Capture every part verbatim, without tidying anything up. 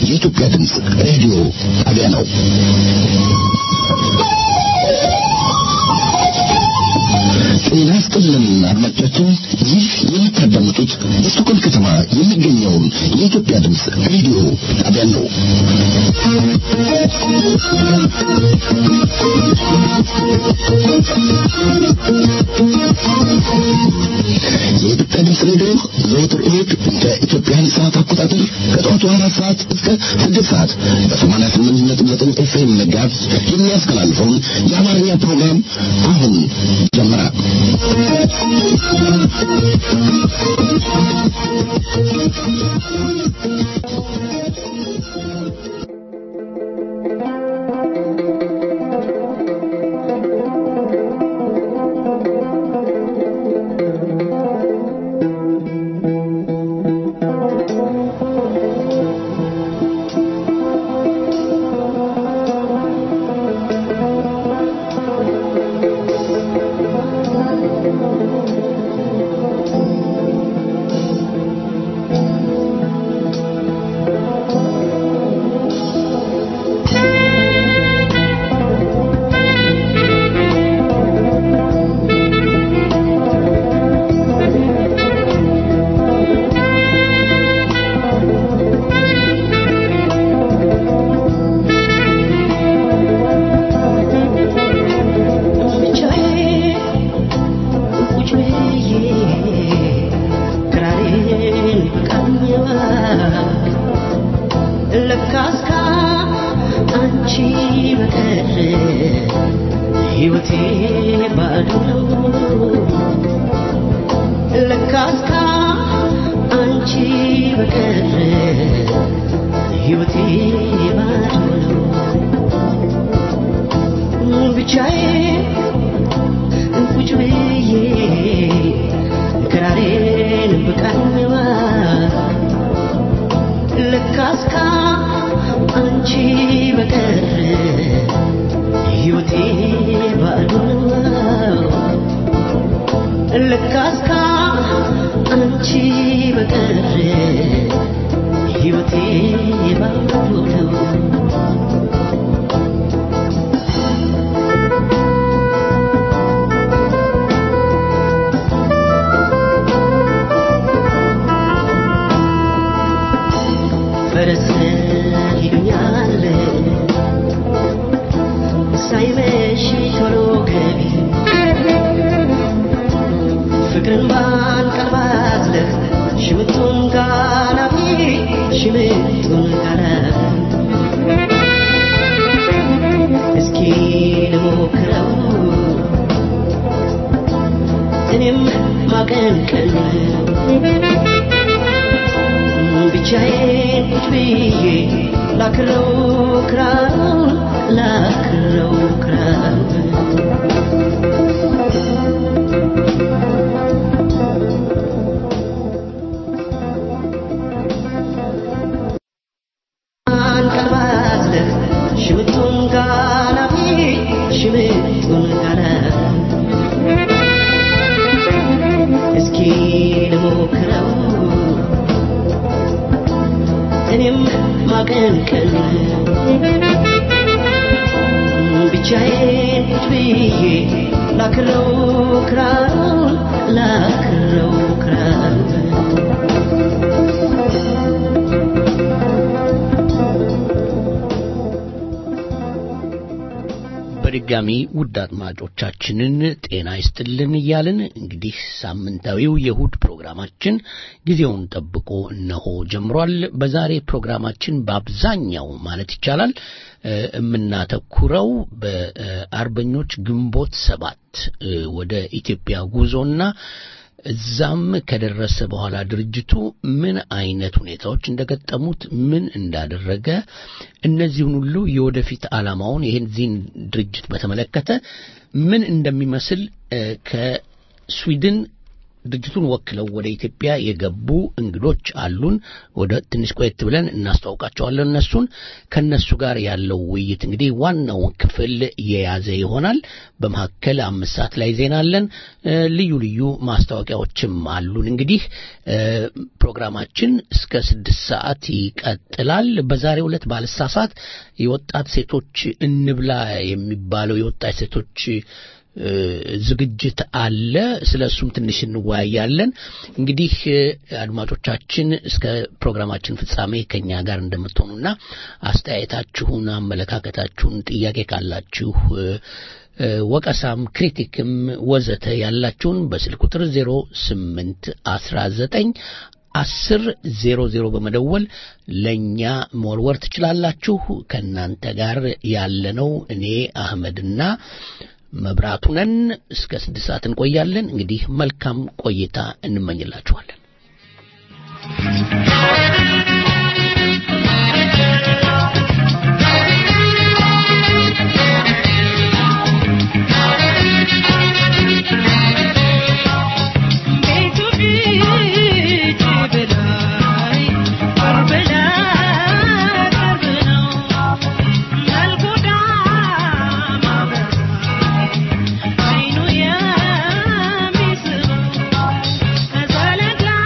የኢትዮጵያ ድምጽ ሬዲዮ ጣቢያ ነው። ጤና ይስጥልን አድማጮቻችን፣ ይህ የምታዳምጡት በስቶኮልም ከተማ የሚገኘውን የኢትዮጵያ ድምጽ ሬዲዮ ጣቢያ ነው። የኢትዮጵያ ድምጽ ሬዲዮ ዘወትር እሁድ በኢትዮጵያ ሰዓት አቆጣጠር ከጠዋቱ አራት ሰዓት እስከ ስድስት ሰዓት በሰማንያ ስምንት ነጥብ ዘጠኝ ኤፍኤም ጋዝ የሚያስተላልፈውን የአማርኛ ፕሮግራም አሁን ጀመረ። በድጋሚ ውድ አድማጮቻችንን ጤና ይስጥልን እያልን እንግዲህ ሳምንታዊው የእሁድ ፕሮግራማችን ጊዜውን ጠብቆ እነሆ ጀምሯል። በዛሬ ፕሮግራማችን በአብዛኛው ማለት ይቻላል የምናተኩረው በአርበኞች ግንቦት ሰባት ወደ ኢትዮጵያ ጉዞና እዛም ከደረሰ በኋላ ድርጅቱ ምን አይነት ሁኔታዎች እንደገጠሙት ምን እንዳደረገ እነዚህን ሁሉ የወደፊት ዓላማውን ይሄን ድርጅት በተመለከተ ምን እንደሚመስል ከስዊድን ድርጅቱን ወክለው ወደ ኢትዮጵያ የገቡ እንግዶች አሉን ወደ ትንሽ ቆየት ብለን እናስተዋውቃቸዋለን እነሱን ከነሱ ጋር ያለው ውይይት እንግዲህ ዋናው ክፍል የያዘ ይሆናል በመሐከል አምስት ሰዓት ላይ ዜና አለን ልዩ ልዩ ማስታወቂያዎችም አሉን እንግዲህ ፕሮግራማችን እስከ ስድስት ሰዓት ይቀጥላል በዛሬው ዕለት ባለሳሳት የወጣት ሴቶች እንብላ የሚባለው የወጣት ሴቶች ዝግጅት አለ ስለሱም ትንሽ እንወያያለን እንግዲህ አድማጮቻችን እስከ ፕሮግራማችን ፍጻሜ ከኛ ጋር እንደምትሆኑና አስተያየታችሁን አመለካከታችሁን ጥያቄ ካላችሁ ወቀሳም ክሪቲክም ወዘተ ያላችሁን በስልክ ቁጥር ዜሮ ስምንት አስራ ዘጠኝ አስር ዜሮ ዜሮ በመደወል ለኛ መወርወር ትችላላችሁ ከናንተ ጋር ያለነው እኔ አህመድና መብራቱ ነን እስከ ስድስት ሰዓት እንቆያለን እንግዲህ መልካም ቆይታ እንመኝላችኋለን Like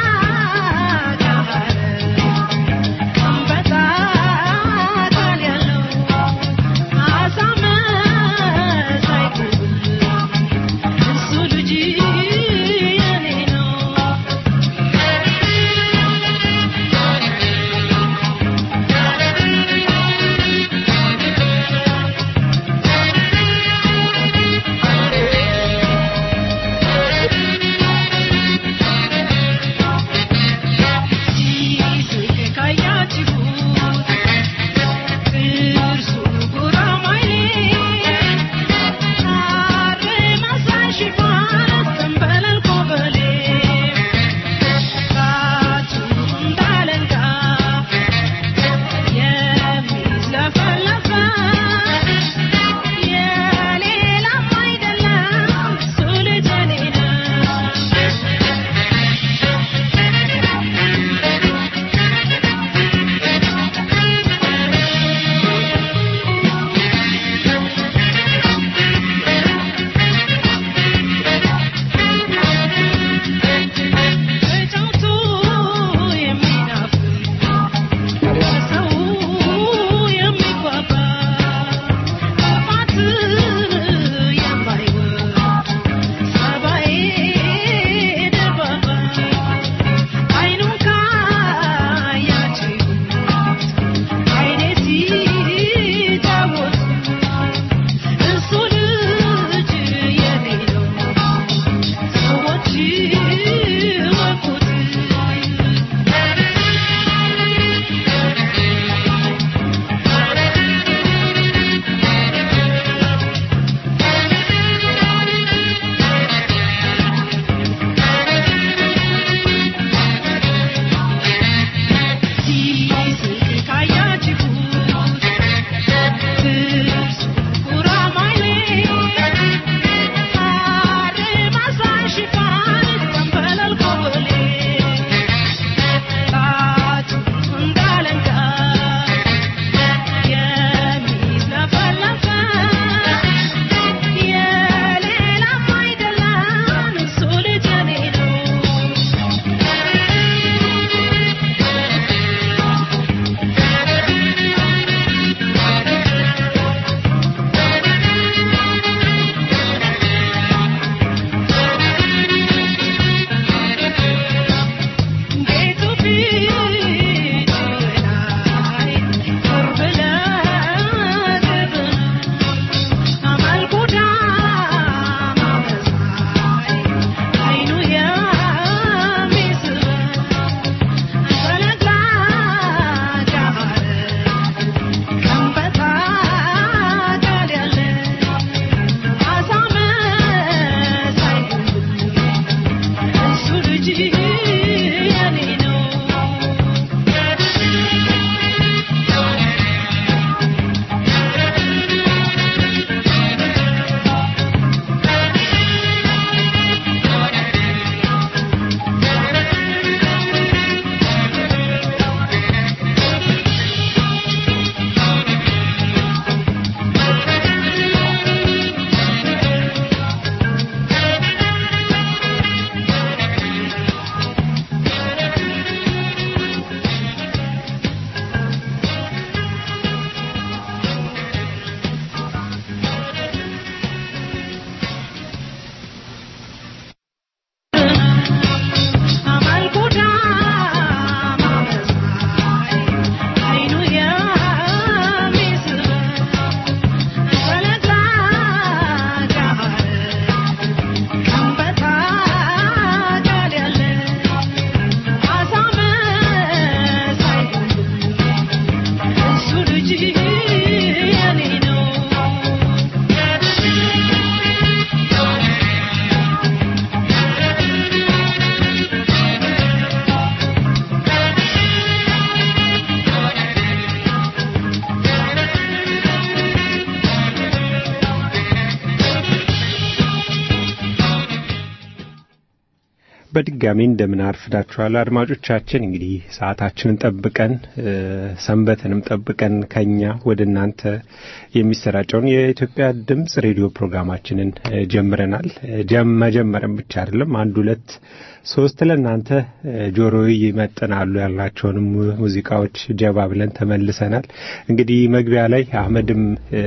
በድጋሚ እንደምን አርፍዳችኋል አድማጮቻችን። እንግዲህ ሰዓታችንን ጠብቀን ሰንበትንም ጠብቀን ከኛ ወደናንተ የሚሰራጨውን የኢትዮጵያ ድምጽ ሬዲዮ ፕሮግራማችንን ጀምረናል። ጀመጀመረም ብቻ አይደለም አንድ ሁለት ሶስት ለናንተ ጆሮ ይመጥናሉ ያላቸውንም ሙዚቃዎች ጀባ ብለን ተመልሰናል። እንግዲህ መግቢያ ላይ አህመድም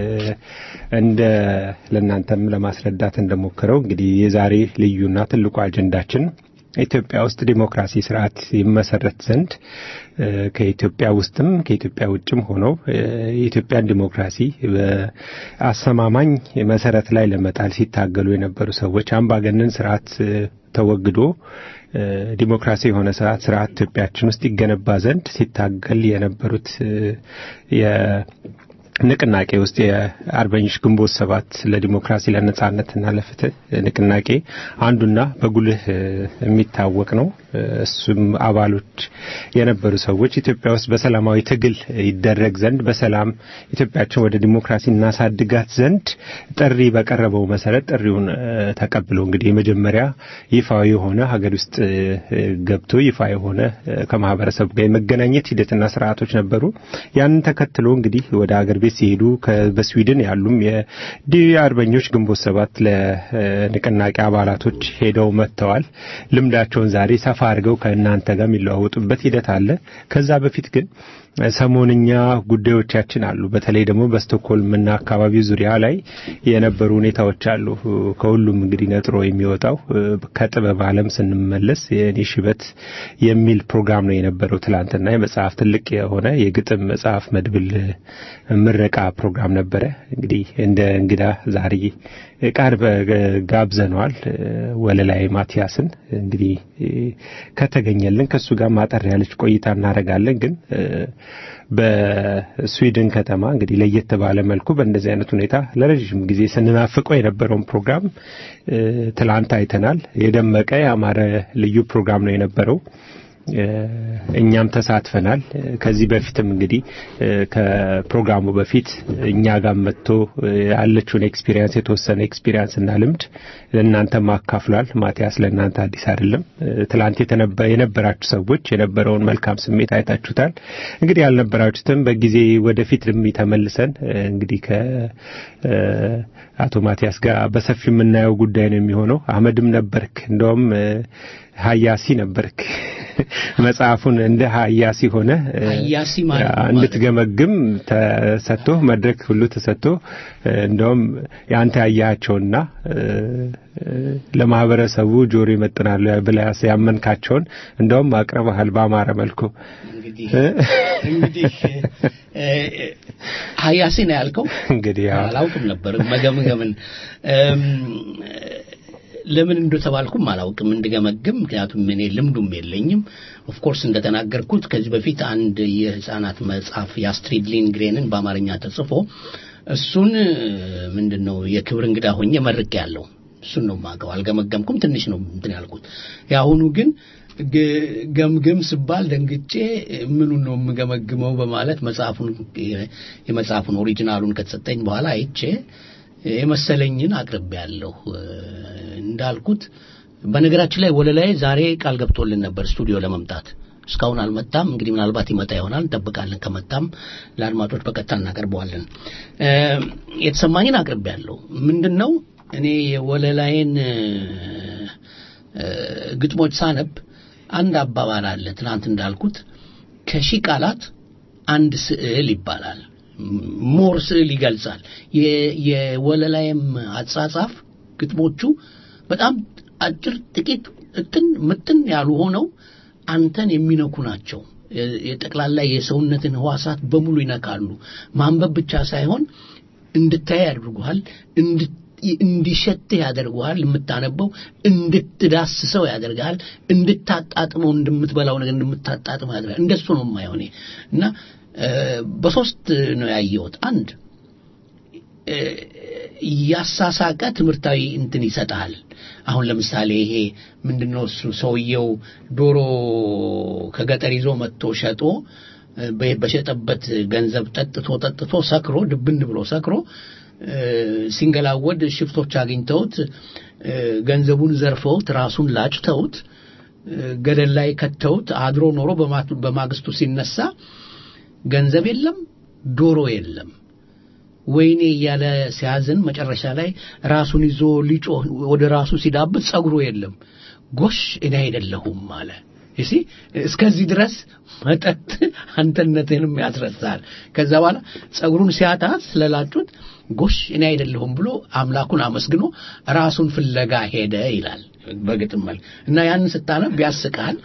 እንደ ለናንተም ለማስረዳት እንደሞከረው እንግዲህ የዛሬ ልዩና ትልቁ አጀንዳችን ኢትዮጵያ ውስጥ ዲሞክራሲ ስርዓት ይመሰረት ዘንድ ከኢትዮጵያ ውስጥም ከኢትዮጵያ ውጭም ሆነው የኢትዮጵያን ዲሞክራሲ በአሰማማኝ መሰረት ላይ ለመጣል ሲታገሉ የነበሩ ሰዎች አምባገነን ስርዓት ተወግዶ ዲሞክራሲ የሆነ ስርዓት ስርዓት ኢትዮጵያችን ውስጥ ይገነባ ዘንድ ሲታገል የነበሩት የ ንቅናቄ ውስጥ የአርበኞች ግንቦት ሰባት ለዲሞክራሲ ለነጻነትና ለፍትህ ንቅናቄ አንዱና በጉልህ የሚታወቅ ነው። እሱም አባሎች የነበሩ ሰዎች ኢትዮጵያ ውስጥ በሰላማዊ ትግል ይደረግ ዘንድ በሰላም ኢትዮጵያችን ወደ ዲሞክራሲ እናሳድጋት ዘንድ ጥሪ በቀረበው መሰረት ጥሪውን ተቀብለው እንግዲህ የመጀመሪያ ይፋዊ የሆነ ሀገር ውስጥ ገብቶ ይፋ የሆነ ከማህበረሰቡ ጋር የመገናኘት ሂደትና ስርዓቶች ነበሩ። ያንን ተከትሎ እንግዲህ ወደ ሀገር ቤት ሲሄዱ በስዊድን ያሉም የአርበኞች ግንቦት ሰባት ለንቅናቄ አባላቶች ሄደው መጥተዋል። ልምዳቸውን ዛሬ ሰፋ አድርገው ከእናንተ ጋር የሚለዋወጡበት ሂደት አለ። ከዛ በፊት ግን ሰሞንኛ ጉዳዮቻችን አሉ። በተለይ ደግሞ በስቶክሆልምና አካባቢው ዙሪያ ላይ የነበሩ ሁኔታዎች አሉ። ከሁሉም እንግዲህ ነጥሮ የሚወጣው ከጥበብ ዓለም ስንመለስ የኔ ሽበት የሚል ፕሮግራም ነው የነበረው። ትላንትና የመጽሐፍ ትልቅ የሆነ የግጥም መጽሐፍ መድብል ምረቃ ፕሮግራም ነበረ። እንግዲህ እንደ እንግዳ ዛሬ ቃር ጋብዘናል ወለላይ ማቲያስን። እንግዲህ ከተገኘልን ከሱ ጋር ማጠር ያለች ቆይታ እናረጋለን። ግን በስዊድን ከተማ እንግዲህ ለየት ባለ መልኩ በእንደዚህ አይነት ሁኔታ ለረጅም ጊዜ ስንናፍቀው የነበረውን ፕሮግራም ትላንት አይተናል። የደመቀ ያማረ ልዩ ፕሮግራም ነው የነበረው። እኛም ተሳትፈናል። ከዚህ በፊትም እንግዲህ ከፕሮግራሙ በፊት እኛ ጋር መጥቶ ያለችውን ኤክስፒሪያንስ የተወሰነ ኤክስፒሪያንስ እና ልምድ ለእናንተ ማካፍሏል። ማቲያስ ለእናንተ አዲስ አይደለም። ትላንት የነበራችሁ ሰዎች የነበረውን መልካም ስሜት አይታችሁታል። እንግዲህ ያልነበራችሁትም በጊዜ ወደፊት ተመልሰን እንግዲህ ከአቶ ማቲያስ ጋር በሰፊ የምናየው ጉዳይ ነው የሚሆነው። አህመድም ነበርክ፣ እንደውም ሀያሲ ነበርክ። መጽሐፉን እንደ ሀያሲ ሆነ ሀያሲ ማለት እንድትገመግም ተሰጥቶ መድረክ ሁሉ ተሰጥቶ እንደውም ያንተ ያያቸውና ለማህበረሰቡ ጆሮ ይመጥናሉ ብለህ ያመንካቸውን እንደውም አቅርበሃል በአማረ መልኩ። እንግዲህ እንግዲህ ሀያሲ ነው ያልከው። እንግዲህ አላውቅም ነበር መገምገምን ለምን እንደተባልኩም አላውቅም እንድገመግም። ምክንያቱም እኔ ልምዱም የለኝም። ኦፍ ኮርስ እንደተናገርኩት ከዚህ በፊት አንድ የህፃናት መጽሐፍ የአስትሪድ ሊንግሬንን በአማርኛ ተጽፎ እሱን ምንድነው የክብር እንግዳ ሆኜ መርቄያለሁ። እሱን ነው ማቀው። አልገመገምኩም። ትንሽ ነው እንትን ያልኩት። ያሁኑ ግን ገምገም ስባል ደንግጬ ምኑን ነው የምገመግመው በማለት መጽሐፉን የመጽሐፉን ኦሪጂናሉን ከተሰጠኝ በኋላ አይቼ የመሰለኝን አቅርቤያለሁ። እንዳልኩት በነገራችን ላይ ወለላይ ዛሬ ቃል ገብቶልን ነበር ስቱዲዮ ለመምጣት። እስካሁን አልመጣም። እንግዲህ ምናልባት ይመጣ ይሆናል እንጠብቃለን። ከመጣም ለአድማጮች በቀጥታ እናቀርበዋለን። የተሰማኝን አቅርቤያለሁ። ምንድነው እኔ የወለላይን ግጥሞች ሳነብ አንድ አባባል አለ። ትናንት እንዳልኩት ከሺህ ቃላት አንድ ስዕል ይባላል። ሞር ስዕል ይገልጻል። የወለላይም አጻጻፍ ግጥሞቹ በጣም አጭር ጥቂት እትን ምጥን ያሉ ሆነው አንተን የሚነኩ ናቸው። የጠቅላላ የሰውነትን ህዋሳት በሙሉ ይነካሉ። ማንበብ ብቻ ሳይሆን እንድታይ ያደርጉሃል፣ እንዲሸትህ ያደርጉሃል። የምታነበው እንድትዳስሰው ያደርጋል፣ እንድታጣጥመው እንደምትበላው ነገር እንደምታጣጥመው ያደርጋል። እንደሱ ነው የማይሆን እና በሶስት ነው ያየሁት። አንድ ያሳሳቀ ትምርታዊ እንትን ይሰጣል። አሁን ለምሳሌ ይሄ ምንድነው እሱ ሰውየው ዶሮ ከገጠር ይዞ መጥቶ ሸጦ በሸጠበት ገንዘብ ጠጥቶ ጠጥቶ ሰክሮ ድብን ብሎ ሰክሮ ሲንገላወድ ሽፍቶች አግኝተውት ገንዘቡን ዘርፈውት ራሱን ላጭተውት ገደል ላይ ከተውት አድሮ ኖሮ በማግስቱ ሲነሳ ገንዘብ የለም ዶሮ የለም ወይኔ ያለ ሲያዝን መጨረሻ ላይ ራሱን ይዞ ሊጮ ወደ ራሱ ሲዳብጥ ጸጉሩ የለም ጎሽ እኔ አይደለሁም አለ እሺ እስከዚህ ድረስ መጠጥ አንተነቴንም ያስረሳል ከዛ በኋላ ጸጉሩን ሲያጣ ስለላጩት ጎሽ እኔ አይደለሁም ብሎ አምላኩን አመስግኖ ራሱን ፍለጋ ሄደ ይላል በግጥም መልክ እና ያን ስታነብ ያስቃል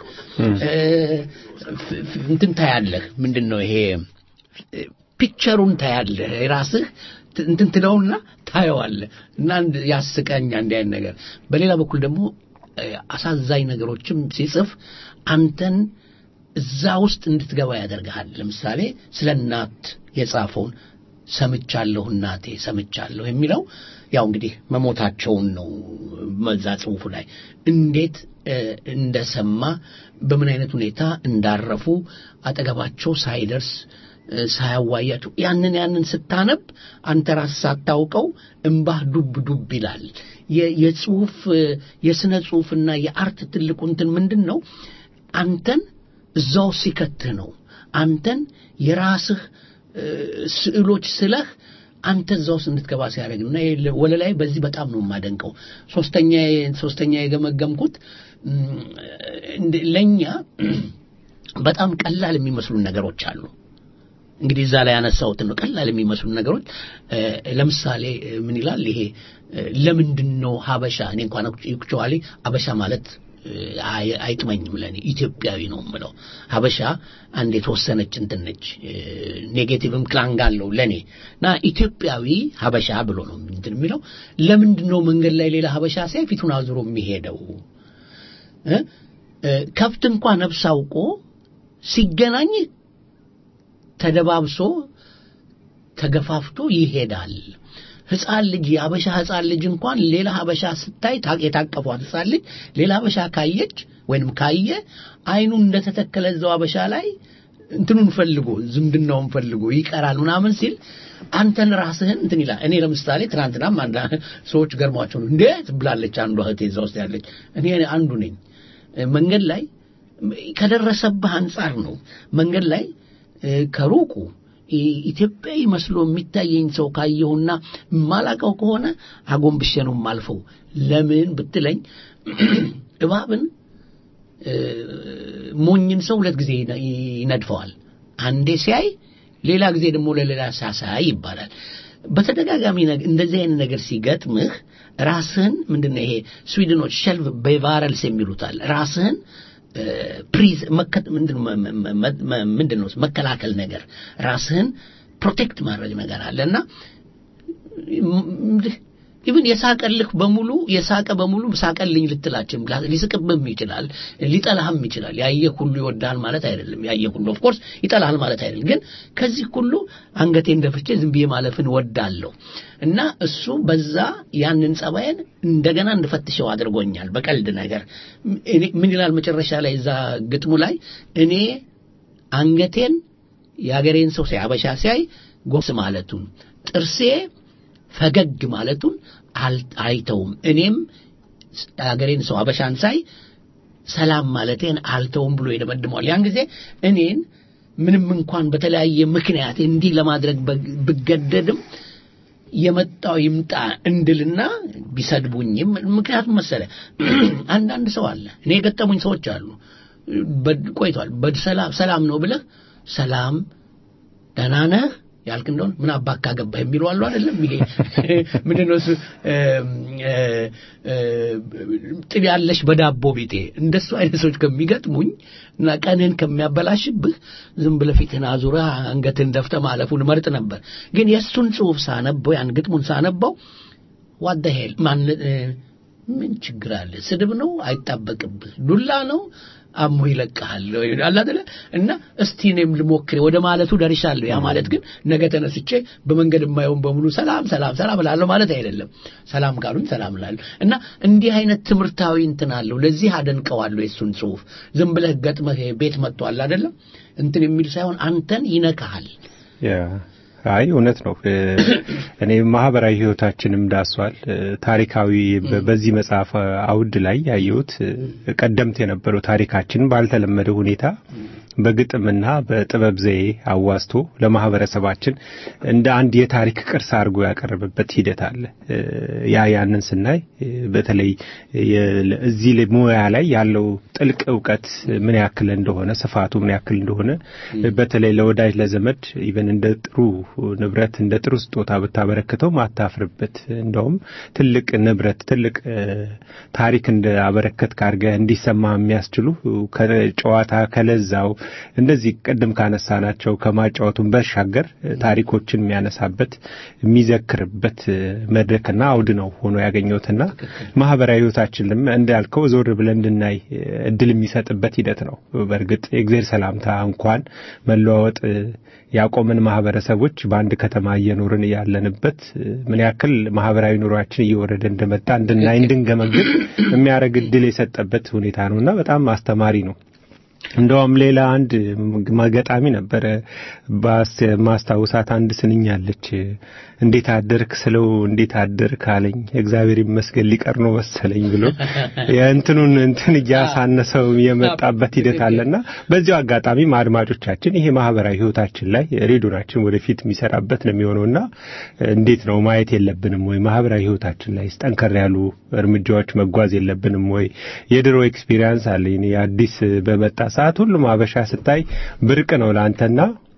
እንትን ታያለህ ምንድነው ይሄ ፒክቸሩን ታያለህ ራስህ እንትን ትለውና ታየዋለህ እና ያስቀኛ እንደ አይነት ነገር በሌላ በኩል ደግሞ አሳዛኝ ነገሮችም ሲጽፍ አንተን እዛ ውስጥ እንድትገባ ያደርጋል ለምሳሌ ስለ እናት የጻፈውን ሰምቻለሁ እናቴ ሰምቻለሁ የሚለው ያው እንግዲህ መሞታቸውን ነው መዛ ጽሁፉ ላይ እንዴት እንደሰማ በምን አይነት ሁኔታ እንዳረፉ አጠገባቸው ሳይደርስ ሳያዋያቸው ያንን ያንን ስታነብ አንተ ራስ ሳታውቀው እንባህ ዱብ ዱብ ይላል የጽሁፍ የስነ ጽሁፍና የአርት ትልቁ እንትን ምንድነው አንተን እዛው ሲከትህ ነው አንተን የራስህ ስዕሎች ስለህ አንተ እዛው እንድትገባ ሲያደርግና ወለላይ በዚህ በጣም ነው ማደንቀው ሶስተኛ ሶስተኛ የገመገምኩት ለኛ በጣም ቀላል የሚመስሉ ነገሮች አሉ እንግዲህ እዛ ላይ ያነሳውት ነው ቀላል የሚመስሉ ነገሮች ለምሳሌ ምን ይላል ይሄ ለምንድነው ሀበሻ እኔ እንኳን አክቹአሊ ሀበሻ ማለት አይጥመኝም ለኔ ኢትዮጵያዊ ነው ምለው ሀበሻ አንድ የተወሰነች እንትን ነች ኔጌቲቭም ክላንግ አለው ለኔና ኢትዮጵያዊ ሀበሻ ብሎ ነው እንትን የሚለው ለምንድነው መንገድ ላይ ሌላ ሀበሻ ሳይ ፊቱን አዙሮ የሚሄደው ከፍት እንኳን ነፍስ አውቆ ሲገናኝ ተደባብሶ ተገፋፍቶ ይሄዳል ህፃን ልጅ ያበሻ ህፃን ልጅ እንኳን ሌላ ሀበሻ ስታይ የታቀፈው ህፃን ልጅ ሌላ ሀበሻ ካየች ወይንም ካየ አይኑ እንደተተከለ ዘው ሀበሻ ላይ እንትኑን ፈልጎ ዝምድናውን ፈልጎ ይቀራል ምናምን ሲል አንተን ራስህን እንትን ይላል እኔ ለምሳሌ ትናንትና አንድ ሰዎች ገርሟቸው እንዴት ብላለች አንዷ እህቴ እዛው ውስጥ ያለች እኔ አንዱ ነኝ መንገድ ላይ ከደረሰብህ አንፃር ነው መንገድ ላይ ከሩቁ ኢትዮጵያዊ መስሎ የሚታየኝ ሰው ካየውና ማላቀው ከሆነ አጎንብሼ ነው ማልፈው ለምን ብትለኝ እባብን ሞኝን ሰው ሁለት ጊዜ ይነድፈዋል አንዴ ሲያይ ሌላ ጊዜ ደግሞ ለሌላ ሳሳይ ይባላል በተደጋጋሚ ነገር እንደዚህ አይነት ነገር ሲገጥምህ ራስህን ምንድነው ይሄ ስዊድኖች ሸልፍ በቫረልስ የሚሉታል ራስህን ፕሪዝ መከት ምንድነው ምንድነው መከላከል ነገር ራስህን ፕሮቴክት ማድረግ ነገር አለና ኢቭን የሳቀልህ በሙሉ የሳቀ በሙሉ ሳቀልኝ ልትላችም ሊስቅብህም ይችላል ሊጠላህም ይችላል ያየህ ሁሉ ይወዳል ማለት አይደለም ያየህ ሁሉ ኦፍ ኮርስ ይጠላሃል ማለት አይደለም ግን ከዚህ ሁሉ አንገቴ እንደፍቼ ዝም ብዬ ማለፍን ወዳለሁ እና እሱ በዛ ያንን ጸባይን እንደገና እንድፈትሸው አድርጎኛል በቀልድ ነገር ምን ይላል መጨረሻ ላይ እዛ ግጥሙ ላይ እኔ አንገቴን ያገሬን ሰው ሲያበሻ ሲያይ ጎስ ማለቱን ጥርሴ ፈገግ ማለቱን አይተውም እኔም አገሬን ሰው አበሻን ሳይ ሰላም ማለቴን አልተውም ብሎ ይደመድማል ያን ጊዜ እኔን ምንም እንኳን በተለያየ ምክንያት እንዲህ ለማድረግ በገደድም የመጣው ይምጣ እንድልና ቢሰድቡኝም ምክንያቱም መሰለ አንድ አንድ ሰው አለ እኔ ገጠሙኝ ሰዎች አሉ ቆይቷል በሰላም ሰላም ነው ብለህ ሰላም ደህና ነህ ያልክ እንደሆነ ምን አባካ ገባ የሚሉ አሉ አይደለም ይሄ ምንድነው እሱ ጥብ ያለሽ በዳቦ ቤቴ እንደሱ አይነት ሰዎች ከሚገጥሙኝ እና ቀንን ከሚያበላሽብህ ዝም ብለህ ፊትህን አዙራ አንገትን ደፍተ ማለፉን መርጥ ነበር ግን የሱን ጽሁፍ ሳነበው ያን ግጥሙን ሳነበው what the hell ማን ምን ችግር አለ ስድብ ነው አይጣበቅብህ ዱላ ነው አሞ ይለቀሃል አላ አይደለ እና እስቲ እኔም ልሞክር ወደ ማለቱ ደርሻለሁ ያ ማለት ግን ነገ ተነስቼ በመንገድ የማየውን በሙሉ ሰላም ሰላም ሰላም እላለሁ ማለት አይደለም ሰላም ካሉኝ ሰላም እላለሁ እና እንዲህ አይነት ትምርታዊ እንትን አለው ለዚህ አደንቀዋለሁ የሱን ጽሁፍ ዝም ብለህ ገጥመህ ቤት መጥቷል አይደለም እንትን የሚል ሳይሆን አንተን ይነካሃል ያ አይ እውነት ነው እኔ ማህበራዊ ህይወታችንም ዳሷል ታሪካዊ በዚህ መጽሐፍ አውድ ላይ ያየሁት ቀደምት የነበረው ታሪካችን ባልተለመደ ሁኔታ በግጥምና በጥበብ ዘዬ አዋስቶ ለማህበረሰባችን እንደ አንድ የታሪክ ቅርስ አድርጎ ያቀረበበት ሂደት አለ ያ ያንን ስናይ በተለይ እዚህ ሙያ ላይ ያለው ጥልቅ ዕውቀት ምን ያክል እንደሆነ ስፋቱ ምን ያክል እንደሆነ በተለይ ለወዳጅ ለዘመድ ኢቨን እንደ ጥሩ ንብረት እንደ ጥሩ ስጦታ ብታበረክተው ማታፍርበት እንደውም ትልቅ ንብረት ትልቅ ታሪክ እንደ አበረከት ካርገ እንዲሰማ የሚያስችሉ ከጨዋታ ከለዛው እንደዚህ ቀደም ካነሳናቸው ከማጫወቱን በሻገር ታሪኮችን የሚያነሳበት የሚዘክርበት መድረክና አውድ ነው ሆኖ ያገኘውትና ማህበራዊ ህይወታችንም እንዳልከው ዞር ብለን እንድናይ እድል የሚሰጥበት ሂደት ነው በርግጥ የእግዚአብሔር ሰላምታ እንኳን መለዋወጥ ያቆመን ማህበረሰቦች በአንድ ከተማ እየኖርን ያለንበት ምን ያክል ማህበራዊ ኑሯችን እየወረደ እንደመጣ እንድናይ እንድንገመግም የሚያረግ እድል የሰጠበት ሁኔታ ነውና በጣም አስተማሪ ነው እንደውም ሌላ አንድ ማገጣሚ ነበር ባስ ማስታወሳት አንድ ስንኛለች እንዴት አደርክ ስለው እንዴት አደርክ አለኝ እግዚአብሔር ይመስገን ሊቀር ነው መሰለኝ ብሎ የእንትኑን እንትን ያሳነሰው የመጣበት ሂደት አለና በዚሁ አጋጣሚ አድማጮቻችን ይሄ ማህበራዊ ህይወታችን ላይ ሬዲዮናችን ወደፊት የሚሰራበት ነው የሚሆነውና እንዴት ነው ማየት የለብንም ወይ ማህበራዊ ህይወታችን ላይ ጠንከር ያሉ እርምጃዎች መጓዝ የለብንም ወይ የድሮ ኤክስፒሪያንስ አለኝ አዲስ በመጣ ሰዓት ሁሉም አበሻ ስታይ ብርቅ ነው ላንተና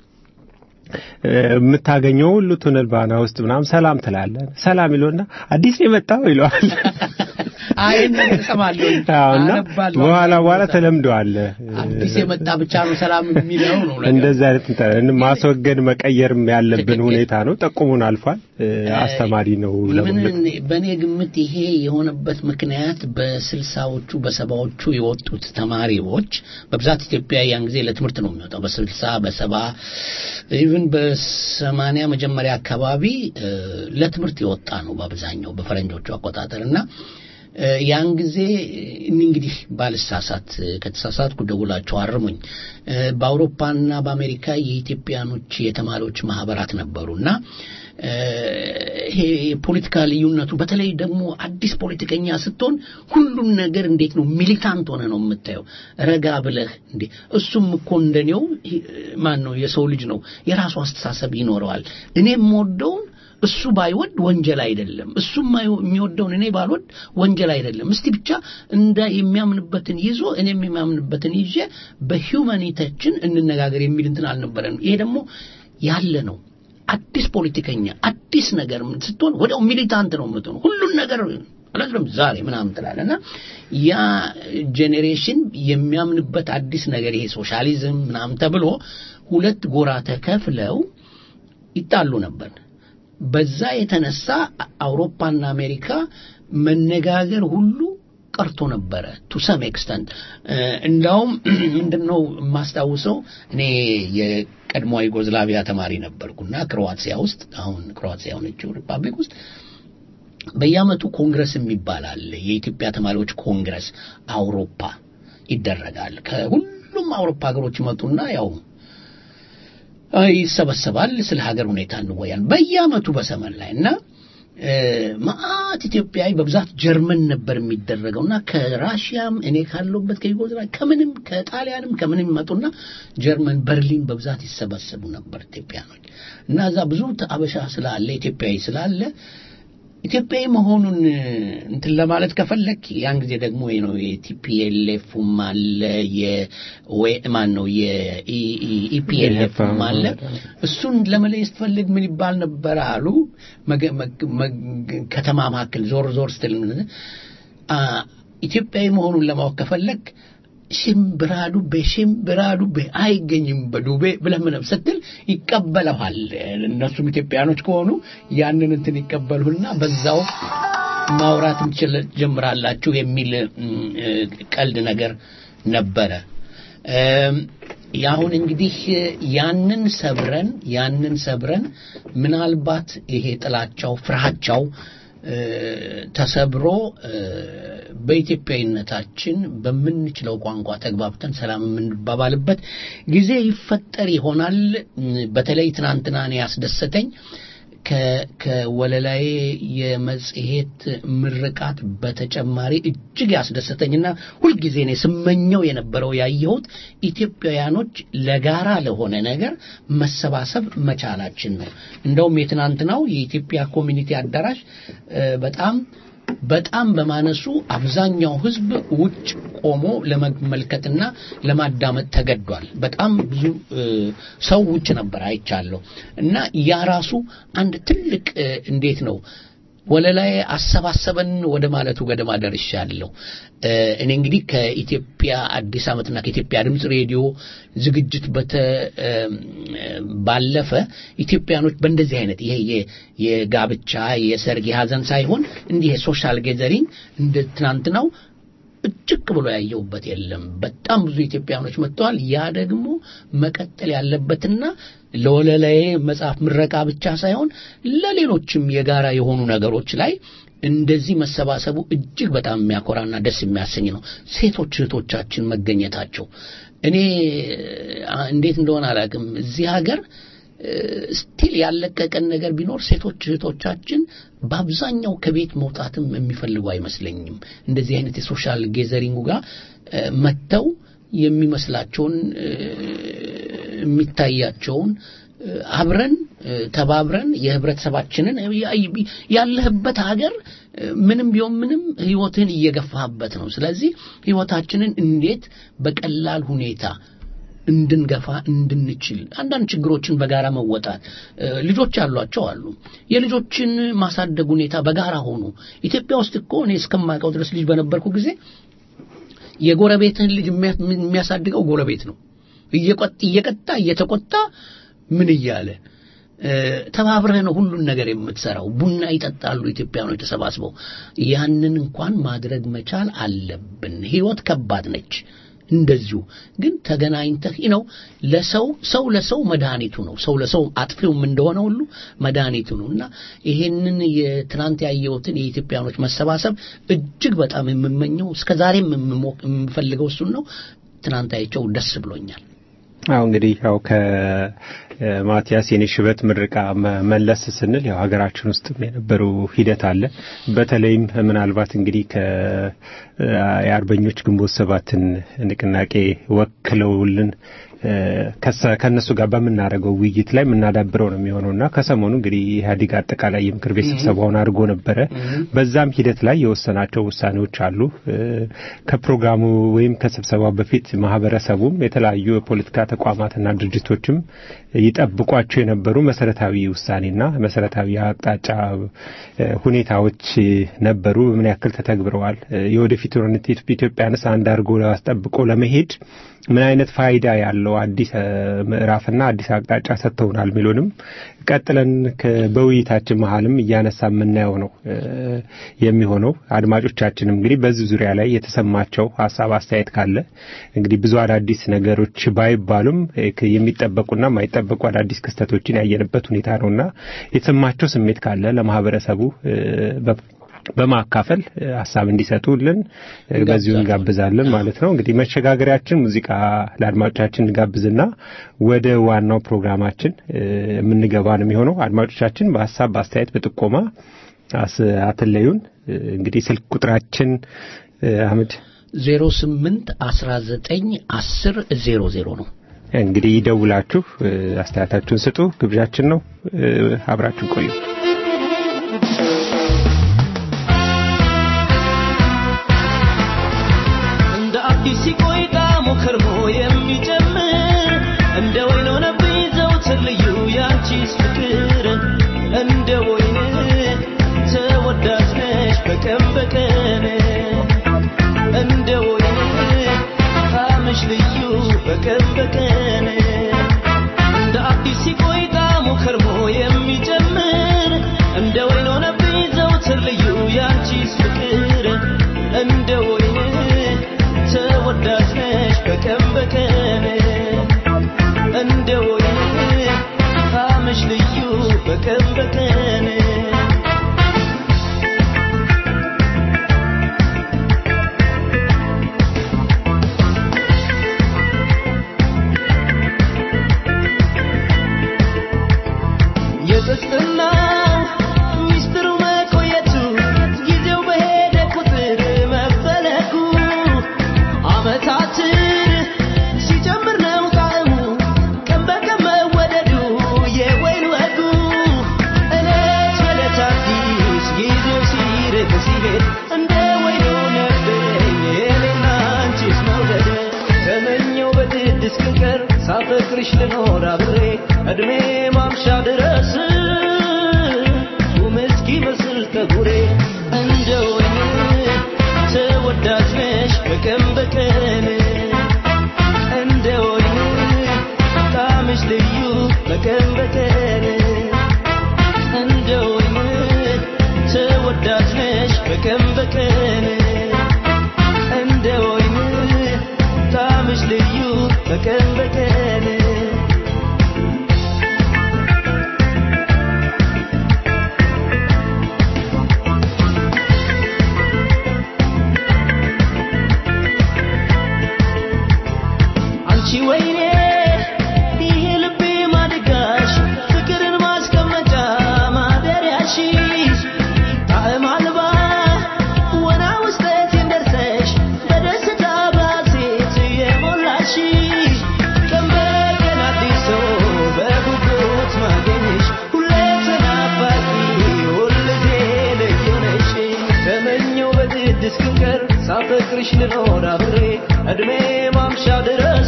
የምታገኘው ሁሉ ቱነል ባና ውስጥ ምናም ሰላም ትላለህ ሰላም ይሎና አዲስ የመጣው ይሏል አይን ተሰማለሁ አውና በኋላ በኋላ ተለምዷል አዲስ የመጣ ብቻ ነው ሰላም የሚለው ነው እንደዛ አይነት እንትን ማስወገድ መቀየርም ያለብን ሁኔታ ነው ጠቁሙን አልፏል አስተማሪ ነው ለምን በኔ ግምት ይሄ የሆነበት ምክንያት በስልሳዎቹ በሰባዎቹ የወጡት ተማሪዎች በብዛት ኢትዮጵያ ያን ጊዜ ለትምህርት ነው የሚወጣው በስልሳ በሰባ ኢቭን በሰማንያ መጀመሪያ አካባቢ ለትምህርት የወጣ ነው በአብዛኛው በፈረንጆቹ አቆጣጠርና ያን ጊዜ እንግዲህ ባልሳሳት ከተሳሳትኩ ደውላችሁ አርሙኝ በአውሮፓና በአሜሪካ የኢትዮጵያኖች የተማሪዎች ማህበራት ነበሩና ይሄ ፖለቲካል ዩኒቱ በተለይ ደግሞ አዲስ ፖለቲከኛ ስትሆን ሁሉም ነገር እንዴት ነው ሚሊታንት ሆነ ነው የምታየው ረጋ ብለህ እንዴ እሱም እኮ እንደኔው ማን ነው የሰው ልጅ ነው የራሱ አስተሳሰብ ይኖረዋል እኔም ወደው እሱ ባይወድ ወንጀል አይደለም እሱም የሚወደውን እኔ ባልወድ ወንጀል አይደለም እስቲ ብቻ እንደ የሚያምንበትን ይዞ እኔም የሚያምንበትን ይዤ በሂዩማኒቲያችን እንነጋገር የሚል እንትን አልነበረም ይሄ ደግሞ ያለ ነው አዲስ ፖለቲከኛ አዲስ ነገር ስትሆን ወዲያው ሚሊታንት ነው የምትሆነው ሁሉን ነገር አላለም ዛሬ ምናምን ትላለና ያ ጄኔሬሽን የሚያምንበት አዲስ ነገር ይሄ ሶሻሊዝም ምናምን ተብሎ ሁለት ጎራ ተከፍለው ይጣሉ ነበር በዛ የተነሳ አውሮፓና አሜሪካ መነጋገር ሁሉ ቀርቶ ነበር to some extent እንዳውም ምንድነው ማስታውሰው እኔ የቀድሞ ዩጎዝላቪያ ተማሪ ነበርኩና ክሮአቲያ ውስጥ አሁን ክሮአቲያ ሆነችው ሪፐብሊክ ውስጥ በየአመቱ ኮንግረስ የሚባል አለ የኢትዮጵያ ተማሪዎች ኮንግረስ አውሮፓ ይደረጋል ከሁሉም አውሮፓ ሀገሮች ይመጡና ያው ይሰበሰባል ስለ ሀገር ሁኔታ እንወያን በየአመቱ በሰመን ላይና ማአት ኢትዮጵያዊ በብዛት ጀርመን ነበር የሚደረገውና ከራሺያም እኔ ካለውበት ከዩጎዝላቪያ ከምንም ከጣሊያንም ከምንም ይመጡና ጀርመን በርሊን በብዛት ይሰበሰቡ ነበር ኢትዮጵያኖች እና እዛ ብዙ አበሻ ስላለ ኢትዮጵያዊ ስላለ ኢትዮጵያዊ መሆኑን እንትን ለማለት ከፈለክ ያን ጊዜ ደግሞ ነው የቲፒኤልኤፍ ማለ የወይማን ነው የኢፒኤልኤፍ ማለ እሱን ለመለየት ፈልግ ምን ይባል ነበር አሉ ከተማ ማከል ዞር ዞር ስትል ኢትዮጵያዊ መሆኑን ለማወቅ ከፈለክ ሽምብራዱ በሽምብራዱ በአይገኝም በዱቤ ብለምን ስትል ይቀበላል እነሱም ኢትዮጵያኖች ከሆኑ ያንን እንትን ይቀበሉና በዛው ማውራትም ጀምራላችሁ የሚል ቀልድ ነገር ነበረ ያሁን እንግዲህ ያንን ሰብረን ያንን ሰብረን ምናልባት ይሄ ጥላቻው ፍርሃቻው ተሰብሮ በኢትዮጵያዊነታችን በመንችለው ቋንቋ ተግባብተን ሰላም የምንባባልበት ጊዜ ይፈጠር ይሆናል በተለይ ትናንትና ነው ያስደሰተኝ ከወለላይ የመጽሔት ምርቃት በተጨማሪ እጅግ ያስደሰተኝና ሁሉ ጊዜ ነው ስመኘው የነበረው ያየሁት ኢትዮጵያውያኖች ለጋራ ለሆነ ነገር መሰባሰብ መቻላችን ነው እንደውም የትናንትናው የኢትዮጵያ ኮሚኒቲ አዳራሽ በጣም በጣም በማነሱ አብዛኛው ህዝብ ውጭ ቆሞ ለመመልከትና ለማዳመጥ ተገዷል በጣም ብዙ ሰው ውጭ ነበር አይቻለሁ እና ያ ራሱ አንድ ትልቅ እንዴት ነው ወለላይ አሰባሰበን ወደ ማለቱ ገደማ ደርሻለሁ እኔ እንግዲህ ከኢትዮጵያ አዲስ አመትና ከኢትዮጵያ ድምጽ ሬዲዮ ዝግጅት በተ ባለፈ ኢትዮጵያኖች በእንደዚህ አይነት ይሄ የጋብቻ የሰርግ የሐዘን ሳይሆን እንዲህ ሶሻል ጌዘሪንግ እንደ ትናንትናው እጅግ ብሎ ያየውበት የለም በጣም ብዙ ኢትዮጵያኖች መጥተዋል ያ ደግሞ መቀጠል ያለበትና ለወለላይ መጽሐፍ ምረቃ ብቻ ሳይሆን ለሌሎችም የጋራ የሆኑ ነገሮች ላይ እንደዚህ መሰባሰቡ እጅግ በጣም የሚያኮራና ደስ የሚያሰኝ ነው ሴቶች እህቶቻችን መገኘታቸው እኔ እንዴት እንደሆነ አላውቅም እዚህ ሀገር ስቲል ያለቀቀን ነገር ቢኖር ሴቶች እህቶቻችን በአብዛኛው ከቤት መውጣትም የሚፈልጉ አይመስለኝም እንደዚህ አይነት የሶሻል ጌዘሪንግ ጋር መተው የሚመስላቸውን የሚታያቸውን አብረን ተባብረን የህብረተሰባችንን ያለህበት ሀገር ምንም ቢሆን ምንም ህይወትን እየገፋበት ነው ስለዚህ ህይወታችንን እንዴት በቀላል ሁኔታ እንድንገፋ እንድንችል አንዳንድ ችግሮችን በጋራ መወጣት ልጆች ያሏቸው አሉ የልጆችን ማሳደግ ሁኔታ በጋራ ሆኖ ኢትዮጵያ ውስጥ እኮ እኔ እስከማውቀው ድረስ ልጅ በነበርኩ ጊዜ የጎረቤትን ልጅ የሚያሳድገው ጎረቤት ነው እየቆጥ እየቀጣ እየተቆጣ ምን ይያለ ተባብረህ ነው ሁሉን ነገር የምትሰራው ቡና ይጠጣሉ ኢትዮጵያኖች ተሰባስበው ያንን እንኳን ማድረግ መቻል አለብን ህይወት ከባድ ነች እንደዚሁ ግን ተገናኝተህ ነው ለሰው ሰው ለሰው መድኃኒቱ ነው ሰው ለሰው አጥፊውም እንደሆነ ሁሉ መድኃኒቱ ነውና ይሄንን የትናንት ያየሁትን የኢትዮጵያኖች መሰባሰብ እጅግ በጣም የምመኘው እስከዛሬም የምፈልገው እሱ ነው ትናንት አይቼው ደስ ብሎኛል አው እንግዲህ ያው ከማቲያስ የኔሽበት ምርቃ መለስ ስንል ያው ሀገራችን ውስጥ የነበሩ ሂደት አለ በተለይም ምናልባት እንግዲህ ከአርበኞች ግንቦት ሰባትን ንቅናቄ ወክለውልን ከነሱ ጋር በመናረገው ውይይት ላይ ምናዳብረው ነው የሚሆነውና ከሰሞኑ እንግዲህ ኢህአዲግ አጠቃላይ የምክር ቤት ስብሰባውን አድርጎ ነበር በዛም ሂደት ላይ የወሰናቸው ውሳኔዎች አሉ ከፕሮግራሙ ወይም ከስብሰባው በፊት ማህበረሰቡም የተለያዩ የፖለቲካ ተቋማትና ድርጅቶችም ይጠብቋቸው የነበሩ መሰረታዊ ውሳኔና መሰረታዊ አቅጣጫ ሁኔታዎች ነበሩ ምን ያክል ተተግብረዋል የወደፊቱን ኢትዮጵያንስ አንድ አድርጎ አስጠብቆ ለመሄድ ምን አይነት ፋይዳ ያለው አዲስ ምዕራፍና አዲስ አቅጣጫ ሰጥተውናል ሚሉንም ቀጥለን በውይይታችን መሃልም እያነሳ ምናየው ነው የሚሆነው አድማጮቻችንም እንግዲህ በዚህ ዙሪያ ላይ የተሰማቸው ሐሳብ አስተያየት ካለ እንግዲህ ብዙ አዳዲስ ነገሮች ባይባሉም የሚጠበቁና ማይጠበቁ አዳዲስ ክስተቶችን ያየንበት ሁኔታ ነውና የተሰማቸው ስሜት ካለ ለማህበረሰቡ በማካፈል ሐሳብ እንዲሰጡልን በዚሁ እንጋብዛለን ማለት ነው እንግዲህ መሸጋገሪያችን ሙዚቃ ለአድማጮቻችን እንጋብዝና ወደ ዋናው ፕሮግራማችን የምንገባ ነው የሚሆነው አድማጮቻችን በሐሳብ በአስተያየት በጥቆማ አትለዩን እንግዲህ ስልክ ቁጥራችን አህመድ ዜሮ ስምንት አስራ ዘጠኝ አስር ዜሮ ዜሮ ነው እንግዲህ ደውላችሁ አስተያየታችሁን ስጡ ግብዣችን ነው አብራችሁ ቆዩ ሲቆይታ ሙከርሞ የሚጨምር እንደ ወይን ሆነብኝ ዘውትር ልዩ ያንቺስ ፍቅር እንደ ወይን ተወዳጅ ነሽ በቀን በቀን እንደ ወይን ጣምሽ ልዩ በቀን በቀን እንደ አዲስ ሲቆይታ ሙከርሞ የሚጨምር ሳፈቅርሽ ልኖር አብሬ እድሜ ማምሻ ድረስ ውምስኪ መስል ተጉሬ እንደ ወይን ተወዳጅ ነሽ በቀን በቀን እንደ ወይን ጣምሽ ልዩ በቀን በቀን እንደ ወይን ተወዳጅ ነሽ በቀን በቀን እንደ ወይን ጣምሽ ልዩ በቀን በቀን አንቺ ወይኔ ይሄ ልቤ ማድጋሽ ፍቅርን ማስቀመጫ ማደሪያሽ ጣዕም አልባ ወና ውስጠት እንደርሰሽ በደስታ ባሴት የሞላሽ ቀን በቀን አዲስ ሰው በጉጉት ማገኘሽ ሁሌ ተናፋቂ ሁልጊዜ ልዩ ነሽ ተመኘው በትድስ ክንቀር ሳፈቅርሽ ልኖር አብሬ እድሜ ማምሻ ድረስ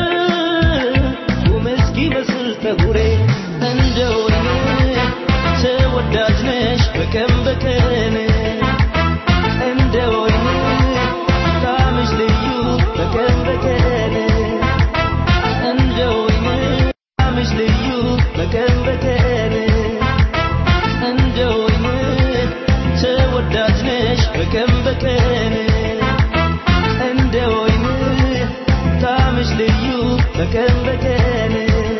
ውምስኪ መስል ተጉሬ እንደ ወይን ተወዳጅ ነሽ በቀን በቀን እንደ ወይን ጣምሽ ልዩ በቀን በቀን እንደ ወይን ጣምሽ ልዩ በቀን በቀን እንደ ወይን ተወዳጅ ነሽ በቀን በቀን እንደ ወይን ጣምሽ ልዩ በቀን በቀን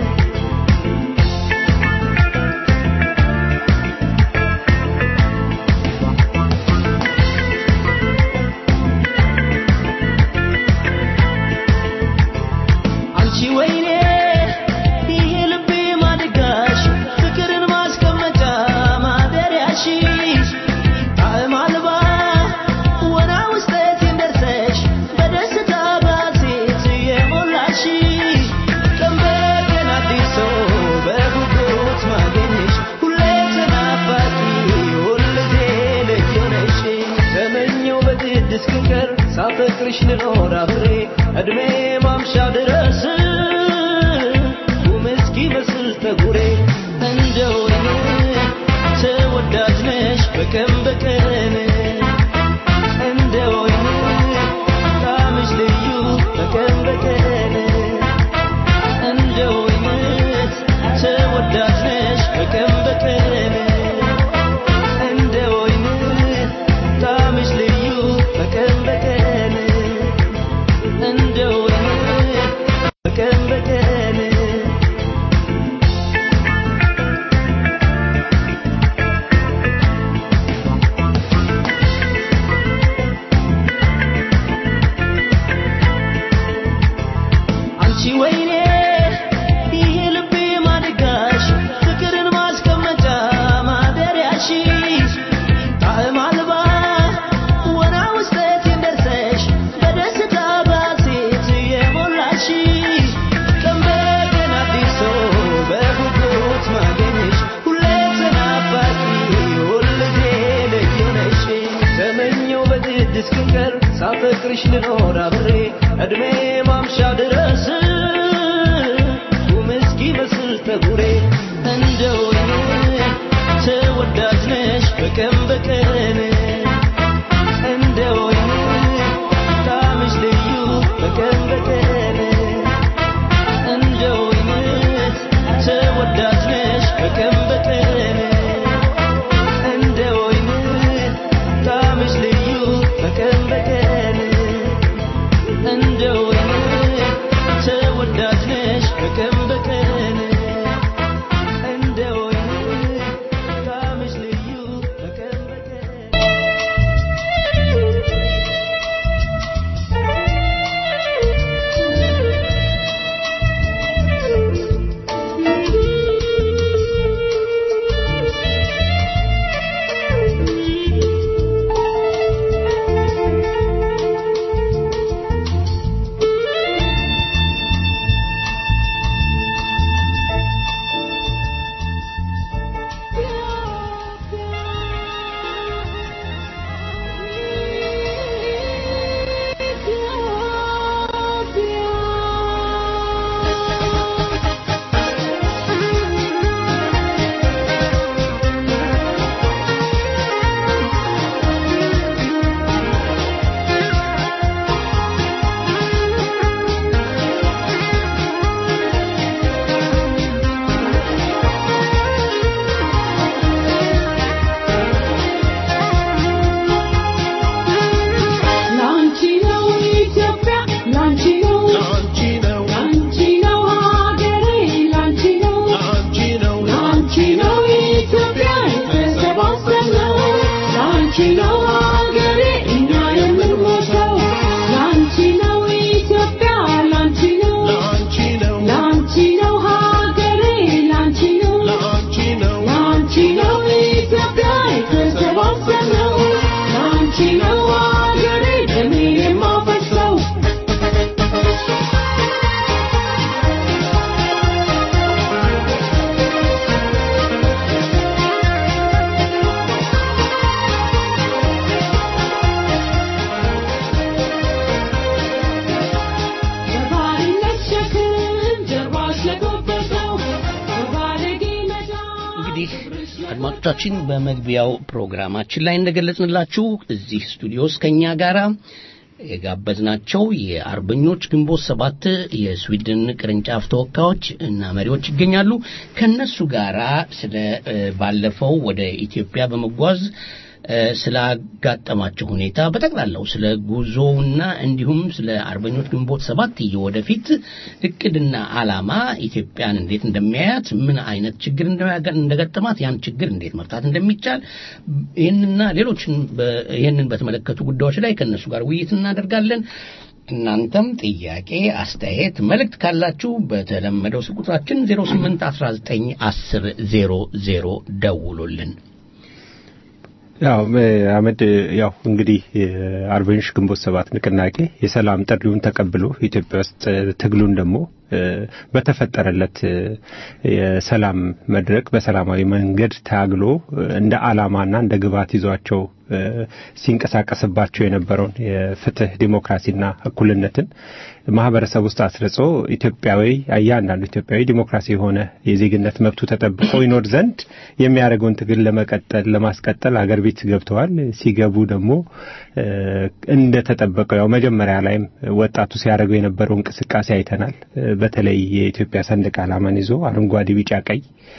አንቺ ወይኔ ይሄ ልቤ ማድጋሽ ፍቅርን ማስቀመጫ ማደሪያሽ ጣዕም አልባ ወና ውስጠት እንደርሰሽ በደስታ ባሴት የሞላሽ ቀን በቀን አዲስ ሰው በጉጉት ማገኘሽ ሁሌ ተናፋቂ ሁልጊዜ ልዩ ነሽ ተመኘው በትድስ ክንቀር ሳፈቅርሽ ልኖር አብሬ እድሜ ማምሻ ድረስ ውምስኪ መስል ተጉሬ እንደ ወይን ተወዳጅ ነሽ በቀን በቀን እንደ ወይን ጣምሽ ልዩ በቀን በቀን እንደ ወይን ተወዳጅ ነሽ በቀን በቀን እንደ ወይን ጣምሽ ልዩ በቀን በቀን እንደ ወይን በቀን በቀን አንቺ ወይኔ ይሄ ልቤ ማድጋሽ ፍቅርን ማስቀመጫ ማደሪያሽ ጣዕም አልባ ወና ውስጠት እንደርሰሽ በደስታ ባሴት የሞላሽ ቀን በቀን አዲስ ሰው በጉጉት ማገኘሽ ሁሌ ተናፋቂ ሁልጊዜ ልዩ ነሽ ተመኘው በትድስ ክንቀር ሳፈቅርሽ ልኖር አብሬ እድሜ ማምሻ ድረስ ውምስኪ መስል ተጉሬ እንደ ወይን ተወዳጅ ነሽ በቀን በቀን እንደ ወይን ጣምሽ ልዩ በቀን በቀን እንደ ወይን ተወዳጅ ነሽ በቀን በቀን እንደ ወይን ጣምሽ ልዩ በቀን በቀን እንደ ወይን ተወዳጅ ነሽ በቀን በቀን አድማጮቻችን በመግቢያው ፕሮግራማችን ላይ እንደገለጽንላችሁ እዚህ ስቱዲዮስ ከኛ ጋራ የጋበዝናቸው የአርበኞች ግንቦት ሰባት የስዊድን ቅርንጫፍ ተወካዮች እና መሪዎች ይገኛሉ። ከነሱ ጋራ ስለ ባለፈው ወደ ኢትዮጵያ በመጓዝ ስላጋጠማቸው ሁኔታ በጠቅላላው ስለ ጉዞውና እንዲሁም ስለ አርበኞች ግንቦት ሰባት የወደፊት እቅድና ዓላማ ኢትዮጵያን እንዴት እንደሚያያት ምን አይነት ችግር እንደገጠማት ያን ችግር እንዴት መፍታት እንደሚቻል ይሄንና ሌሎችን ይሄንን በተመለከቱ ጉዳዮች ላይ ከነሱ ጋር ውይይት እናደርጋለን። እናንተም ጥያቄ አስተያየት መልእክት ካላችሁ በተለመደው ስልክ ቁጥራችን ዜሮ ስምንት አስራ ዘጠኝ አስር ዜሮ ዜሮ ደውሉልን። ያው አመድ ያው እንግዲህ አርበኞች ግንቦት ሰባት ንቅናቄ የሰላም ጥሪውን ተቀብሎ ኢትዮጵያ ውስጥ ትግሉን ደግሞ በተፈጠረለት የሰላም መድረክ በሰላማዊ መንገድ ታግሎ እንደ ዓላማና እንደ ግባት ይዟቸው ሲንቀሳቀስባቸው የነበረውን የፍትህ ዲሞክራሲና እኩልነትን ማህበረሰብ ውስጥ አስርጾ ኢትዮጵያዊ አያንዳንዱ ኢትዮጵያዊ ዲሞክራሲ የሆነ የዜግነት መብቱ ተጠብቆ ይኖር ዘንድ የሚያደርገውን ትግል ለመቀጠል ለማስቀጠል አገር ቤት ገብተዋል። ሲገቡ ደግሞ እንደ ተጠበቀው ያው መጀመሪያ ላይም ወጣቱ ሲያደርገው የነበረው እንቅስቃሴ አይተናል። በተለይ የኢትዮጵያ ሰንደቅ ዓላማን ይዞ አረንጓዴ ቢጫ ቀይ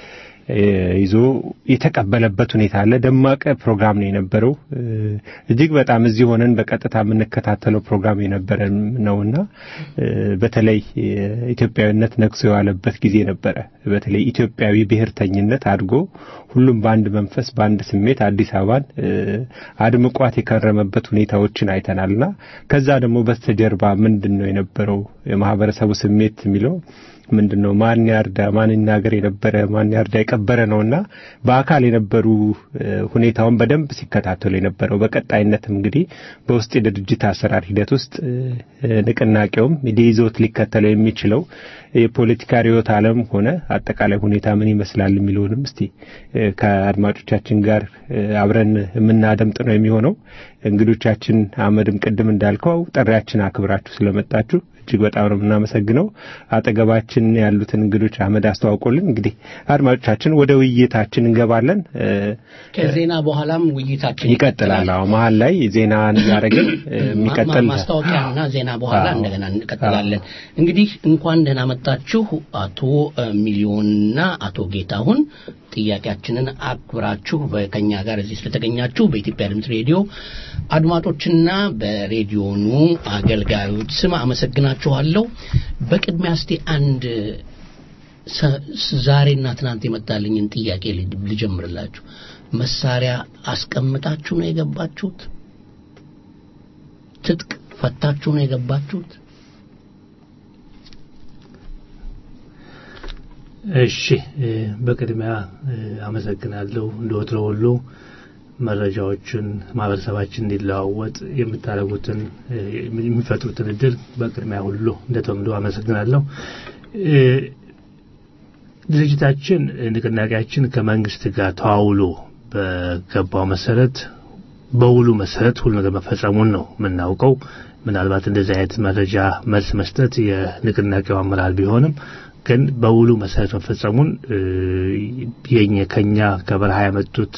ይዞ የተቀበለበት ሁኔታ አለ። ደማቅ ፕሮግራም ነው የነበረው። እጅግ በጣም እዚህ ሆነን በቀጥታ የምንከታተለው ፕሮግራም የነበረ ነውና በተለይ ኢትዮጵያዊነት ነክሶ የዋለበት ጊዜ ነበረ። በተለይ ኢትዮጵያዊ ብሔርተኝነት አድጎ ሁሉም በአንድ መንፈስ በአንድ ስሜት አዲስ አበባን አድምቋት የከረመበት ሁኔታዎችን አይተናልና ከዛ ደግሞ በስተጀርባ ምንድነው የነበረው የማህበረሰቡ ስሜት የሚለው ምንድነው ማን ያርዳ ማን ይናገር የነበረ ማን ያርዳ የቀበረ ነውና በአካል የነበሩ ሁኔታውን በደንብ ሲከታተሉ የነበረው በቀጣይነትም እንግዲህ በውስጥ የድርጅት አሰራር ሂደት ውስጥ ንቅናቄውም ዲዞት ሊከተለው የሚችለው የፖለቲካ ሪዮት ዓለም ሆነ አጠቃላይ ሁኔታ ምን ይመስላል የሚለውንም እስቲ ከአድማጮቻችን ጋር አብረን የምናደምጥ ነው የሚሆነው። እንግዶቻችን አመድም ቅድም እንዳልከው ጥሪያችን አክብራችሁ ስለመጣችሁ እጅግ በጣም ነው የምናመሰግነው። አጠገባችን ያሉትን እንግዶች አመድ አስተዋውቆልን እንግዲህ አድማጮቻችን ወደ ውይይታችን እንገባለን። ከዜና በኋላም ውይይታችን ይቀጥላል። አዎ መሀል ላይ ዜና ያረጋግጥ የሚቀጥል ማስታወቂያና ዜና በኋላ እንደገና እንቀጥላለን። እንግዲህ እንኳን ደህና መጣችሁ አቶ ሚሊዮንና አቶ ጌታሁን ጥያቄያችንን አክብራችሁ በከኛ ጋር እዚህ ስለተገኛችሁ በኢትዮጵያ ድምጽ ሬዲዮ አድማጮችና በሬዲዮኑ አገልጋዮች ስም አመሰግናችኋለሁ። በቅድሚያ እስቲ አንድ ዛሬና ትናንት የመጣልኝን ጥያቄ ልጀምርላችሁ። መሳሪያ አስቀምጣችሁ ነው የገባችሁት? ትጥቅ ፈታችሁ ነው የገባችሁት? እሺ በቅድሚያ አመሰግናለሁ። እንደወትሮው ሁሉ መረጃዎችን ማህበረሰባችን እንዲለዋወጥ የምታደርጉትን የሚፈጥሩትን እድል በቅድሚያ ሁሉ እንደተለመዱ አመሰግናለሁ። ድርጅታችን ንቅናቄያችን ከመንግስት ጋር ተዋውሎ በገባው መሰረት በውሉ መሰረት ሁሉ ነገር መፈጸሙን ነው የምናውቀው። ምናልባት እንደዚህ አይነት መረጃ መልስ መስጠት የንቅናቄው አመራር ቢሆንም ግን በውሉ መሰረት መፈጸሙን የኛ ከኛ ከበረሃ ያመጡት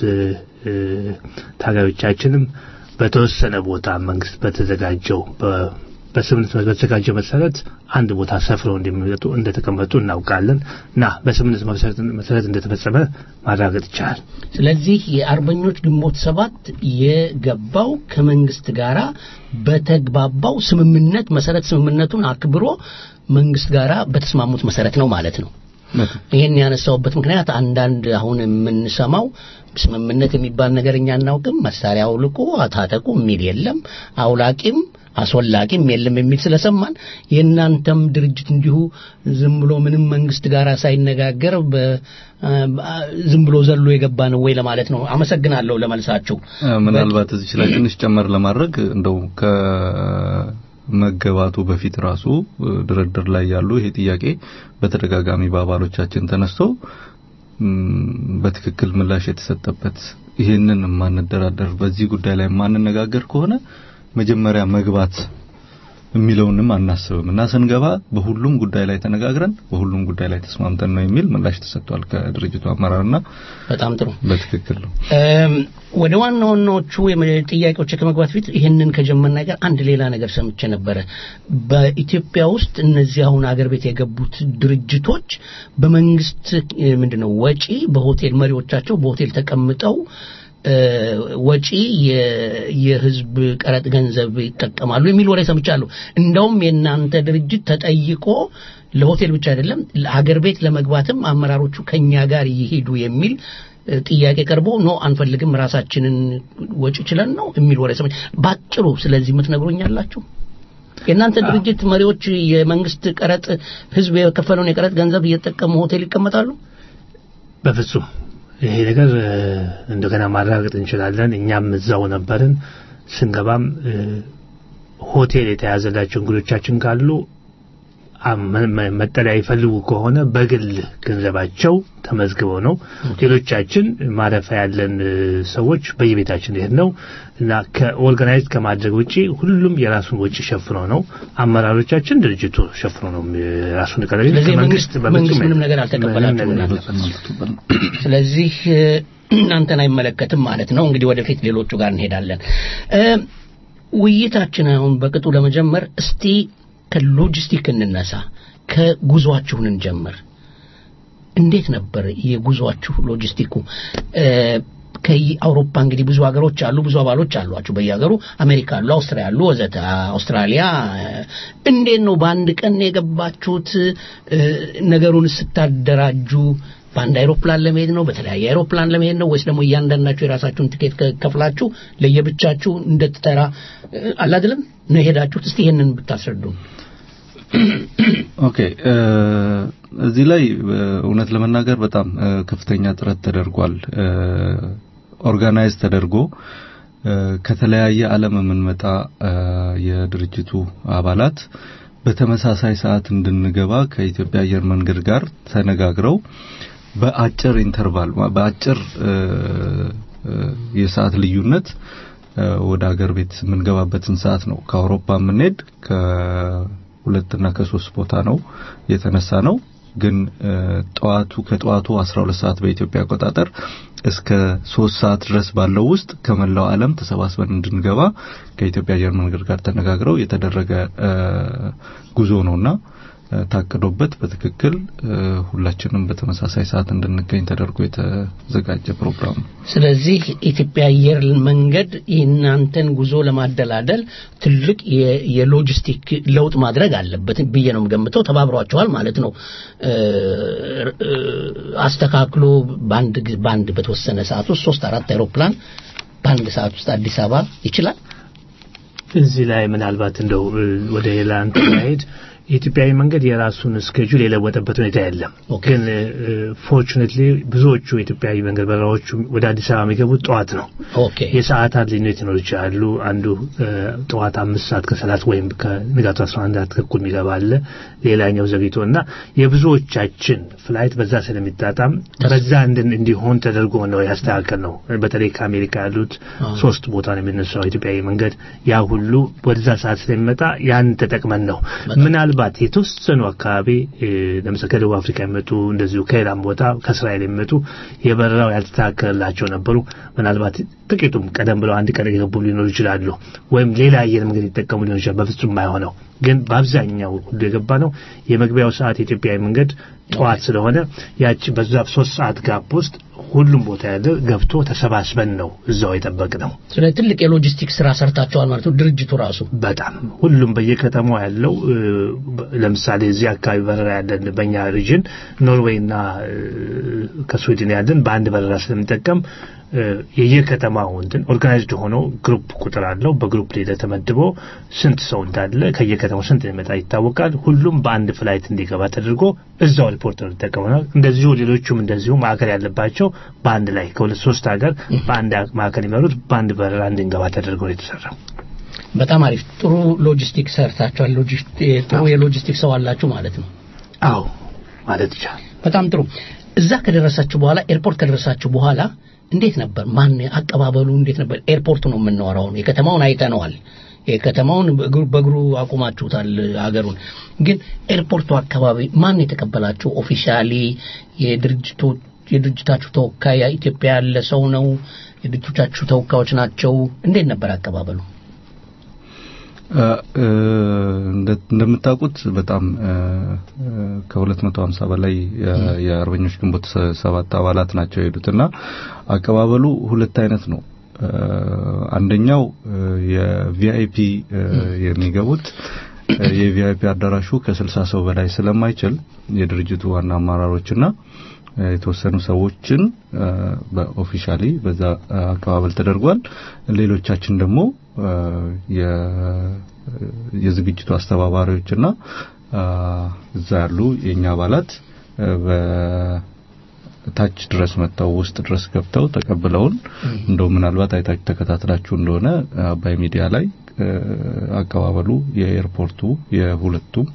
ታጋዮቻችንም በተወሰነ ቦታ መንግስት በተዘጋጀው በስምንት በተዘጋጀው መሰረት አንድ ቦታ ሰፍረው እንደሚመጡ እንደተቀመጡ እናውቃለን እና በስምንት መሰረት እንደተፈጸመ ማረጋገጥ ይቻላል። ስለዚህ የአርበኞች ግንቦት ሰባት የገባው ከመንግስት ጋራ በተግባባው ስምምነት መሰረት ስምምነቱን አክብሮ መንግስት ጋራ በተስማሙት መሰረት ነው ማለት ነው። ይሄን ያነሳውበት ምክንያት አንዳንድ አሁን የምንሰማው ስምምነት የሚባል ነገርኛ እናውቅም መሳሪያው ልቆ አታጠቁ የሚል የለም አውላቂም አስወላቂም የለም የሚል ስለሰማን የናንተም ድርጅት እንዲሁ ዝም ብሎ ምንም መንግስት ጋር ሳይነጋገር ዝም ብሎ ዘሎ የገባ ነው ወይ ለማለት ነው። አመሰግናለሁ ለመልሳችሁ። ምናልባት እዚህ ላይ ትንሽ ጨመር ለማድረግ እንደው ከ መገባቱ በፊት ራሱ ድርድር ላይ ያሉ ይሄ ጥያቄ በተደጋጋሚ በአባሎቻችን ተነስቶ በትክክል ምላሽ የተሰጠበት ይሄንን ማንደራደር በዚህ ጉዳይ ላይ ማንነጋገር ከሆነ መጀመሪያ መግባት የሚለውንም አናስብም እና ስንገባ በሁሉም ጉዳይ ላይ ተነጋግረን በሁሉም ጉዳይ ላይ ተስማምተን ነው የሚል ምላሽ ተሰጥቷል ከድርጅቱ አመራርና በጣም ጥሩ በትክክል ነው። ወደ ዋናው ዋናዎቹ ጥያቄዎች ከመግባት ፊት ይሄንን ከጀመርን ነገር አንድ ሌላ ነገር ሰምቼ ነበር። በኢትዮጵያ ውስጥ እነዚህ አሁን አገር ቤት የገቡት ድርጅቶች በመንግስት ምንድነው ወጪ በሆቴል መሪዎቻቸው በሆቴል ተቀምጠው ወጪ የህዝብ ቀረጥ ገንዘብ ይጠቀማሉ የሚል ወሬ ሰምቻለሁ። እንደውም የናንተ ድርጅት ተጠይቆ ለሆቴል ብቻ አይደለም ለሀገር ቤት ለመግባትም አመራሮቹ ከኛ ጋር ይሄዱ የሚል ጥያቄ ቀርቦ ነው አንፈልግም ራሳችንን ወጪ ችለን ነው የሚል ወሬ ሰምቻለሁ። ባጭሩ ስለዚህ የምትነግሩኛላችሁ? የናንተ ድርጅት መሪዎች የመንግስት ቀረጥ ህዝብ የከፈለውን የቀረጥ ገንዘብ እየተጠቀሙ ሆቴል ይቀመጣሉ? በፍጹም ይሄ ነገር እንደገና ማረጋገጥ እንችላለን። እኛም እዛው ነበርን። ስንገባም ሆቴል የተያዘላቸው እንግዶቻችን ካሉ መጠለያ ይፈልጉ ከሆነ በግል ገንዘባቸው ተመዝግበው ነው። ሌሎቻችን ማረፊያ ያለን ሰዎች በየቤታችን ሄድ ነው እና ከኦርጋናይዝ ከማድረግ ውጪ ሁሉም የራሱን ወጪ ሸፍኖ ነው። አመራሮቻችን ድርጅቱ ሸፍኖ ነው ራሱን ቀለል መንግስት መንግስት ምንም ነገር አልተቀበላችሁም። ስለዚህ እናንተን አይመለከትም ማለት ነው። እንግዲህ ወደፊት ሌሎቹ ጋር እንሄዳለን። ውይይታችን አሁን በቅጡ ለመጀመር እስቲ ከሎጂስቲክ እንነሳ። ከጉዟችሁን እንጀምር። እንዴት ነበር የጉዟችሁ ሎጂስቲኩ? ከአውሮፓ እንግዲህ ብዙ ሀገሮች አሉ፣ ብዙ አባሎች አሏችሁ በየሀገሩ። አሜሪካ አሉ፣ አውስትራሊያ አሉ፣ ወዘተ አውስትራሊያ። እንዴት ነው በአንድ ቀን የገባችሁት? ነገሩን ስታደራጁ በአንድ አይሮፕላን ለመሄድ ነው? በተለያየ አይሮፕላን ለመሄድ ነው? ወይስ ደግሞ እያንዳንዳችሁ የራሳችሁን ቲኬት ከፍላችሁ ለየብቻችሁ እንደተጠራ አላደለም ነው ሄዳችሁት? እስቲ ይሄንን ብታስረዱ። ኦኬ እዚህ ላይ እውነት ለመናገር በጣም ከፍተኛ ጥረት ተደርጓል። ኦርጋናይዝ ተደርጎ ከተለያየ ዓለም የምንመጣ የድርጅቱ አባላት በተመሳሳይ ሰዓት እንድንገባ ከኢትዮጵያ አየር መንገድ ጋር ተነጋግረው በአጭር ኢንተርቫል በአጭር የሰዓት ልዩነት ወደ ሀገር ቤት የምንገባበትን ሰዓት ነው። ከአውሮፓ የምንሄድ ከሁለትና ከሶስት ቦታ ነው የተነሳ ነው። ግን ጧቱ ከጧቱ አስራ ሁለት ሰዓት በኢትዮጵያ አቆጣጠር እስከ ሶስት ሰዓት ድረስ ባለው ውስጥ ከመላው ዓለም ተሰባስበን እንድንገባ ከኢትዮጵያ አየር መንገድ ጋር ተነጋግረው የተደረገ ጉዞ ነውና ታቅዶበት በትክክል ሁላችንም በተመሳሳይ ሰዓት እንድንገኝ ተደርጎ የተዘጋጀ ፕሮግራም። ስለዚህ ኢትዮጵያ አየር መንገድ እናንተን ጉዞ ለማደላደል ትልቅ የሎጂስቲክ ለውጥ ማድረግ አለበት ብዬ ነው የምገምተው። ተባብሯቸዋል ማለት ነው። አስተካክሎ ባንድ ባንድ በተወሰነ ሰዓት ውስጥ ሶስት አራት አይሮፕላን ባንድ ሰዓት ውስጥ አዲስ አበባ ይችላል። እዚህ ላይ ምናልባት እንደው ወደ ሌላ እንተናሄድ የኢትዮጵያዊ መንገድ የራሱን ስኬጁል የለወጠበት ሁኔታ የለም። ግን ፎርቹኔትሊ ብዙዎቹ የኢትዮጵያዊ መንገድ በረራዎች ወደ አዲስ አበባ የሚገቡት ጠዋት ነው። ኦኬ የሰዓታት ልዩነት ይኖር ይችላሉ። አንዱ ጠዋት አምስት ሰዓት ከሰላሳ ወይም ከንጋቱ አስራ አንድ ሰዓት ተኩል የሚገባ አለ። ሌላኛው ዘግይቶና የብዙዎቻችን ፍላይት በዛ ስለሚጣጣም በዛ እንዲሆን ተደርጎ ነው ያስተካከል ነው። በተለይ ከአሜሪካ ያሉት ሶስት ቦታ ነው የሚነሳው ኢትዮጵያዊ መንገድ። ያ ሁሉ ወደዛ ሰዓት ስለሚመጣ ያን ተጠቅመን ነው ምናልባት የተወሰኑ አካባቢ ለምሳሌ ከደቡብ አፍሪካ የመጡ እንደዚሁ ከሌላም ቦታ ከእስራኤል የመጡ የበረራው ያልተስተካከለላቸው ነበሩ። ምናልባት ጥቂቱም ቀደም ብለው አንድ ቀን የገቡ ሊኖሩ ይችላሉ፣ ወይም ሌላ አየር መንገድ ይጠቀሙ ሊሆን ይችላል። በፍጹም የማይሆነው ግን በአብዛኛው ሁሉ የገባ ነው የመግቢያው ሰዓት የኢትዮጵያዊ መንገድ ጠዋት ስለሆነ ያቺ በዛ ሶስት ሰዓት ጋፕ ውስጥ ሁሉም ቦታ ያለ ገብቶ ተሰባስበን ነው እዛው የጠበቅነው። ስለዚህ ትልቅ የሎጂስቲክ ስራ ሰርታቸዋል ማለት ነው ድርጅቱ ራሱ። በጣም ሁሉም በየከተማው ያለው ለምሳሌ እዚህ አካባቢ በረራ ያለን በእኛ ሪጅን ኖርዌይና ከስዊድን ያለን በአንድ በረራ ስለምንጠቀም የየከተማው እንትን ኦርጋናይዝድ ሆኖ ግሩፕ ቁጥር አለው። በግሩፕ ላይ ተመድቦ ስንት ሰው እንዳለ ከየከተማው ስንት እንደመጣ ይታወቃል። ሁሉም በአንድ ፍላይት እንዲገባ ተደርጎ እዛው ሪፖርተር ተጠቀመናል። እንደዚሁ ሌሎቹም እንደዚሁ ማዕከል ያለባቸው በአንድ ላይ ከሁለት ሶስት ሀገር በአንድ ማዕከል ይመሩት በአንድ በረራ እንዲገባ ተደርጎ የተሰራው። በጣም አሪፍ ጥሩ ሎጂስቲክ ሰርታችኋል። ሎጂስቲክ ጥሩ የሎጂስቲክ ሰው አላችሁ ማለት ነው። አዎ ማለት ይቻላል። በጣም ጥሩ። እዛ ከደረሳችሁ በኋላ ኤርፖርት ከደረሳችሁ በኋላ እንዴት ነበር ማን አቀባበሉ እንዴት ነበር ኤርፖርቱ ነው የምንወራው የከተማውን አይተነዋል የከተማውን በእግሩ አቁማችሁታል ሀገሩን ግን ኤርፖርቱ አካባቢ ማን የተቀበላችሁ ኦፊሻሊ የድርጅቱ የድርጅታችሁ ተወካይ ኢትዮጵያ ያለ ሰው ነው የድርጅታችሁ ተወካዮች ናቸው እንዴት ነበር አቀባበሉ እንደምታውቁት በጣም ከ250 በላይ የአርበኞች ግንቦት ሰባት አባላት ናቸው የሄዱትና አቀባበሉ ሁለት አይነት ነው አንደኛው የቪአይፒ የሚገቡት የቪአይፒ አዳራሹ ከ60 ሰው በላይ ስለማይችል የድርጅቱ ዋና አመራሮችና የተወሰኑ ሰዎችን በኦፊሻሊ በዛ አቀባበል ተደርጓል ሌሎቻችን ደግሞ የ የዝግጅቱ አስተባባሪዎችና እዛ ያሉ የኛ አባላት በታች ድረስ መጣው ውስጥ ድረስ ገብተው ተቀብለውን እንደው ምናልባት አይታችሁ ተከታትላችሁ እንደሆነ አባይ ሚዲያ ላይ አቀባበሉ የኤርፖርቱ የሁለቱም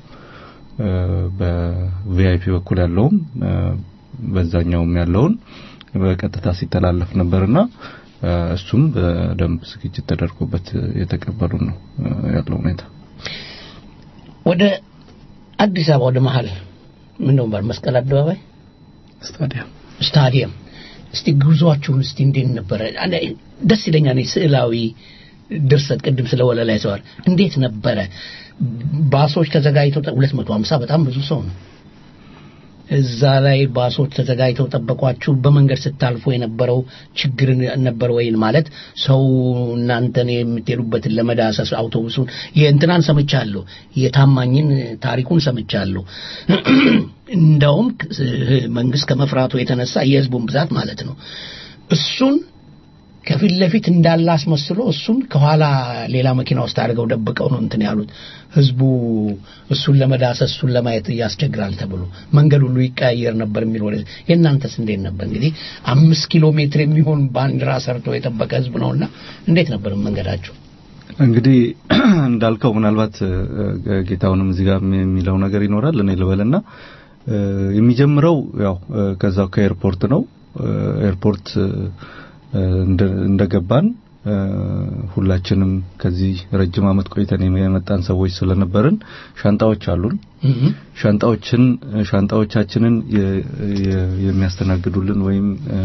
በቪአይፒ በኩል ያለውም በዛኛውም ያለውን በቀጥታ ሲተላለፍ ነበርና እሱም በደንብ ዝግጅት ተደርጎበት የተቀበሉ ነው ያለው ሁኔታ ወደ አዲስ አበባ ወደ መሃል ምን ነው መስቀል አደባባይ ስታዲየም ስታዲየም እስቲ ጉዟችሁን እስቲ እንዴት ነበር ደስ ይለኛል ስዕላዊ ድርሰት ቅድም ስለወለላ ይሰዋል እንዴት ነበር ባሶች ተዘጋጅተው ሁለት መቶ ሃምሳ በጣም ብዙ ሰው ነው እዛ ላይ ባሶች ተዘጋጅተው ተጠበቋችሁ በመንገድ ስታልፉ የነበረው ችግር ነበር ወይ ማለት ሰው እናንተን የምትሄዱበትን ለመዳሰስ አውቶቡሱን የእንትናን ሰምቻለሁ የታማኝን ታሪኩን ሰምቻለሁ እንደውም መንግስት ከመፍራቱ የተነሳ የህዝቡን ብዛት ማለት ነው እሱን ከፊት ለፊት እንዳለ አስመስሎ እሱን ከኋላ ሌላ መኪና ውስጥ አድርገው ደብቀው ነው እንትን ያሉት ህዝቡ እሱን ለመዳሰስ እሱን ለማየት ያስቸግራል ተብሎ መንገድ ሁሉ ይቀያየር ነበር የሚል ወደ የናንተስ እንዴት ነበር እንግዲህ አምስት ኪሎ ሜትር የሚሆን ባንዲራ ሰርቶ የጠበቀ ህዝብ ነውና እንዴት ነበር መንገዳችሁ እንግዲህ እንዳልከው ምናልባት ጌታውንም እዚህ ጋር የሚለው ነገር ይኖራል እኔ ልበልና የሚጀምረው ያው ከዛው ከኤርፖርት ነው ኤርፖርት እንደገባን ሁላችንም ከዚህ ረጅም አመት ቆይተን የመጣን ሰዎች ስለነበርን ሻንጣዎች አሉን ሻንጣዎችን ሻንጣዎቻችንን የሚያስተናግዱልን ወይም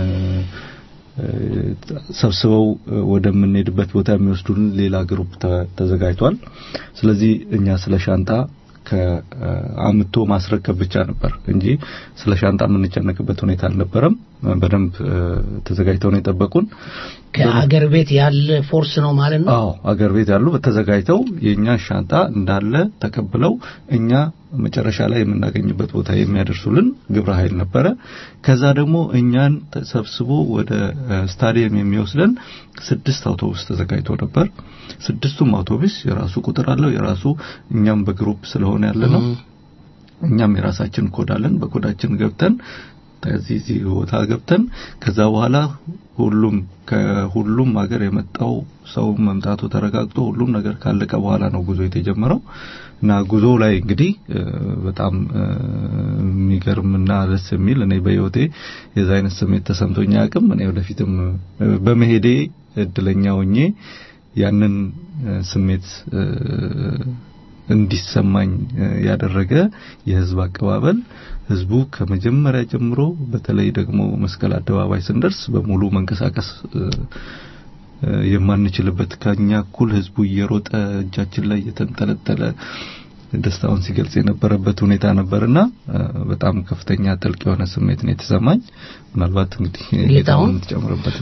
ሰብስበው ወደምንሄድበት ቦታ የሚወስዱልን ሌላ ግሩፕ ተዘጋጅቷል ስለዚህ እኛ ስለ ሻንጣ ከአምቶ ማስረከብ ብቻ ነበር እንጂ ስለ ሻንጣ ምንጨነቅበት ሁኔታ አልነበረም በደንብ ተዘጋጅተው ነው የጠበቁን ከአገር ቤት ያለ ፎርስ ነው ማለት ነው አዎ አገር ቤት ያሉ ተዘጋጅተው የኛ ሻንጣ እንዳለ ተቀብለው እኛ መጨረሻ ላይ የምናገኝበት ቦታ የሚያደርሱልን ግብረ ኃይል ነበረ ከዛ ደግሞ እኛን ተሰብስቦ ወደ ስታዲየም የሚወስደን ስድስት አውቶቡስ ተዘጋጅቶ ነበር ስድስቱም አውቶቡስ የራሱ ቁጥር አለው የራሱ እኛም በግሩፕ ስለሆነ ያለነው እኛም የራሳችን ኮድ አለን በኮዳችን ገብተን ከዚህ እዚህ ቦታ ገብተን ከዛ በኋላ ሁሉም ከሁሉም ሀገር የመጣው ሰው መምጣቱ ተረጋግጦ ሁሉም ነገር ካለቀ በኋላ ነው ጉዞ የተጀመረው እና ጉዞ ላይ እንግዲህ በጣም የሚገርምና ደስ የሚል እኔ በህይወቴ የዛ አይነት ስሜት ተሰምቶኝ አያውቅም እኔ ወደፊትም በመሄዴ እድለኛ ሆኜ ያንን ስሜት እንዲሰማኝ ያደረገ የህዝብ አቀባበል ህዝቡ ከመጀመሪያ ጀምሮ በተለይ ደግሞ መስቀል አደባባይ ስንደርስ በሙሉ መንቀሳቀስ የማንችልበት ከኛ ኩል ህዝቡ እየሮጠ እጃችን ላይ የተንጠለጠለ ደስታውን ሲገልጽ የነበረበት ሁኔታ ነበርና በጣም ከፍተኛ ጥልቅ የሆነ ስሜት ነው የተሰማኝ ምናልባት እንግዲህ ጌታውን ተጨምረበት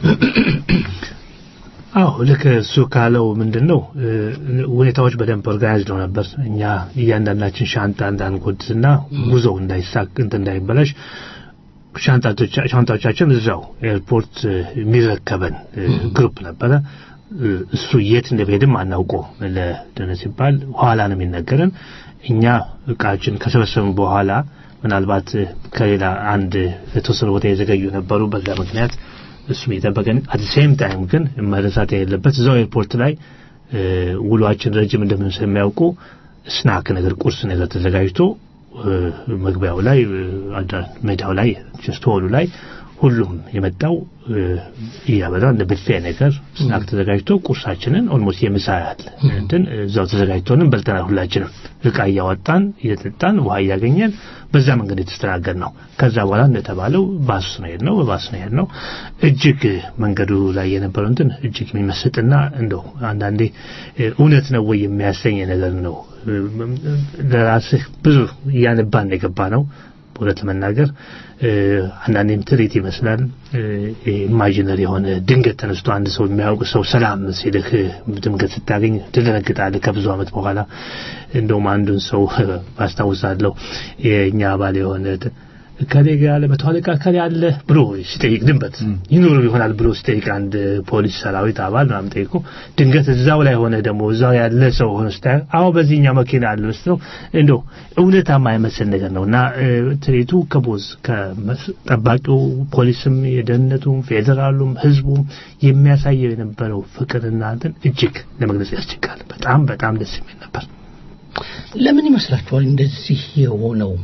አዎ ልክ እሱ ካለው ምንድነው ሁኔታዎች በደንብ ኦርጋናይዝድ ነው ነበር እኛ እያንዳንዳችን ሻንጣ እንዳንጎድስና ጉዞ እንዳይሳቅ እንት እንዳይበላሽ ሻንጣቶች ሻንጣዎቻችን እዛው ኤርፖርት የሚረከበን ግሩፕ ነበረ እሱ የት እንደሄድም አናውቀው ለደነ ሲባል ኋላ ነው የሚነገረን እኛ እቃችን ከሰበሰብን በኋላ ምናልባት ከሌላ አንድ የተወሰነ ቦታ የዘገዩ ነበሩ በዛ ምክንያት እሱ የተበቀን at the same time ግን መረሳት የሌለበት እዛው ኤርፖርት ላይ ውሏችን ረጅም እንደምን ስለሚያውቁ ስናክ ነገር ቁርስ ነገር ተዘጋጅቶ መግቢያው ላይ አዳር ሜዳው ላይ ጀስት ሆሉ ላይ ሁሉም የመጣው ያበራ እንደ ብፌ ነገር ስናክ ተዘጋጅቶ ቁርሳችንን ኦልሞስት የምሳ ያለ እንትን እዛው ተዘጋጅቶንም በልተናል ሁላችንም እቃ ያወጣን እየጠጣን ውሃ ያገኘን በዛ መንገድ የተስተናገድ ነው ከዛ በኋላ እንደተባለው ባስ ነው የሄድነው ባስ ነው የሄድነው እጅግ መንገዱ ላይ የነበረው እንትን እጅግ የሚመስጥና እንደው አንዳንዴ እውነት ነው ወይ የሚያሰኝ ነገር ነው ለራስህ ብዙ ያነባን የገባ ነው ወደ ተመናገር አንዳንዴም ትሪት ይመስላል ኢማጂነሪ የሆነ ድንገት ተነስቶ አንድ ሰው የሚያውቅ ሰው ሰላም ሲልህ ድንገት ስታገኝ ትደነግጣለህ ከብዙ አመት በኋላ እንደውም አንዱን ሰው ባስታውሳለሁ የኛ አባል የሆነ ከሌጋ ለመተዋለቃ ከሌ አለ ብሎ ሲጠይቅ ድንበት ይኖር ይሆናል ብሎ ሲጠይቅ አንድ ፖሊስ ሰራዊት አባል ነው ጠይቆ ድንገት እዛው ላይ ሆነ ደሞ እዛው ያለ ሰው ሆነ ስታይ አው በዚህኛ መኪና አለ ነው እንደው እውነታማ አይመስል ነገር ነውና ትሪቱ ከቦዝ ከጠባቂው ፖሊስም የደህንነቱም ፌደራሉም ህዝቡም የሚያሳየው የነበረው ፍቅርና እንትን እጅግ ለመግለጽ ያስቸግራል በጣም በጣም ደስ የሚል ነበር ለምን ይመስላችኋል እንደዚህ የሆነው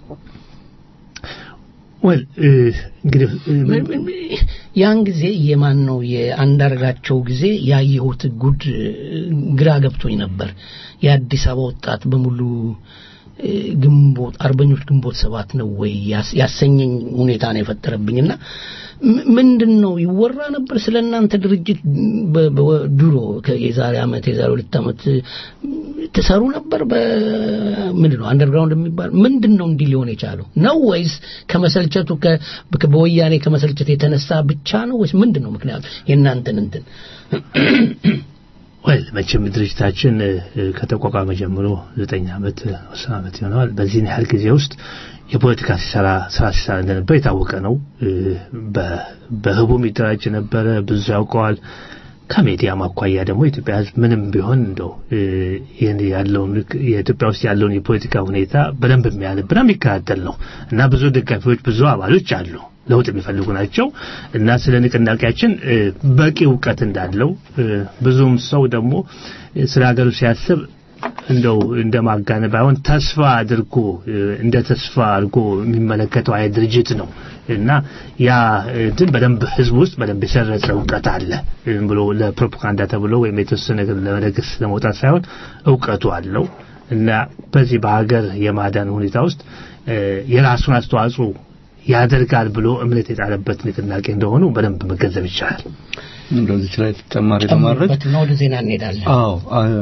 ወል እንግዲህ ያን ጊዜ የማን ነው የአንዳርጋቸው ጊዜ ያየሁት ጉድ ግራ ገብቶኝ ነበር የአዲስ አበባ ወጣት በሙሉ ግንቦት አርበኞች ግንቦት ሰባት ነው ወይ ያሰኘኝ ሁኔታ ነው የፈጠረብኝና ምንድነው ይወራ ነበር ስለናንተ ድርጅት በድሮ የዛሬ አመት የዛሬ ሁለት አመት ተሰሩ ነበር በምንድነው አንደርግራውንድ የሚባል ምንድነው እንዲ ሊሆን የቻለው ነው ወይስ ከመሰልቸቱ ከበወያኔ ከመሰልቸት የተነሳ ብቻ ነው ወይስ ምንድነው ምክንያቱ የናንተን እንትን ወይ መቼም ድርጅታችን ከተቋቋመ ጀምሮ ዘጠኝ አመት አስር አመት ይሆናል በዚህ ያህል ጊዜ ውስጥ የፖለቲካ ሲሰራ ስራ ሲሰራ እንደነበር የታወቀ ነው በህቡ የሚደራጅ ነበር ብዙ ያውቀዋል ከሜዲያ ማኳያ ደግሞ ኢትዮጵያ ህዝብ ምንም ቢሆን እንደው ይሄን ያለው የኢትዮጵያ ውስጥ ያለውን የፖለቲካ ሁኔታ በደንብ የሚያነብና የሚከታተል ነው እና ብዙ ደጋፊዎች ብዙ አባሎች አሉ ለውጥ የሚፈልጉ ናቸው እና ስለ ንቅናቄያችን በቂ ዕውቀት እንዳለው ብዙም ሰው ደግሞ ስለ ሀገሩ ሲያስብ እንደው እንደማጋነን ባይሆን ተስፋ አድርጎ እንደ ተስፋ አድርጎ የሚመለከተው አይ ድርጅት ነው እና ያ እንትን በደንብ ህዝብ ውስጥ በደንብ የሰረጸ ዕውቀት አለ ብሎ ለፕሮፓጋንዳ ተብሎ ወይም የተወሰነ ነገር ለመደገስ ለመውጣት ሳይሆን ዕውቀቱ አለው እና በዚህ በሀገር የማዳን ሁኔታ ውስጥ የራሱን አስተዋጽኦ ያደርጋል ብሎ እምነት የጣለበት ንቅናቄ እንደሆነ በደንብ መገንዘብ ይቻላል እንደዚህ ላይ ተጨማሪ ለማድረግ ነው ወደ ዜና እንሄዳለን አዎ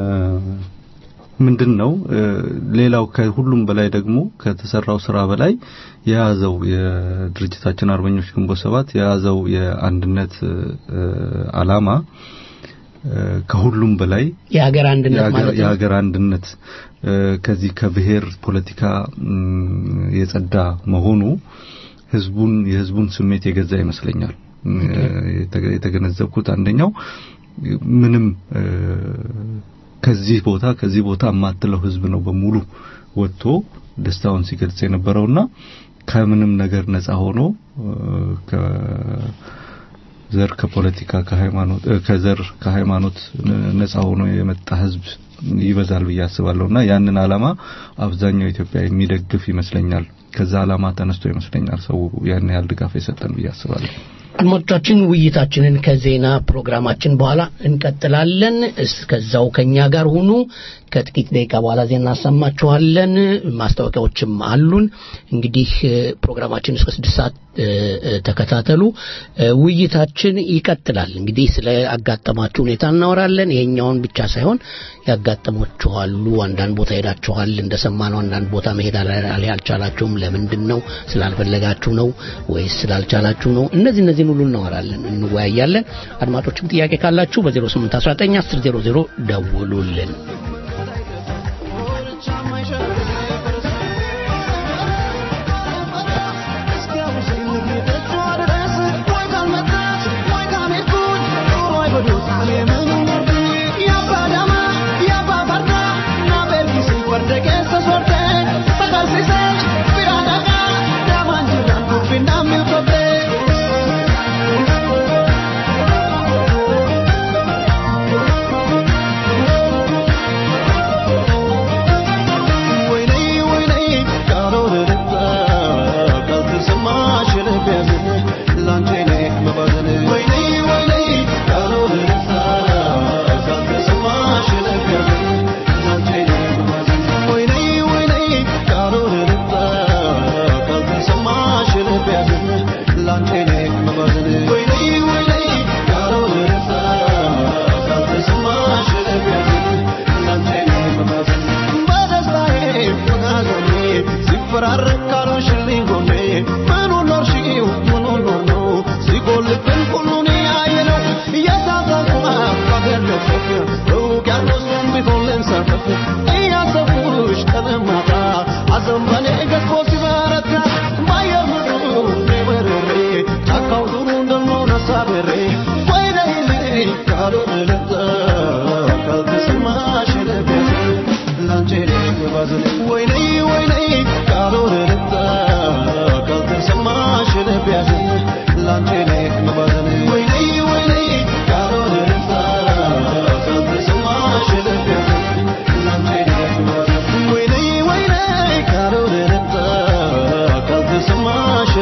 ምንድነው ሌላው ከሁሉም በላይ ደግሞ ከተሰራው ስራ በላይ የያዘው የድርጅታችን አርበኞች ግንቦት ሰባት የያዘው የአንድነት አላማ ከሁሉም በላይ የሀገር አንድነት ማለት ነው የሀገር አንድነት ከዚህ ከብሔር ፖለቲካ የጸዳ መሆኑ ህዝቡን የህዝቡን ስሜት የገዛ ይመስለኛል የተገነዘብኩት አንደኛው ምንም ከዚህ ቦታ ከዚህ ቦታ ማጥለው ህዝብ ነው በሙሉ ወጥቶ ደስታውን ሲገልጽ የነበረውና ከምንም ነገር ነፃ ሆኖ ከዘር ከፖለቲካ ከሃይማኖት ከዘር ከሃይማኖት ነፃ ሆኖ የመጣ ህዝብ ይበዛል በያስባለውና ያንን አላማ አብዛኛው ኢትዮጵያ የሚደግፍ ይመስለኛል ከዛ አላማ ተነስቶ ይመስለኛል ሰው ያን ያህል ድጋፍ የሰጠን በያስባለው አድማጮቻችን ውይይታችንን ከዜና ፕሮግራማችን በኋላ እንቀጥላለን እስከዛው ከኛ ጋር ሁኑ ከጥቂት ደቂቃ በኋላ ዜና እናሰማችኋለን ማስታወቂያዎችም አሉን እንግዲህ ፕሮግራማችን እስከ ስድስት ሰዓት ተከታተሉ ውይይታችን ይቀጥላል እንግዲህ ስለ አጋጠማችሁ ሁኔታ እናወራለን ይሄኛውን ብቻ ሳይሆን ያጋጠማችኋሉ አንዳንድ ቦታ ሄዳችኋል እንደሰማነው አንዳንድ ቦታ መሄድ አልቻላችሁም ለምንድነው ስላልፈለጋችሁ ነው ወይስ ስላልቻላችሁ ነው እነዚህ እነዚህ ሁሉ እናወራለን እንወያያለን አድማጮችም ጥያቄ ካላችሁ በ ስምንት አንድ ዘጠኝ አስር ዜሮ ዜሮ ደውሉልን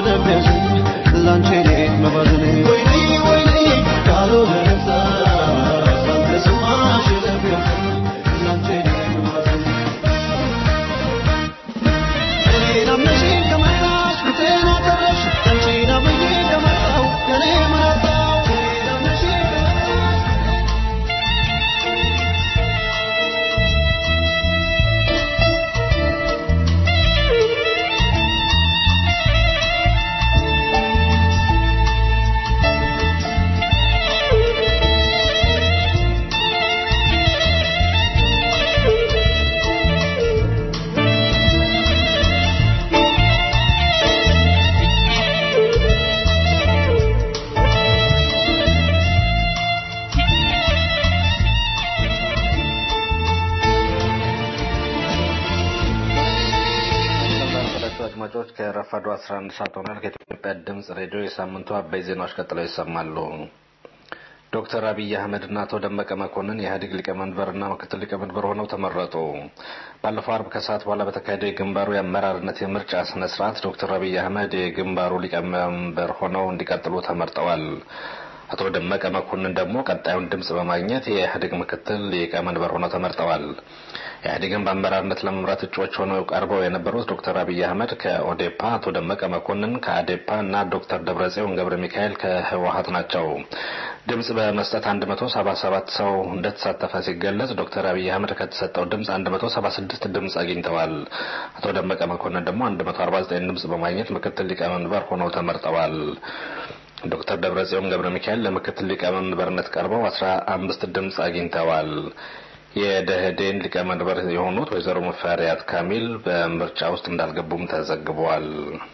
አድማጮች ከረፋዱ አስራ አንድ ሰዓት ሆኗል። ከኢትዮጵያ ድምጽ ሬዲዮ የሳምንቱ አበይ ዜናዎች ቀጥለው ይሰማሉ። ዶክተር አብይ አህመድና አቶ ደመቀ መኮንን የኢህአዴግ ሊቀመንበርና ምክትል ሊቀመንበር ሆነው ተመረጡ። ባለፈው አርብ ከሰዓት በኋላ በተካሄደው የግንባሩ የአመራርነት የምርጫ ስነ ስርዓት ዶክተር አብይ አህመድ የግንባሩ ሊቀመንበር ሆነው እንዲቀጥሉ ተመርጠዋል። አቶ ደመቀ መኮንን ደግሞ ቀጣዩን ድምጽ በማግኘት የኢህአዴግ ምክትል ሊቀመንበር ሆነው ተመርጠዋል። ኢህአዴግን በአመራርነት ለመምራት እጩዎች ሆነው ቀርበው የነበሩት ዶክተር አብይ አህመድ ከኦዴፓ፣ አቶ ደመቀ መኮንን ከአዴፓ እና ዶክተር ደብረጽዮን ገብረ ሚካኤል ከህወሓት ናቸው። ድምጽ በመስጠት አንድ መቶ ሰባ ሰባት ሰው እንደተሳተፈ ሲገለጽ ዶክተር አብይ አህመድ ከተሰጠው ድምጽ አንድ መቶ ሰባ ስድስት ድምጽ አግኝተዋል። አቶ ደመቀ መኮንን ደግሞ አንድ መቶ አርባ ዘጠኝ ድምጽ በማግኘት ምክትል ሊቀመንበር ሆነው ተመርጠዋል። ዶክተር ደብረጽዮን ገብረ ሚካኤል ለምክትል ሊቀመንበርነት ቀርበው አስራ አምስት ድምጽ አግኝተዋል። የደህዴን ሊቀመንበር የሆኑት ወይዘሮ ሙፈሪያት ካሚል በምርጫ ውስጥ እንዳልገቡም ተዘግቧል።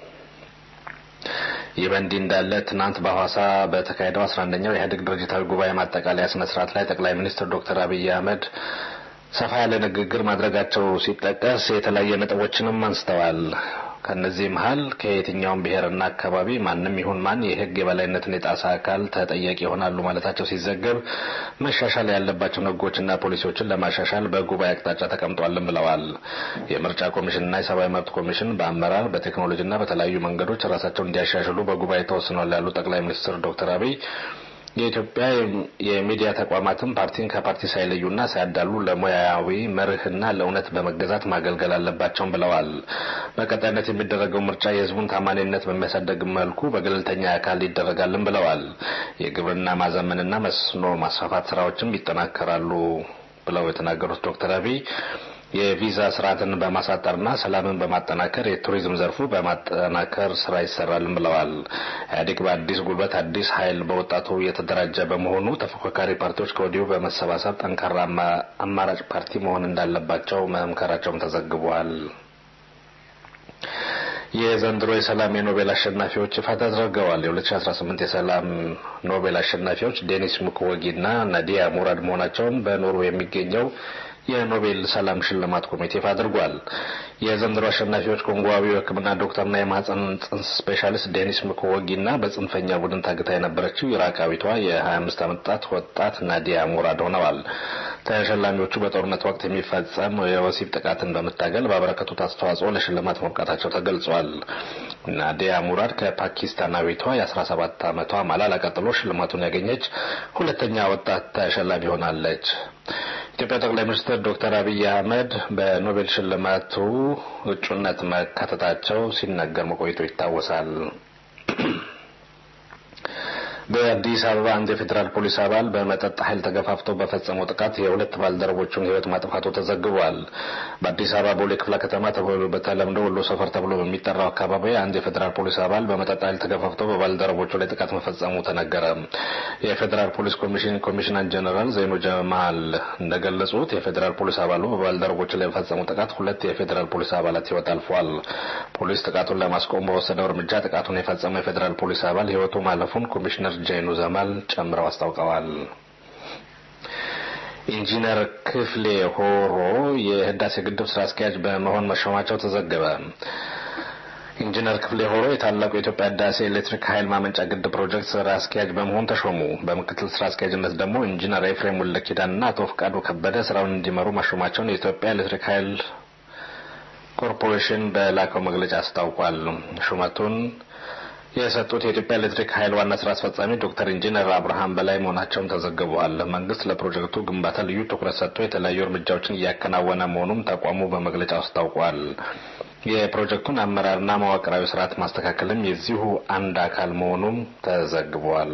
ይህ በእንዲህ እንዳለ ትናንት በሐዋሳ በተካሄደው አስራ አንደኛው የኢህአዴግ ድርጅታዊ ጉባኤ ማጠቃለያ ስነ ስርዓት ላይ ጠቅላይ ሚኒስትር ዶክተር አብይ አህመድ ሰፋ ያለ ንግግር ማድረጋቸው ሲጠቀስ የተለያየ ነጥቦችንም አንስተዋል። ከነዚህ መሃል ከየትኛውም ብሔርና አካባቢ ማንም ይሁን ማን የህግ የበላይነትን የጣሰ አካል ተጠያቂ ይሆናሉ ማለታቸው ሲዘገብ መሻሻል ያለባቸው ህጎችና ፖሊሲዎችን ለማሻሻል በጉባኤ አቅጣጫ ተቀምጧልም ብለዋል። የምርጫ ኮሚሽንና የሰብአዊ መብት ኮሚሽን በአመራር በቴክኖሎጂና በተለያዩ መንገዶች ራሳቸውን እንዲያሻሽሉ በጉባኤ ተወስኗል ያሉ ጠቅላይ ሚኒስትር ዶክተር አብይ የኢትዮጵያ የሚዲያ ተቋማትን ፓርቲን ከፓርቲ ሳይለዩና ሳያዳሉ ለሙያዊ መርህና ለእውነት በመገዛት ማገልገል አለባቸው ብለዋል። በቀጣይነት የሚደረገው ምርጫ የህዝቡን ታማኝነት በሚያሳድግ መልኩ በገለልተኛ አካል ይደረጋልም ብለዋል። የግብርና ማዘመንና መስኖ ማስፋፋት ስራዎችም ይጠናከራሉ ብለው የተናገሩት ዶክተር አብይ የቪዛ ስርዓትን በማሳጠርና ሰላምን በማጠናከር የቱሪዝም ዘርፉ በማጠናከር ስራ ይሰራልም ብለዋል። ኢህአዴግ በአዲስ ጉልበት አዲስ ኃይል በወጣቱ የተደራጀ በመሆኑ ተፎካካሪ ፓርቲዎች ከወዲሁ በመሰባሰብ ጠንካራ አማራጭ ፓርቲ መሆን እንዳለባቸው መምከራቸውም ተዘግቧል። የዘንድሮ የሰላም የኖቤል አሸናፊዎች ይፋ ተደርገዋል። የ ሁለት ሺህ አስራ ስምንት የሰላም ኖቤል አሸናፊዎች ዴኒስ ሙክዌጌና ናዲያ ሙራድ መሆናቸውን በኖርዌይ የሚገኘው የኖቤል ሰላም ሽልማት ኮሚቴ ይፋ አድርጓል። የዘንድሮ አሸናፊዎች ኮንጎዋዊው ሕክምና ዶክተርና የማህፀን ጽንስ ስፔሻሊስት ዴኒስ ሙክዌጌና በጽንፈኛ ቡድን ታግታ የነበረችው ኢራቃዊቷ የሀያ አምስት ዓመት ወጣት ናዲያ ሙራድ ሆነዋል። ተሸላሚዎቹ በጦርነት ወቅት የሚፈጸም የወሲብ ጥቃትን በመታገል ባበረከቱት አስተዋጽኦ ለሽልማት መብቃታቸው ተገልጿል። ናዲያ ሙራድ ከፓኪስታናዊቷ የአስራ ሰባት ዓመቷ ማላላ ቀጥሎ ሽልማቱን ያገኘች ሁለተኛ ወጣት ተሸላሚ ሆናለች። ኢትዮጵያ ጠቅላይ ሚኒስትር ዶክተር አብይ አህመድ በኖቤል ሽልማቱ እጩነት መካተታቸው ሲነገር መቆየቱ ይታወሳል። በአዲስ አበባ አንድ የፌዴራል ፖሊስ አባል በመጠጥ ኃይል ተገፋፍቶ በፈጸመው ጥቃት የሁለት ባልደረቦቹን ሕይወት ማጥፋቱ ተዘግቧል። በአዲስ አበባ ቦሌ ክፍለ ከተማ ተብሎ በተለምዶ ወሎ ሰፈር ተብሎ በሚጠራው አካባቢ አንድ የፌዴራል ፖሊስ አባል በመጠጥ ኃይል ተገፋፍቶ በባልደረቦቹ ላይ ጥቃት መፈጸሙ ተነገረ። የፌዴራል ፖሊስ ኮሚሽን ኮሚሽነር ጀነራል ዘይኑ ጀማል እንደገለጹት የፌዴራል ፖሊስ አባሉ በባልደረቦቹ ላይ በፈጸመው ጥቃት ሁለት የፌዴራል ፖሊስ አባላት ሕይወት አልፏል። ፖሊስ ጥቃቱን ለማስቆም በወሰደው እርምጃ ጥቃቱን የፈጸመው የፌዴራል ፖሊስ አባል ሕይወቱ ማለፉን ኮሚሽነር ጀይኑ ዘማል ጨምረው አስታውቀዋል። ኢንጂነር ክፍሌ ሆሮ የህዳሴ ግድብ ስራ አስኪያጅ በመሆን መሾማቸው ተዘገበ። ኢንጂነር ክፍሌ ሆሮ የታላቁ የኢትዮጵያ ህዳሴ ኤሌክትሪክ ኃይል ማመንጫ ግድብ ፕሮጀክት ስራ አስኪያጅ በመሆን ተሾሙ። በምክትል ስራ አስኪያጅነት ደግሞ ኢንጂነር ኤፍሬም ወልደኪዳንና አቶ ፍቃዱ ከበደ ስራውን እንዲመሩ መሾማቸውን የኢትዮጵያ ኤሌክትሪክ ኃይል ኮርፖሬሽን በላከው መግለጫ አስታውቋል። ሹመቱን የሰጡት የኢትዮጵያ ኤሌክትሪክ ኃይል ዋና ስራ አስፈጻሚ ዶክተር ኢንጂነር አብርሃም በላይ መሆናቸውን ተዘግቧል። መንግስት ለፕሮጀክቱ ግንባታ ልዩ ትኩረት ሰጥቶ የተለያዩ እርምጃዎችን እያከናወነ መሆኑን ተቋሙ በመግለጫው አስታውቋል። የፕሮጀክቱን አመራርና መዋቅራዊ ስርዓት ማስተካከልም የዚሁ አንድ አካል መሆኑን ተዘግቧል።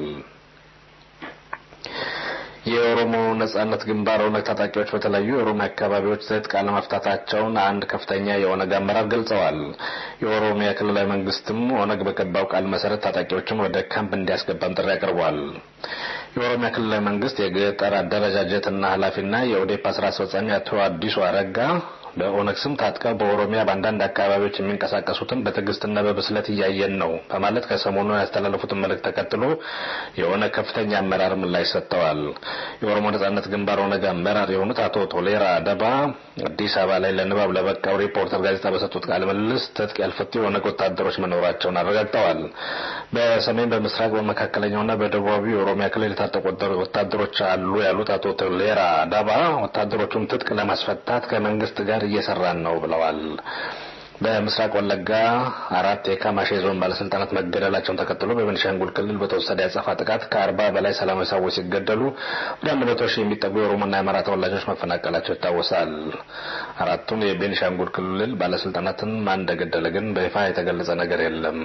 የኦሮሞ ነጻነት ግንባር ኦነግ ታጣቂዎች በተለያዩ የኦሮሚያ አካባቢዎች ትጥቅ ለመፍታታቸውን አንድ ከፍተኛ የኦነግ አመራር ገልጸዋል። የኦሮሚያ ክልላዊ መንግስትም ኦነግ በገባው ቃል መሰረት ታጣቂዎችን ወደ ካምፕ እንዲያስገባም ጥሪ አቅርቧል። የኦሮሚያ ክልላዊ መንግስት የገጠር አደረጃጀትና ኃላፊና የኦዴፓ ስራ አስፈጻሚ አቶ አዲሱ አረጋ በኦነግ ስም ታጥቀው በኦሮሚያ በአንዳንድ አካባቢዎች የሚንቀሳቀሱትን በትዕግስትና በብስለት እያየን ነው በማለት ከሰሞኑ ያስተላለፉትን መልእክት ተከትሎ የኦነግ ከፍተኛ አመራር ምላሽ ሰጥተዋል። የኦሮሞ ነጻነት ግንባር ኦነግ አመራር የሆኑት አቶ ቶሌራ አደባ አዲስ አበባ ላይ ለንባብ ለበቃው ሪፖርተር ጋዜጣ በሰጡት ቃለ ምልልስ ትጥቅ ያልፈቱ የኦነግ ወታደሮች መኖራቸውን አረጋግጠዋል። በሰሜን በምስራቅ በመካከለኛውና በደቡባዊ የኦሮሚያ ክልል የታጠቁ ወታደሮች አሉ ያሉት አቶ ቶሌራ አደባ ወታደሮቹን ትጥቅ ለማስፈታት ከመንግስት ጋር እየሰራን ነው ብለዋል። በምስራቅ ወለጋ አራት የካማሼ ዞን ባለስልጣናት መገደላቸውን ተከትሎ በቤኒሻንጉል ክልል በተወሰደ ያጸፋ ጥቃት ከአርባ በላይ ሰላማዊ ሰዎች ሲገደሉ ወደ አንድ መቶ ሺህ የሚጠጉ የኦሮሞና የአማራ ተወላጆች መፈናቀላቸው ይታወሳል። አራቱን የቤኒሻንጉል ክልል ባለስልጣናትን ማን እንደገደለ ግን በይፋ የተገለጸ ነገር የለም።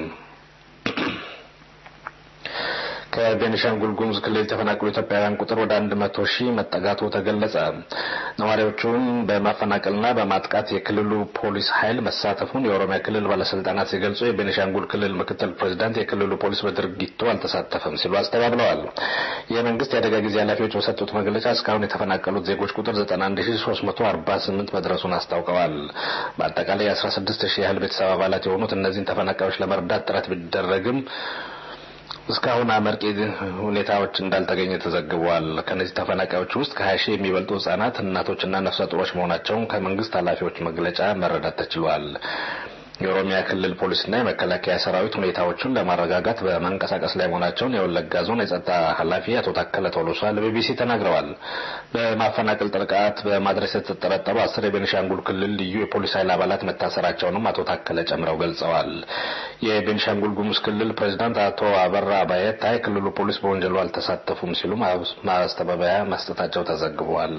ከቤኒሻንጉል ጉሙዝ ክልል የተፈናቀሉ ኢትዮጵያውያን ቁጥር ወደ አንድ መቶ ሺህ መጠጋቱ ተገለጸ። ነዋሪዎቹን በማፈናቀልና በማጥቃት የክልሉ ፖሊስ ኃይል መሳተፉን የኦሮሚያ ክልል ባለስልጣናት ሲገልጹ የቤኒሻንጉል ክልል ምክትል ፕሬዝዳንት የክልሉ ፖሊስ በድርጊቱ አልተሳተፈም ሲሉ አስተባብለዋል። የመንግስት የአደጋ ጊዜ ኃላፊዎች በሰጡት መግለጫ እስካሁን የተፈናቀሉት ዜጎች ቁጥር ዘጠና አንድ ሺህ ሶስት መቶ አርባ ስምንት መድረሱን አስታውቀዋል። በአጠቃላይ አስራ ስድስት ሺህ ያህል ቤተሰብ አባላት የሆኑት እነዚህን ተፈናቃዮች ለመርዳት ጥረት ቢደረግም እስካሁን አመርቂ ሁኔታዎች እንዳልተገኘ ተዘግቧል። ከነዚህ ተፈናቃዮች ውስጥ ከሀያ ሺህ የሚበልጡ ህጻናት፣ እናቶችና ነፍሰ ጡሮች መሆናቸውን ከመንግስት ኃላፊዎች መግለጫ መረዳት ተችሏል። የኦሮሚያ ክልል ፖሊስና የመከላከያ ሰራዊት ሁኔታዎችን ለማረጋጋት በመንቀሳቀስ ላይ መሆናቸውን የወለጋ ዞን የጸጥታ ኃላፊ አቶ ታከለ ቶሎሳ ለቢቢሲ ተናግረዋል። በማፈናቀል ጥቃት በማድረስ የተጠረጠሩ አስር የቤኒሻንጉል ክልል ልዩ የፖሊስ ኃይል አባላት መታሰራቸውንም አቶ ታከለ ጨምረው ገልጸዋል። የቤኒሻንጉል ጉሙዝ ክልል ፕሬዝዳንት አቶ አበራ ባየታ የክልሉ ፖሊስ በወንጀሉ አልተሳተፉም ሲሉ ማስተባበያ መስጠታቸው ተዘግቧል።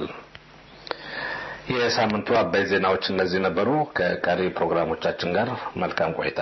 የሳምንቱ አባይ ዜናዎች እነዚህ ነበሩ። ከቀሪ ፕሮግራሞቻችን ጋር መልካም ቆይታ።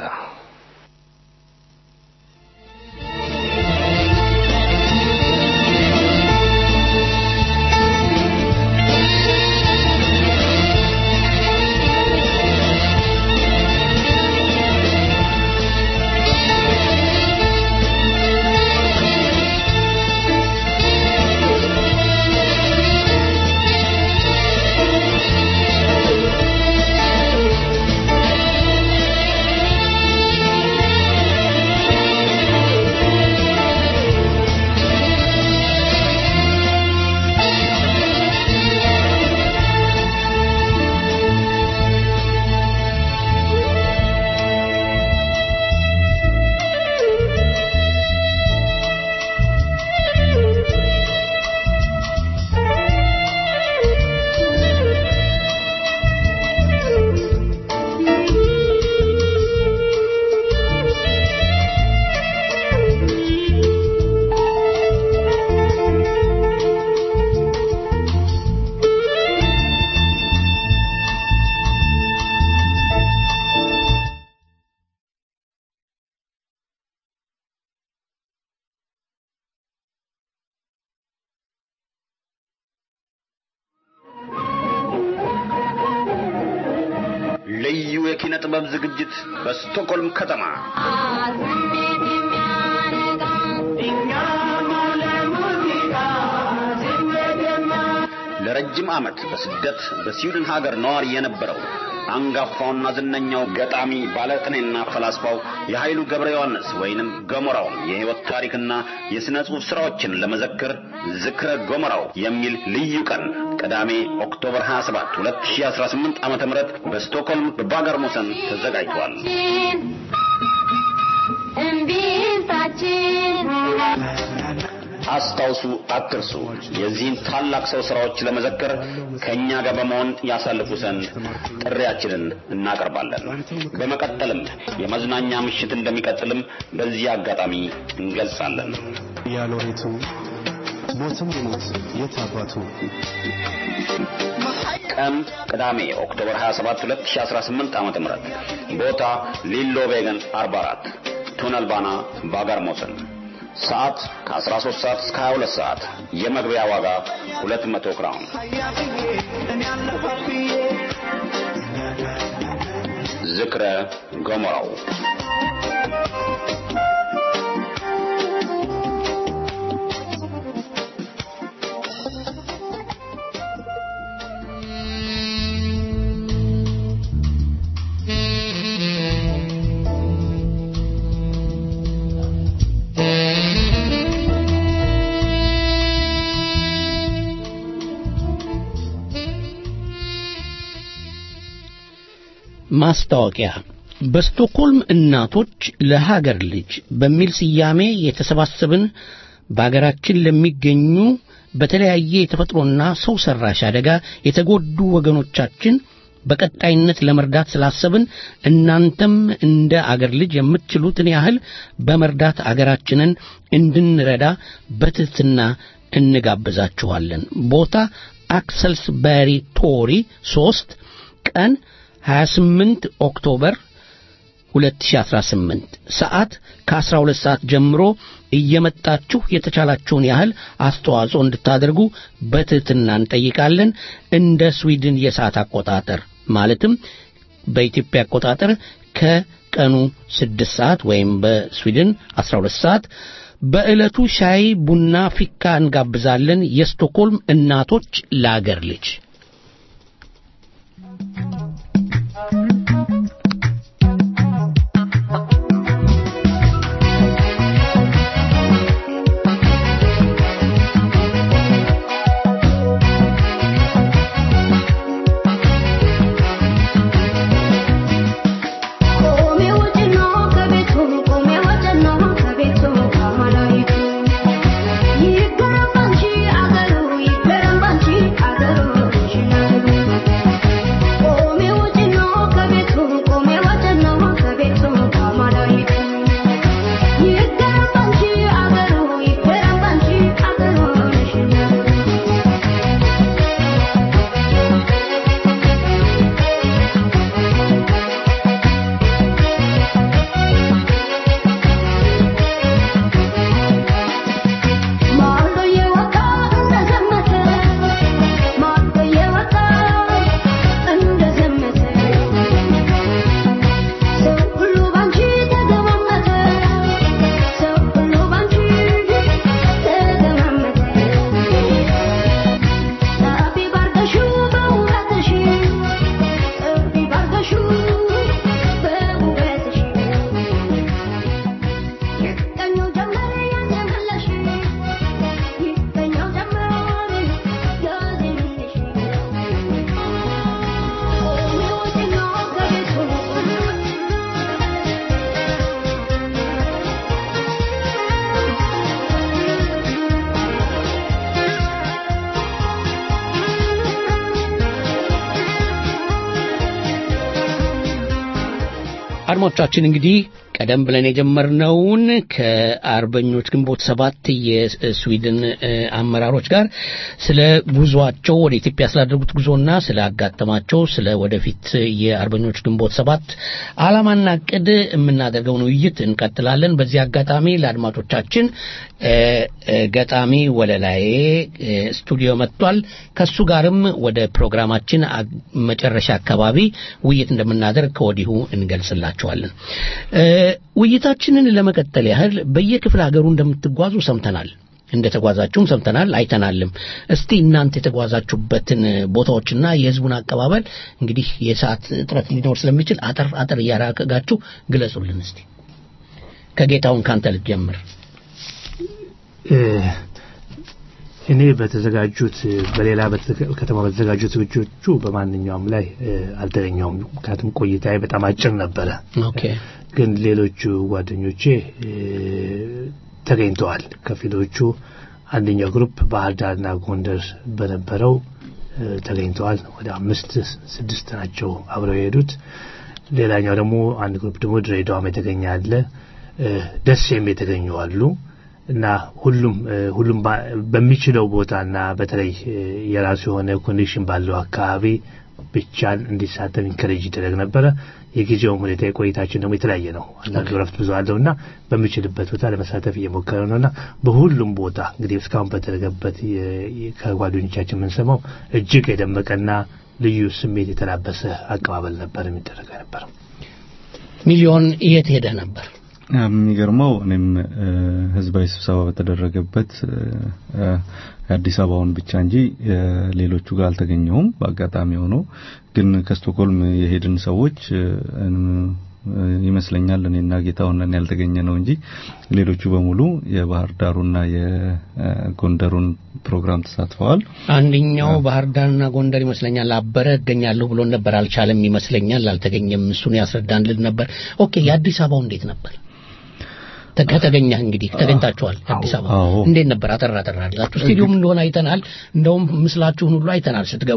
ልዩ የኪነ ጥበብ ዝግጅት በስቶክሆልም ከተማ ለረጅም ዓመት በስደት በስዊድን ሀገር ነዋሪ የነበረው አንጋፋውና ዝነኛው ገጣሚ ባለቅኔና ፈላስፋው የኃይሉ ገብረ ዮሐንስ ወይንም ገሞራው የህይወት ታሪክና የሥነ ጽሑፍ ሥራዎችን ለመዘከር ዝክረ ገሞራው የሚል ልዩ ቀን ቅዳሜ ኦክቶበር ሃያ ሰባት ሁለት ሺህ አስራ ስምንት ዓመተ ምህረት በስቶክሆልም በባጋርሞሰን ተዘጋጅቷል። አስታውሱ አትርሱ የዚህን ታላቅ ሰው ስራዎች ለመዘከር ከኛ ጋር በመሆን ያሳልፉ ዘንድ ጥሪያችንን እናቀርባለን። በመቀጠልም የመዝናኛ ምሽት እንደሚቀጥልም በዚህ አጋጣሚ እንገልጻለን። ያሎሬቱ ሞትም ሞት የታባቱ ቀን ቅዳሜ ኦክቶበር ሃያ ሰባት ሁለት ሺህ አስራ ስምንት ዓመተ ምህረት ቦታ ሊሎ ቬገን አርባ አራት ቱነል ባና ባጋር ሞሰን ሰዓት ከ13 ሰዓት እስከ ሃያ ሁለት ሰዓት የመግቢያ ዋጋ ሁለት መቶ ክራውን ዝክረ ገሞራው ማስታወቂያ በስቶክሆልም እናቶች ለሀገር ልጅ በሚል ስያሜ የተሰባሰብን በአገራችን ለሚገኙ በተለያየ የተፈጥሮና ሰው ሰራሽ አደጋ የተጎዱ ወገኖቻችን በቀጣይነት ለመርዳት ስላሰብን እናንተም እንደ አገር ልጅ የምትችሉትን ያህል በመርዳት አገራችንን እንድንረዳ በትህትና እንጋብዛችኋለን። ቦታ አክሰልስበሪ ቶሪ ሶስት ቀን ሃያ ስምንት ኦክቶበር ሁለት ሺህ አስራ ስምንት ሰዓት ከአስራ ሁለት ሰዓት ጀምሮ እየመጣችሁ የተቻላችሁን ያህል አስተዋጽኦ እንድታደርጉ በትህትና እንጠይቃለን። እንደ ስዊድን የሰዓት አቆጣጠር ማለትም በኢትዮጵያ አቆጣጠር ከቀኑ ስድስት ሰዓት ወይም በስዊድን አስራ ሁለት ሰዓት በእለቱ ሻይ ቡና ፊካ እንጋብዛለን። የስቶክሆልም እናቶች ለአገር ልጅ አድማጮቻችን እንግዲህ ቀደም ብለን የጀመርነውን ከአርበኞች ግንቦት ሰባት የስዊድን አመራሮች ጋር ስለ ጉዟቸው ወደ ኢትዮጵያ ስላደረጉት ጉዞና ስለ አጋጠማቸው ስለ ወደፊት የአርበኞች ግንቦት ሰባት ዓላማና ዕቅድ የምናደርገውን ውይይት እንቀጥላለን። በዚህ አጋጣሚ ለአድማጮቻችን ገጣሚ ወለላዬ ስቱዲዮ መጥቷል። ከሱ ጋርም ወደ ፕሮግራማችን መጨረሻ አካባቢ ውይይት እንደምናደርግ ከወዲሁ እንገልጽላችኋለን። ውይይታችንን ለመቀጠል ያህል በየክፍለ ሀገሩ እንደምትጓዙ ሰምተናል። እንደተጓዛችሁም ሰምተናል አይተናልም። እስቲ እናንተ የተጓዛችሁበትን ቦታዎችና የህዝቡን አቀባበል እንግዲህ የሰዓት እጥረት ሊኖር ስለሚችል አጠር አጠር ያራቀጋችሁ ግለጹልን። እስቲ ከጌታውን ካንተ ልጀምር። እኔ በተዘጋጁት በሌላ ከተማ በተዘጋጁት ዝግጅቶቹ በማንኛውም ላይ አልተገኘሁም። ምክንያቱም ቆይታዬ በጣም አጭር ነበረ። ኦኬ። ግን ሌሎቹ ጓደኞቼ ተገኝተዋል። ከፊሎቹ አንደኛው ግሩፕ ባህር ዳርና ጎንደር በነበረው ተገኝተዋል። ወደ አምስት ስድስት ናቸው አብረው የሄዱት። ሌላኛው ደግሞ አንድ ግሩፕ ደግሞ ድሬዳዋም የተገኘ አለ፣ ደሴም የተገኙ አሉ እና ሁሉም ሁሉም በሚችለው ቦታና በተለይ የራሱ የሆነ ኮንዲሽን ባለው አካባቢ ብቻን እንዲሳተፍ ኢንከሬጅ ይደረግ ነበረ። የጊዜው ሁኔታ የቆይታችን ደግሞ የተለያየ ነው። አንዳንዱ ረፍት ብዙ አለውና በሚችልበት ቦታ ለመሳተፍ እየሞከረ ነውና በሁሉም ቦታ እንግዲህ እስካሁን በተደረገበት ከጓደኞቻችን የምንሰማው እጅግ የደመቀና ልዩ ስሜት የተላበሰ አቀባበል ነበር የሚደረገው ነበር። ሚሊዮን የት ሄደ ነበር? የሚገርመው እኔም ህዝባዊ ስብሰባ በተደረገበት አዲስ አበባውን ብቻ እንጂ ሌሎቹ ጋር አልተገኘሁም። በአጋጣሚ ሆኖ ግን ከስቶክሆልም የሄድን ሰዎች ይመስለኛል እኔና ጌታውንን ያልተገኘ ነው እንጂ ሌሎቹ በሙሉ የባህር ዳሩና የጎንደሩን ፕሮግራም ተሳትፈዋል። አንደኛው ባህር ዳርና ጎንደር ይመስለኛል አበረ እገኛለሁ ብሎ ነበር፣ አልቻለም ይመስለኛል፣ አልተገኘም። እሱን ያስረዳን ልል ነበር። ኦኬ የአዲስ አበባው እንዴት ነበር? ተከተገኛ እንግዲህ ተገኝታችኋል። አዲስ አበባ እንዴት ነበር? አጠራ አጠራ አድርጋችሁ ስቴዲየም እንደሆነ አይተናል። እንደውም ምስላችሁን ሁሉ አይተናል። ስትገቡ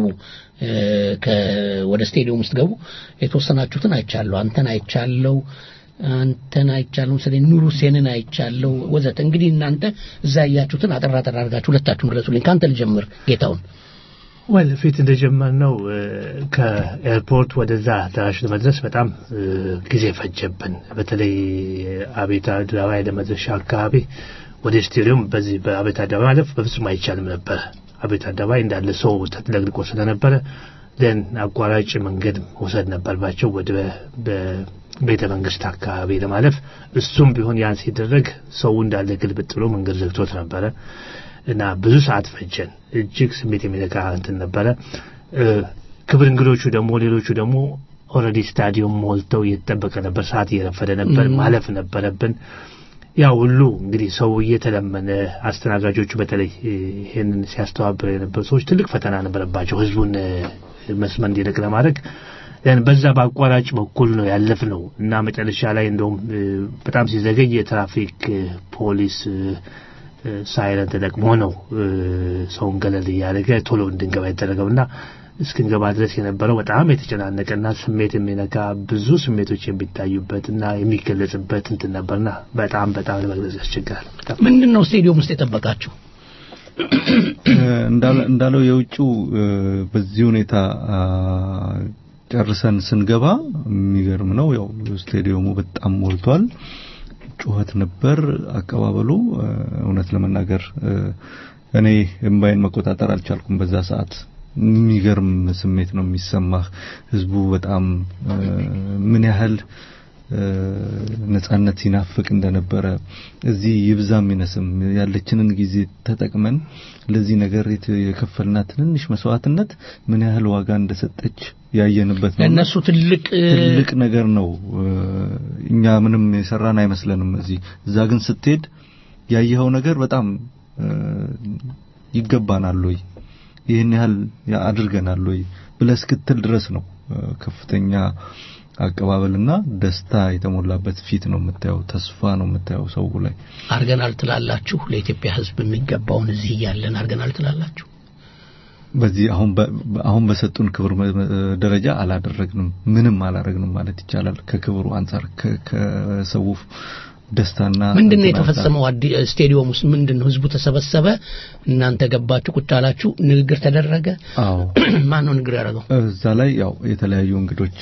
ወደ ስቴዲየም ውስጥ ገቡ የተወሰናችሁትን አይቻለሁ። አንተን አይቻለሁ አንተን አይቻለሁ ስለዚህ ኑሩ ሴንን አይቻለሁ ወዘተ። እንግዲህ እናንተ እዛ ያያችሁትን አጠራ አጠራ አድርጋችሁ ሁለታችሁም ድረሱልኝ። ካንተ ልጀምር ጌታውን። ወል ፊት እንደጀመርነው ከኤርፖርት ወደዛ ዳሽ ለመድረስ በጣም ጊዜ ፈጀብን። በተለይ አቤት አደባባይ ለመድረሻ አካባቢ ወደ ስቴዲየም በዚህ በአቤት አደባባይ ማለፍ በፍጹም አይቻልም ነበር። አቤት አደባባይ እንዳለ ሰው ተጥለቅልቆ ስለነበረ ደን አቋራጭ መንገድ መውሰድ ነበርባቸው ወደ በቤተ መንግስት አካባቢ ለማለፍ። እሱም ቢሆን ያን ሲደረግ ሰው እንዳለ ግልብጥ ብሎ መንገድ ዘግቶት ነበረ እና ብዙ ሰዓት ፈጀን። እጅግ ስሜት የሚነካ እንትን ነበረ። ክብር እንግዶቹ ደግሞ ሌሎቹ ደግሞ ኦልሬዲ ስታዲየም ሞልተው እየተጠበቀ ነበር። ሰዓት እየረፈደ ነበር። ማለፍ ነበረብን። ያ ሁሉ እንግዲህ ሰው እየተለመነ አስተናጋጆቹ በተለይ ይሄንን ሲያስተባብሩ የነበሩ ሰዎች ትልቅ ፈተና ነበረባቸው ህዝቡን መስመር እንዲለቅ ለማድረግ። ያን በዛ በአቋራጭ በኩል ነው ያለፍነው እና መጨረሻ ላይ እንደውም በጣም ሲዘገይ የትራፊክ ፖሊስ ሳይረን ተጠቅሞ ነው ሰውን ገለል ያደረገ ቶሎ እንድንገባ ያደረገውና እስክንገባ ድረስ የነበረው በጣም የተጨናነቀና ስሜት የሚነካ ብዙ ስሜቶች የሚታዩበትና የሚገለጽበት እንትን ነበርና በጣም በጣም ለመግለጽ ያስቸግራል። ምንድነው ስቴዲየም ውስጥ የተጠበቃችሁ? እንዳለው የውጩ በዚህ ሁኔታ ጨርሰን ስንገባ የሚገርም ነው። ያው ስቴዲየሙ በጣም ሞልቷል። ጩኸት ነበር። አቀባበሉ እውነት ለመናገር እኔ እምባይን መቆጣጠር አልቻልኩም። በዛ ሰዓት የሚገርም ስሜት ነው የሚሰማህ። ህዝቡ በጣም ምን ያህል ነጻነት ሲናፍቅ እንደነበረ እዚህ ይብዛም ይነስም ያለችንን ጊዜ ተጠቅመን ለዚህ ነገር የከፈልና ትንሽ መስዋዕትነት ምን ያህል ዋጋ እንደሰጠች ያየንበት ነው። እነሱ ትልቅ ትልቅ ነገር ነው። እኛ ምንም የሰራን አይመስለንም እዚህ። እዛ ግን ስትሄድ ያየኸው ነገር በጣም ይገባናል ወይ ይሄን ያህል አድርገናል ወይ ብለህ እስክትል ድረስ ነው ከፍተኛ አቀባበልና ደስታ የተሞላበት ፊት ነው የምታየው። ተስፋ ነው የምታየው ሰው ላይ። አርገናል ትላላችሁ? ለኢትዮጵያ ህዝብ የሚገባውን እዚህ ያለን አርገናል ትላላችሁ? በዚህ አሁን አሁን በሰጡን ክብር ደረጃ አላደረግንም፣ ምንም አላደረግንም ማለት ይቻላል። ከክብሩ አንፃር ከሰው ደስታና ምንድነው የተፈጸመው? ስቴዲየም ውስጥ ምንድነው? ህዝቡ ተሰበሰበ፣ እናንተ ገባችሁ፣ ቁጭ አላችሁ፣ ንግግር ተደረገ? አዎ። ማን ነው ንግግር ያደረገው? እዛ ላይ ያው የተለያዩ እንግዶች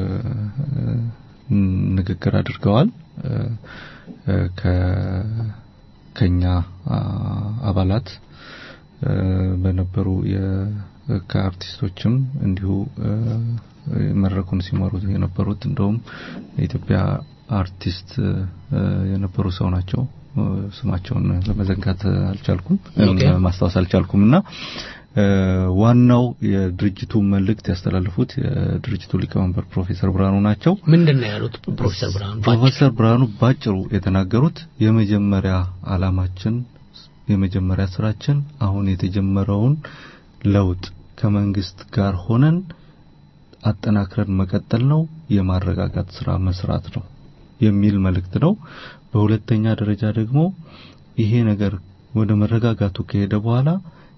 ንግግር አድርገዋል። ከ ከኛ አባላት በነበሩ የካርቲስቶችም እንዲሁ መድረኩን ሲመሩት የነበሩት እንደውም የኢትዮጵያ አርቲስት የነበሩ ሰው ናቸው። ስማቸውን ለመዘንጋት አልቻልኩም፣ ማስታወስ አልቻልኩምና ዋናው የድርጅቱ መልእክት ያስተላልፉት የድርጅቱ ሊቀመንበር ፕሮፌሰር ብርሃኑ ናቸው። ምንድነው ያሉት ፕሮፌሰር ብርሃኑ? ፕሮፌሰር ብርሃኑ ባጭሩ የተናገሩት የመጀመሪያ አላማችን የመጀመሪያ ስራችን አሁን የተጀመረውን ለውጥ ከመንግስት ጋር ሆነን አጠናክረን መቀጠል ነው፣ የማረጋጋት ስራ መስራት ነው የሚል መልእክት ነው። በሁለተኛ ደረጃ ደግሞ ይሄ ነገር ወደ መረጋጋቱ ከሄደ በኋላ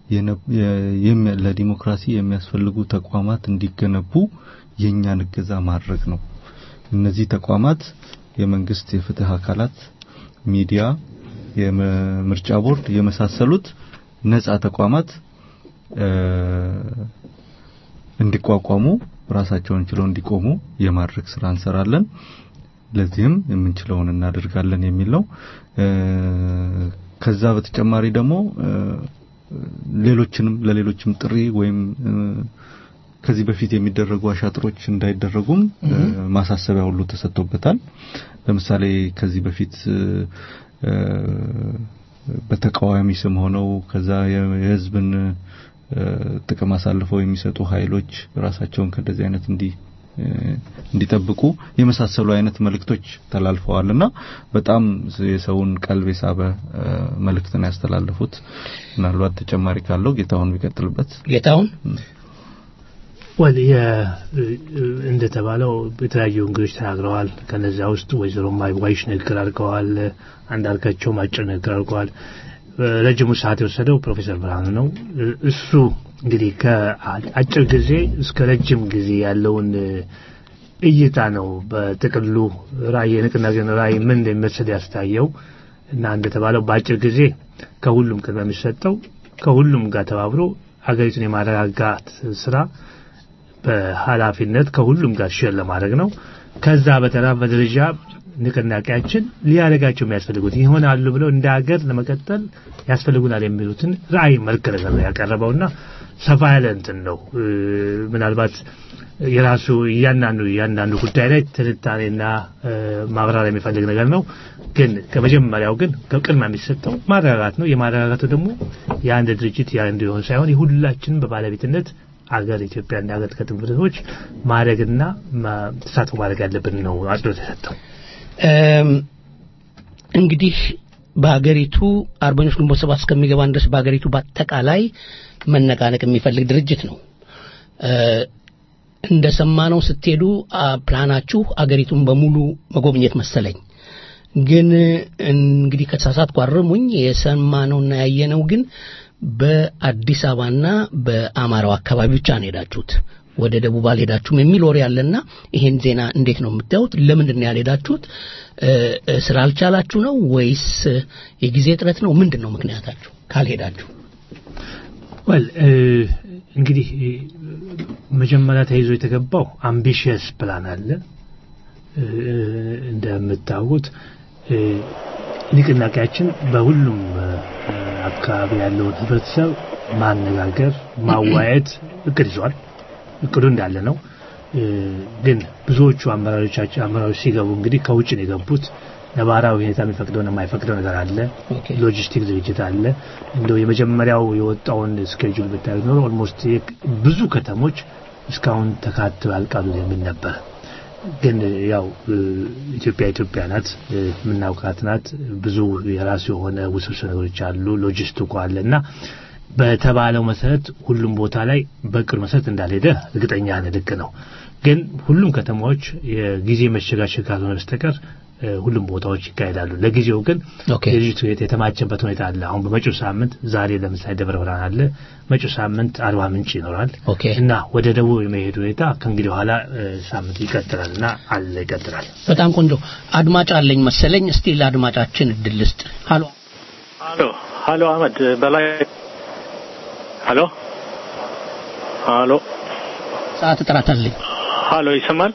ለዲሞክራሲ የሚያስፈልጉ ተቋማት እንዲገነቡ የኛን እገዛ ማድረግ ነው። እነዚህ ተቋማት የመንግስት የፍትህ አካላት፣ ሚዲያ፣ የምርጫ ቦርድ የመሳሰሉት ነፃ ተቋማት እንዲቋቋሙ ራሳቸውን ችለው እንዲቆሙ የማድረግ ስራ እንሰራለን። ለዚህም የምንችለውን እናደርጋለን የሚል ነው። ከዛ በተጨማሪ ደግሞ ሌሎችንም ለሌሎችም ጥሪ ወይም ከዚህ በፊት የሚደረጉ አሻጥሮች እንዳይደረጉም ማሳሰቢያ ሁሉ ተሰጥቶበታል። ለምሳሌ ከዚህ በፊት በተቃዋሚ ስም ሆነው ከዛ የህዝብን ጥቅም አሳልፈው የሚሰጡ ኃይሎች ራሳቸውን ከዚህ አይነት እንዲ እንዲጠብቁ የመሳሰሉ አይነት መልእክቶች ተላልፈዋልና በጣም የሰውን ቀልብ የሳበ መልእክትን ያስተላልፉት። ምናልባት ተጨማሪ ካለው ጌታውን ቢቀጥልበት። ጌታውን ወል እንደተባለው በተለያዩ እንግዶች ተናግረዋል። ከነዛ ውስጥ ወይዘሮ ማይዋይሽ ንግግር አድርገዋል። አንዳርጋቸው ማጭር ንግግር አድርገዋል። ረጅሙ ሰዓት የወሰደው ፕሮፌሰር ብርሃኑ ነው። እሱ እንግዲህ ከአጭር ጊዜ እስከ ረጅም ጊዜ ያለውን እይታ ነው በጥቅሉ ራዕይ ንቅናቄን ራዕይ ምን እንደሚመስል ያስታየው እና እንደተባለው በአጭር ጊዜ ከሁሉም ቅድሚያ የሚሰጠው ከሁሉም ጋር ተባብሮ ሀገሪቱን የማረጋጋት ስራ በኃላፊነት ከሁሉም ጋር ሼር ለማድረግ ነው። ከዛ በተራፈ ደረጃ ንቅናቄያችን ሊያደርጋቸው የሚያስፈልጉት ይሆናሉ ብለው እንደ ሀገር ለመቀጠል ያስፈልጉናል የሚሉትን ራዕይ መልክ ነገር ያቀረበውና ሰፋ ያለ እንትን ነው። ምናልባት የራሱ ያንዳንዱ ያንዳንዱ ጉዳይ ላይ ትንታኔና ማብራሪያ የሚፈልግ ነገር ነው። ግን ከመጀመሪያው ግን ከቅድሚያ የሚሰጠው ማረጋጋት ነው። የማረጋጋቱ ደግሞ የአንድ ድርጅት የአንድ ይሆን ሳይሆን የሁላችንም በባለቤትነት አገር ኢትዮጵያ እንደ ሀገር ከትምህርቶች ማድረግና ተሳትፎ ማድረግ ያለብን ነው አጽንኦት ተሰጠው። እንግዲህ በአገሪቱ አርበኞች ግንቦት ሰባት እስከሚገባን ድረስ በአገሪቱ በአጠቃላይ መነቃነቅ የሚፈልግ ድርጅት ነው። እንደሰማነው ስትሄዱ ፕላናችሁ አገሪቱን በሙሉ መጎብኘት መሰለኝ። ግን እንግዲህ ከተሳሳትኩ አርሙኝ። የሰማነውና ያየነው ግን በአዲስ አበባና በአማራው አካባቢ ብቻ ነው ሄዳችሁት። ወደ ደቡብ አልሄዳችሁም የሚል ወሬ ያለና ይሄን ዜና እንዴት ነው የምታዩት? ለምንድን ነው ያልሄዳችሁት? ስራ አልቻላችሁ ነው ወይስ የጊዜ እጥረት ነው? ምንድነው ምክንያታችሁ ካልሄዳችሁ? ወል እንግዲህ መጀመሪያ ተይዞ የተገባው አምቢሺየስ ፕላን አለ። እንደምታውቁት ንቅናቄያችን በሁሉም አካባቢ ያለውን ህብረተሰብ ማነጋገር ማዋየት እቅድ ይዟል። እቅዱ እንዳለ ነው። ግን ብዙዎቹ አመራሮቻችን አመራሮች ሲገቡ እንግዲህ ከውጭ ነው የገቡት። ነባራዊ ሁኔታ የሚፈቅደውና የማይፈቅደው ነገር አለ። ሎጂስቲክ ዝግጅት አለ። እንደው የመጀመሪያው የወጣውን ስኬጁል ብታዩ ነው ኦልሞስት ብዙ ከተሞች እስካሁን ተካተው ያልቃሉ የሚል ነበር። ግን ያው ኢትዮጵያ ኢትዮጵያ ናት፣ ምናውቃት ናት። ብዙ የራሱ የሆነ ውስብስብ ነገሮች አሉ። ሎጂስቲኩ አለና በተባለው መሰረት ሁሉም ቦታ ላይ በቅር መሰረት እንዳልሄደ እርግጠኛ ነኝ። ልክ ነው። ግን ሁሉም ከተማዎች የጊዜ መሸጋሸግ ካልሆነ በስተቀር ሁሉም ቦታዎች ይካሄዳሉ። ለጊዜው ግን የልጅቱ የተማቸበት ሁኔታ አለ። አሁን በመጪው ሳምንት ዛሬ ለምሳሌ ደብረ ብርሃን አለ፣ መጪው ሳምንት አርባ ምንጭ ይኖራል እና ወደ ደቡብ የመሄዱ ሁኔታ ከእንግዲህ በኋላ ሳምንት ይቀጥላልና አለ ይቀጥላል። በጣም ቆንጆ። አድማጭ አለኝ መሰለኝ። እስቲ ለአድማጫችን እድል ልስጥ። ሃሎ ሃሎ ሃሎ አህመድ በላይ ሃሎ ሃሎ ሰዓት ጥራት አለኝ። ሃሎ ይሰማል?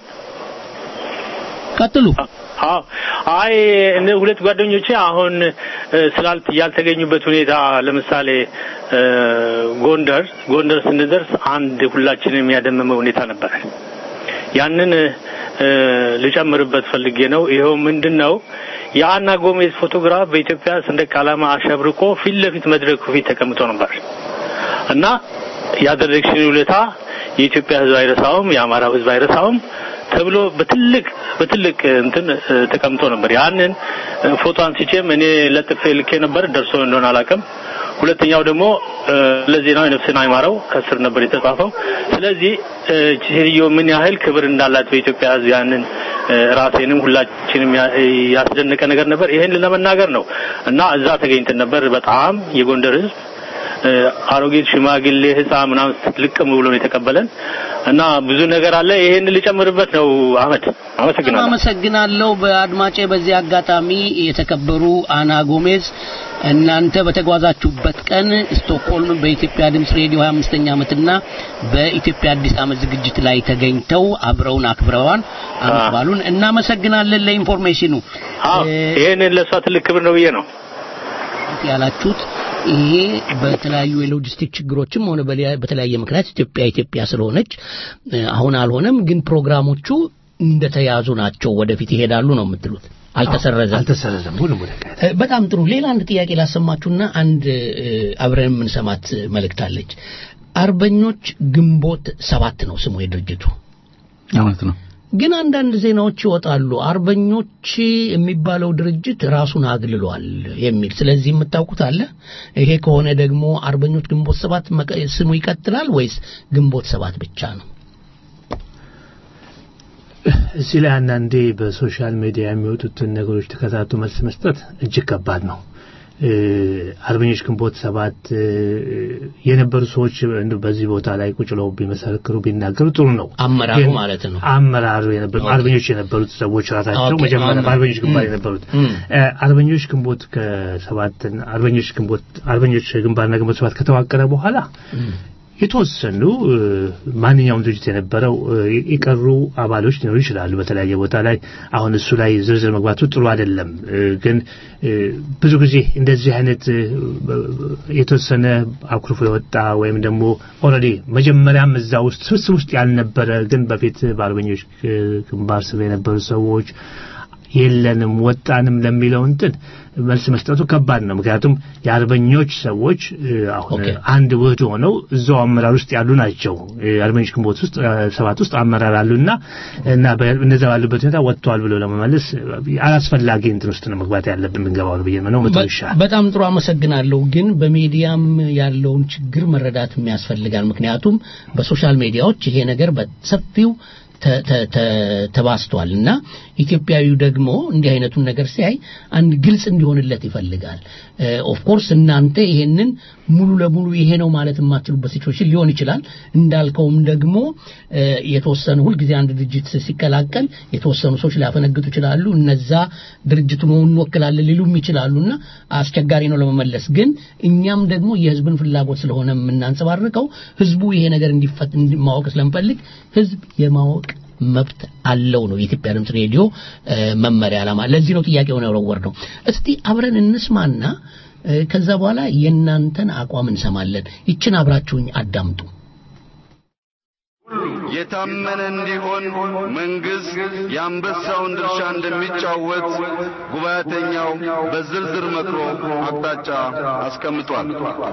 ቀጥሉ። አዎ አይ እነ ሁለት ጓደኞቼ አሁን ስላልት ያልተገኙበት ሁኔታ ለምሳሌ ጎንደር ጎንደር ስንደርስ አንድ ሁላችንም የሚያደመመ ሁኔታ ነበር። ያንን ልጨምርበት ፈልጌ ነው። ይሄው ምንድነው የአና ጎሜዝ ፎቶግራፍ በኢትዮጵያ ሰንደቅ ዓላማ አሸብርቆ ፊት ለፊት መድረኩ ፊት ተቀምጦ ነበር እና ያደረግሽን ውለታ የኢትዮጵያ ሕዝብ አይረሳውም፣ የአማራ ሕዝብ አይረሳውም ተብሎ በትልቅ በትልቅ እንትን ተቀምጦ ነበር። ያንን ፎቶ አንስቼም እኔ ለጥፌ ልኬ ነበር። ደርሶ እንደሆነ አላውቅም። ሁለተኛው ደግሞ ለዜናው ነፍስና አይማረው ከስር ነበር የተጻፈው ስለዚህ ሴትዮ ምን ያህል ክብር እንዳላት በኢትዮጵያ ሕዝብ ያንን ራሴንም ሁላችንም ያስደነቀ ነገር ነበር ይሄን ለመናገር ነው እና እዛ ተገኝተን ነበር በጣም የጎንደር ሕዝብ አሮጊት ሽማግሌ ህፃን ምናምን ልቅም ብሎ ነው የተቀበለን እና ብዙ ነገር አለ ይሄን ልጨምርበት ነው አመት አመሰግናለሁ አመሰግናለሁ በአድማጬ በዚህ አጋጣሚ የተከበሩ አና ጎሜዝ እናንተ በተጓዛችሁበት ቀን ስቶክሆልም በኢትዮጵያ ድምጽ ሬዲዮ ሃያ አምስተኛ ዓመትና በኢትዮጵያ አዲስ ዓመት ዝግጅት ላይ ተገኝተው አብረውን አክብረዋል አባሉን እናመሰግናለን ለኢንፎርሜሽኑ ይሄን ለሷ ትልቅ ክብር ነው ብዬ ነው ያላችሁት ይሄ በተለያዩ የሎጂስቲክ ችግሮችም ሆነ በተለያየ ምክንያት ኢትዮጵያ ኢትዮጵያ ስለሆነች አሁን አልሆነም ግን ፕሮግራሞቹ እንደተያዙ ናቸው ወደፊት ይሄዳሉ ነው የምትሉት አልተሰረዘም አልተሰረዘም ሁሉም ወደ በጣም ጥሩ ሌላ አንድ ጥያቄ ላሰማችሁና አንድ አብረን ምን ሰማት መልእክታለች አርበኞች ግንቦት ሰባት ነው ስሙ የድርጅቱ ማለት ነው ግን አንዳንድ ዜናዎች ይወጣሉ አርበኞች የሚባለው ድርጅት ራሱን አግልሏል የሚል ስለዚህ የምታውቁት አለ ይሄ ከሆነ ደግሞ አርበኞች ግንቦት ሰባት ስሙ ይቀጥላል ወይስ ግንቦት ሰባት ብቻ ነው እዚህ ላይ አንዳንዴ በሶሻል ሚዲያ የሚወጡትን ነገሮች ተከታትሎ መልስ መስጠት እጅግ ከባድ ነው አርበኞች ግንቦት ሰባት የነበሩ ሰዎች በዚህ ቦታ ላይ ቁጭለው ቢመሰክሩ ቢናገሩ ጥሩ ነው አመራሩ ማለት ነው አመራሩ የነበሩ አርበኞች የነበሩት ሰዎች ራሳቸው መጀመሪያ አርበኞች ግንባር የነበሩት አርበኞች ግንቦት ከሰባት አርበኞች ግንቦት አርበኞች ግንባርና ግንቦት ሰባት ከተዋቀረ በኋላ የተወሰኑ ማንኛውም ድርጅት የነበረው ይቀሩ አባሎች ሊኖሩ ይችላሉ በተለያየ ቦታ ላይ አሁን እሱ ላይ ዝርዝር መግባቱ ጥሩ አይደለም ግን ብዙ ጊዜ እንደዚህ አይነት የተወሰነ አኩርፎ የወጣ ወይም ደግሞ ኦሬዲ መጀመሪያም እዛ ውስጥ ስብስብ ውስጥ ያልነበረ ግን በፊት በአርበኞች ግንባር ስር የነበሩ ሰዎች የለንም ወጣንም ለሚለው እንትን መልስ መስጠቱ ከባድ ነው ምክንያቱም የአርበኞች ሰዎች አሁን አንድ ውህድ ሆነው እዛው አመራር ውስጥ ያሉ ናቸው አርበኞች ግንቦት ውስጥ ሰባት ውስጥ አመራር አሉና እና በእነዛ ባሉበት ሁኔታ ወጥቷል ብሎ ለማመለስ አላስፈላጊ እንትን ውስጥ ነው መግባት ያለብን እንገባው ብዬ ነው መጥቶሻ በጣም ጥሩ አመሰግናለሁ ግን በሚዲያም ያለውን ችግር መረዳት የሚያስፈልጋል ምክንያቱም በሶሻል ሚዲያዎች ይሄ ነገር በሰፊው ተባስቷልና ኢትዮጵያዊው ደግሞ እንዲህ አይነቱን ነገር ሲያይ አንድ ግልጽ እንዲሆንለት ይፈልጋል ኦፍ ኮርስ እናንተ ይሄንን ሙሉ ለሙሉ ይሄ ነው ማለት የማትሉበት ሲቹዌሽን ሊሆን ይችላል እንዳልከውም ደግሞ የተወሰነ ሁሉ ጊዜ አንድ ድርጅት ሲከላከል የተወሰኑ ሰዎች ሊያፈነግጡ ይችላሉ እነዛ ድርጅቱን እንወክላለን ሊሉም ይችላሉና አስቸጋሪ ነው ለመመለስ ግን እኛም ደግሞ የህዝብን ፍላጎት ስለሆነ የምናንጸባርቀው ህዝቡ ይሄ ነገር እንዲፈት እንዲማወቅ ስለምፈልግ ህዝብ የማወቅ መብት አለው ነው የኢትዮጵያ ድምጽ ሬዲዮ መመሪያ ዓላማ ለዚህ ነው ጥያቄው ነው ወርዶ እስቲ አብረን እንስማና ከዛ በኋላ የናንተን አቋም እንሰማለን ይችን አብራችሁኝ አዳምጡ የታመነ እንዲሆን መንግስት የአንበሳውን ድርሻ እንደሚጫወት ጉባኤተኛው በዝርዝር መክሮ አቅጣጫ አስቀምጧል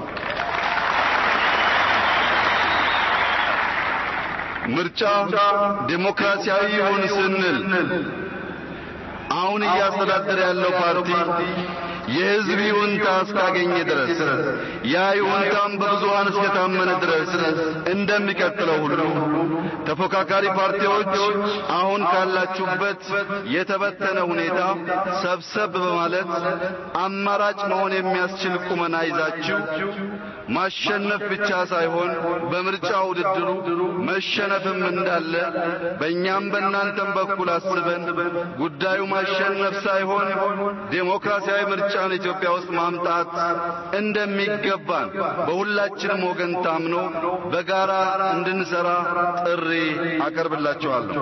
ምርጫ ዲሞክራሲያዊ ይሁን ስንል አሁን እያስተዳደረ ያለው ፓርቲ የህዝብ ይሁንታ እስካገኘ ድረስ ያ ይሁንታም በብዙሃን እስከታመነ ድረስ እንደሚቀጥለው ሁሉ ተፎካካሪ ፓርቲዎች አሁን ካላችሁበት የተበተነ ሁኔታ ሰብሰብ በማለት አማራጭ መሆን የሚያስችል ቁመና ይዛችሁ ማሸነፍ ብቻ ሳይሆን በምርጫ ውድድሩ መሸነፍም እንዳለ በእኛም በእናንተም በኩል አስበን ጉዳዩ ማሸነፍ ሳይሆን ዴሞክራሲያዊ ምርጫን ኢትዮጵያ ውስጥ ማምጣት እንደሚገባን በሁላችንም ወገን ታምኖ በጋራ እንድንሰራ ጥሪ አቀርብላችኋለሁ።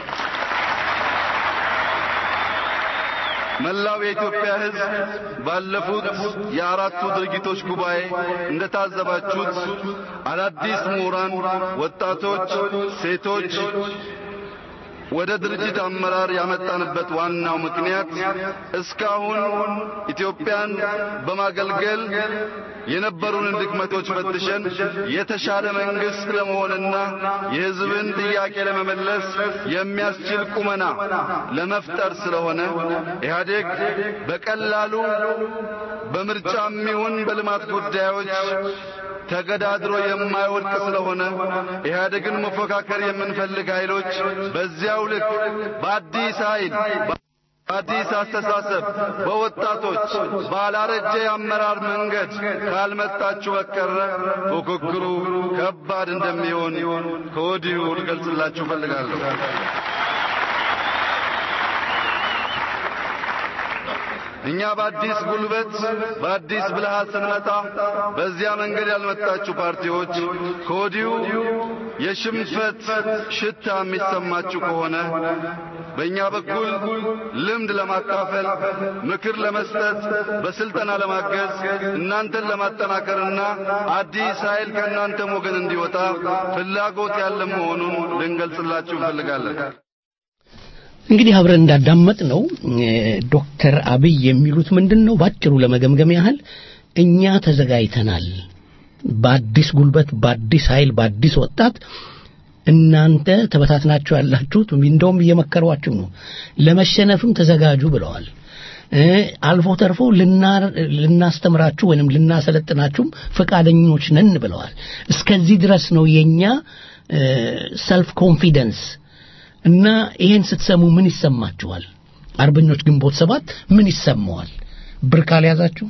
መላው የኢትዮጵያ ሕዝብ ባለፉት የአራቱ ድርጊቶች ጉባኤ እንደታዘባችሁት አዳዲስ ምሁራን፣ ወጣቶች፣ ሴቶች ወደ ድርጅት አመራር ያመጣንበት ዋናው ምክንያት እስካሁን ኢትዮጵያን በማገልገል የነበሩንን ድክመቶች ፈትሸን የተሻለ መንግስት ለመሆንና የሕዝብን ጥያቄ ለመመለስ የሚያስችል ቁመና ለመፍጠር ስለሆነ ኢህአዴግ በቀላሉ በምርጫም ይሁን በልማት ጉዳዮች ተገዳድሮ የማይወድቅ ስለሆነ ኢህአዴግን መፎካከር የምንፈልግ ኃይሎች በዚያው ልክ በአዲስ ኃይል በአዲስ አስተሳሰብ በወጣቶች ባላረጀ የአመራር መንገድ ካልመጣችሁ በቀረ ፉክክሩ ከባድ እንደሚሆን ከወዲሁ ልገልጽላችሁ ፈልጋለሁ። እኛ በአዲስ ጉልበት በአዲስ ብልሃት ስንመጣ በዚያ መንገድ ያልመጣችሁ ፓርቲዎች ከወዲሁ የሽንፈት ሽታ የሚሰማችሁ ከሆነ በእኛ በኩል ልምድ ለማካፈል ምክር ለመስጠት በስልጠና ለማገዝ እናንተን ለማጠናከርና አዲስ ኃይል ከእናንተም ወገን እንዲወጣ ፍላጎት ያለ መሆኑን ልንገልጽላችሁ እንፈልጋለን። እንግዲህ አብረን እንዳዳመጥ ነው ዶክተር አብይ የሚሉት ምንድነው ባጭሩ ለመገምገም ያህል እኛ ተዘጋጅተናል በአዲስ ጉልበት በአዲስ ኃይል በአዲስ ወጣት እናንተ ተበታትናችሁ ያላችሁት እንደውም እየመከሯችሁ ነው ለመሸነፍም ተዘጋጁ ብለዋል። አልፎ ተርፎ ልናስተምራችሁ ወይንም ልናሰለጥናችሁም ፈቃደኞች ነን ብለዋል። እስከዚህ ድረስ ነው የኛ ሰልፍ ኮንፊደንስ እና ይሄን ስትሰሙ ምን ይሰማችኋል? አርበኞች ግንቦት ሰባት ምን ይሰማዋል? ብርካል ያዛችሁ?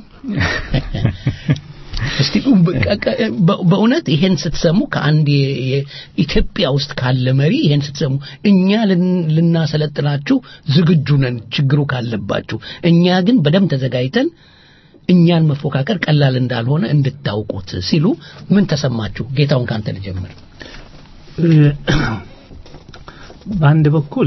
እስቲ በእውነት ይሄን ስትሰሙ ከአንድ የኢትዮጵያ ውስጥ ካለ መሪ ይሄን ስትሰሙ እኛ ልናሰለጥናችሁ ዝግጁ ነን ችግሩ ካለባችሁ እኛ ግን በደም ተዘጋጅተን እኛን መፎካከር ቀላል እንዳልሆነ እንድታውቁት ሲሉ ምን ተሰማችሁ? ጌታውን ካንተ ልጀምር። በአንድ በኩል